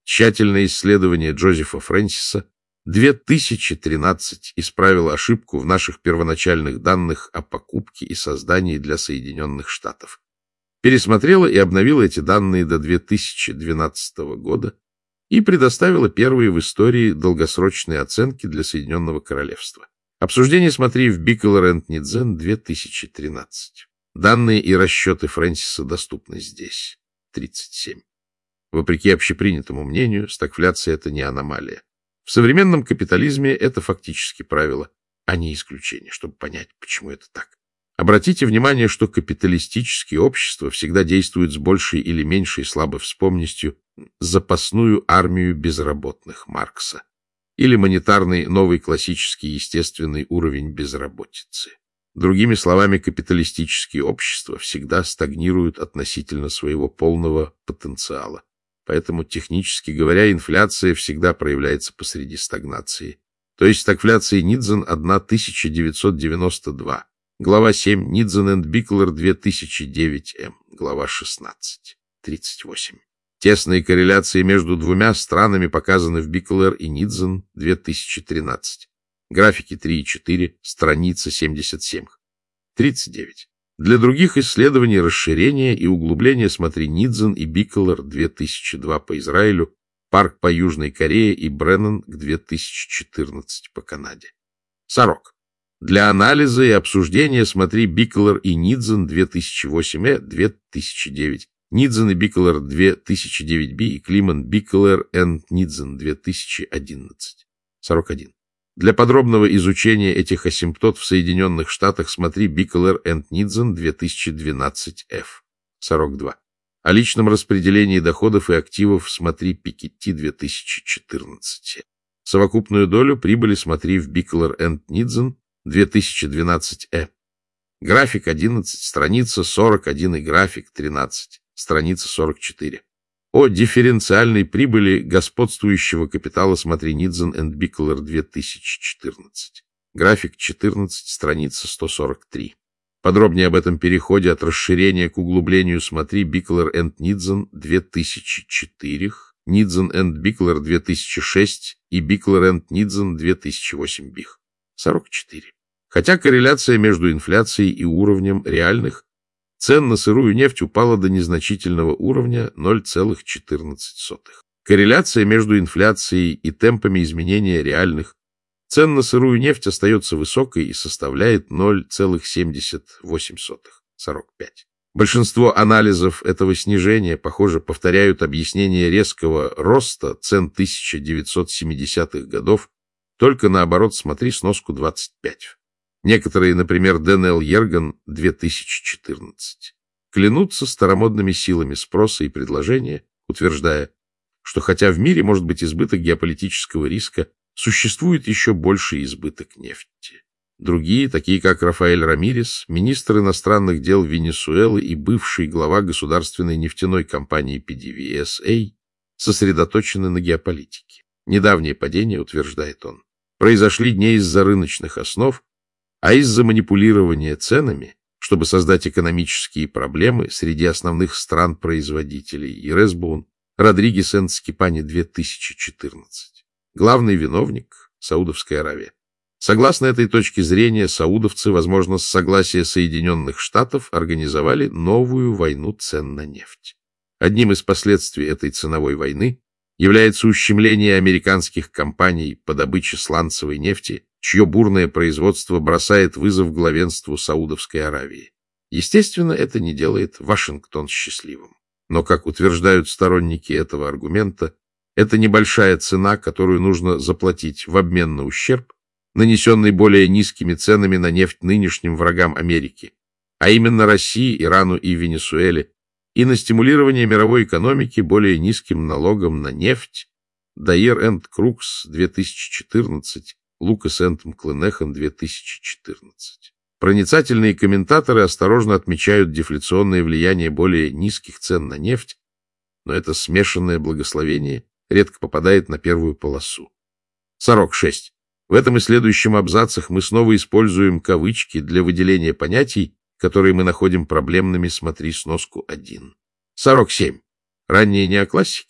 Тщательное исследование Джозефа Фрэнсиса две тысячи тринадцать исправило ошибку в наших первоначальных данных о покупке и создании для Соединенных Штатов. Пересмотрела и обновила эти данные до две тысячи двенадцатого года и предоставила первые в истории долгосрочные оценки для Соединенного Королевства. Обсуждение смотри в Бикелер энд Нидзен две тысячи тринадцать. Данные и расчеты Фрэнсиса доступны здесь. тридцать семь. Вопреки общепринятому мнению, стагфляция — это не аномалия. В современном капитализме это фактически правило, а не исключение, чтобы понять, почему это так. Обратите внимание, что капиталистические общества всегда действуют с большей или меньшей слабовспомностью запасную армию безработных Маркса или монетарный новый классический естественный уровень безработицы. Другими словами, капиталистические общества всегда стагнируют относительно своего полного потенциала. Поэтому, технически говоря, инфляция всегда проявляется посреди стагнации. То есть стагфляция Нидзен тысяча девятьсот девяносто два. Глава семь. Нидзен энд Бикелер две тысячи девять эм. Глава шестнадцать. тридцать восемь. Тесные корреляции между двумя странами показаны в Бикелер и Нидзен две тысячи тринадцать. Графики три и четыре, страница семьдесят семь. тридцать девять. Для других исследований расширения и углубления смотри Нидзен и Бикелер две тысячи два по Израилю, Парк по Южной Корее и Бреннан к две тысячи четырнадцать по Канаде. сорок. Для анализа и обсуждения смотри Бикелер и Нидзен две тысячи восемь э, две тысячи девять, Нидзен и Бикелер две тысячи девять би и Климан Бикелер энд Нидзен две тысячи одиннадцать. сорок один. Для подробного изучения этих асимптот в Соединенных Штатах смотри Бикелер энд Нидзен две тысячи двенадцать эф. сорок два. О личном распределении доходов и активов смотри Piketty две тысячи четырнадцать. Совокупную долю прибыли смотри в Бикелер энд Нидзен две тысячи двенадцать э. График одиннадцать, страница сорок один и график тринадцать, страница сорок четыре. О дифференциальной прибыли господствующего капитала смотри Нидзен энд Бикелер две тысячи четырнадцать. График четырнадцать, страница сто сорок три. Подробнее об этом переходе от расширения к углублению смотри Бикелер энд Нидзен две тысячи четыре, Нидзен энд Бикелер две тысячи шесть и Бикелер энд Нидзен две тысячи восемь бих. сорок четыре. Хотя корреляция между инфляцией и уровнем реальных цен на сырую нефть упала до незначительного уровня ноль целых четырнадцать сотых. Корреляция между инфляцией и темпами изменения реальных цен на сырую нефть остается высокой и составляет ноль целых семьдесят восемь сотых. сорок пять. Большинство анализов этого снижения, похоже, повторяют объяснение резкого роста цен тысяча девятьсот семидесятых годов, только наоборот смотри сноску двадцать пять. Некоторые, например, Дэн Эл Йерган две тысячи четырнадцать, клянутся старомодными силами спроса и предложения, утверждая, что хотя в мире может быть избыток геополитического риска, существует еще больший избыток нефти. Другие, такие как Рафаэль Рамирес, министр иностранных дел Венесуэлы и бывший глава государственной нефтяной компании пи ди ви эс эй, сосредоточены на геополитике. Недавнее падение, утверждает он, произошли не из-за рыночных основ, а из-за манипулирования ценами, чтобы создать экономические проблемы среди основных стран-производителей. Ересбун, Родригес энд Скипани две тысячи четырнадцать. Главный виновник – Саудовская Аравия. Согласно этой точке зрения, саудовцы, возможно, с согласия Соединенных Штатов, организовали новую войну цен на нефть. Одним из последствий этой ценовой войны является ущемление американских компаний по добыче сланцевой нефти, чье бурное производство бросает вызов главенству Саудовской Аравии. Естественно, это не делает Вашингтон счастливым. Но, как утверждают сторонники этого аргумента, это небольшая цена, которую нужно заплатить в обмен на ущерб, нанесенный более низкими ценами на нефть нынешним врагам Америки, а именно России, Ирану и Венесуэле, и на стимулирование мировой экономики более низким налогом на нефть. Дайер энд Крукс две тысячи четырнадцать, Лукас энд Мклинехан две тысячи четырнадцать. Проницательные комментаторы осторожно отмечают дефляционное влияние более низких цен на нефть, но это смешанное благословение редко попадает на первую полосу. сорок шесть. В этом и следующем абзацах мы снова используем кавычки для выделения понятий, которые мы находим проблемными, смотри сноску один. сорок семь. Ранние неоклассики,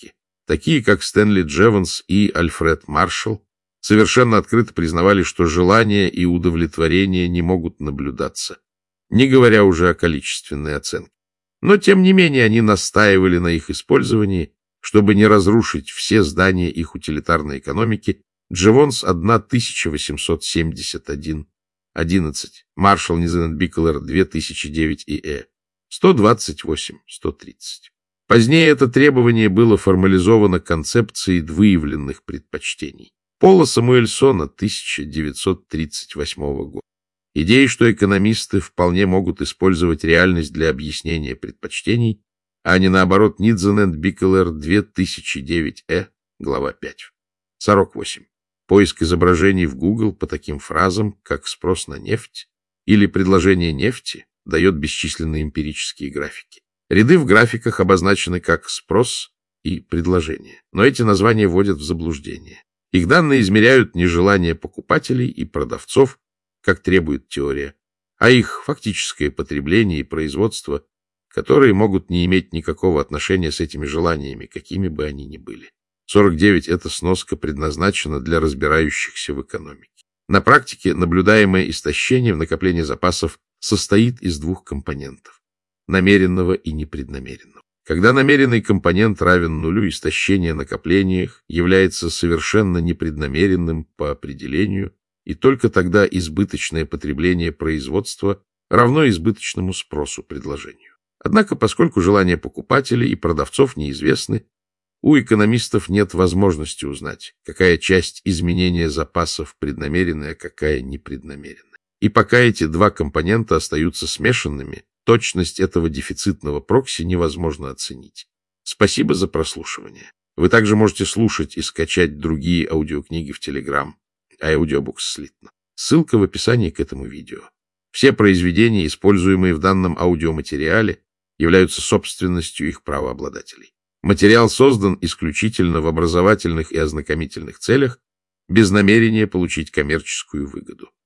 такие как Стэнли Джеванс и Альфред Маршалл, совершенно открыто признавали, что желание и удовлетворение не могут наблюдаться, не говоря уже о количественной оценке. Но, тем не менее, они настаивали на их использовании, чтобы не разрушить все здания их утилитарной экономики. Джевонс тысяча восемьсот семьдесят один, одиннадцать, Маршалл Низенет Бикелер две тысячи девять и Э, сто двадцать восемь, сто тридцать. Позднее это требование было формализовано концепцией выявленных предпочтений Пола Самуэльсона тысяча девятьсот тридцать восьмого года. Идея, что экономисты вполне могут использовать реальность для объяснения предпочтений, а не наоборот, Нидзенет Бикелер две тысячи девять Э, глава пять. сорок восемь. Поиск изображений в Google по таким фразам, как «спрос на нефть» или «предложение нефти» дает бесчисленные эмпирические графики. Ряды в графиках обозначены как «спрос» и «предложение», но эти названия вводят в заблуждение. Их данные измеряют не желание покупателей и продавцов, как требует теория, а их фактическое потребление и производство, которые могут не иметь никакого отношения с этими желаниями, какими бы они ни были. сорок девять. Эта сноска предназначена для разбирающихся в экономике. На практике наблюдаемое истощение в накоплении запасов состоит из двух компонентов – намеренного и непреднамеренного. Когда намеренный компонент равен нулю, истощение накопления является совершенно непреднамеренным по определению, и только тогда избыточное потребление производства равно избыточному спросу предложению. Однако, поскольку желания покупателей и продавцов неизвестны, у экономистов нет возможности узнать, какая часть изменения запасов преднамеренная, а какая непреднамеренная. И пока эти два компонента остаются смешанными, точность этого дефицитного прокси невозможно оценить. Спасибо за прослушивание. Вы также можете слушать и скачать другие аудиокниги в Telegram, Audiobooks Slitno. Ссылка в описании к этому видео. Все произведения, используемые в данном аудиоматериале, являются собственностью их правообладателей. Материал создан исключительно в образовательных и ознакомительных целях, без намерения получить коммерческую выгоду.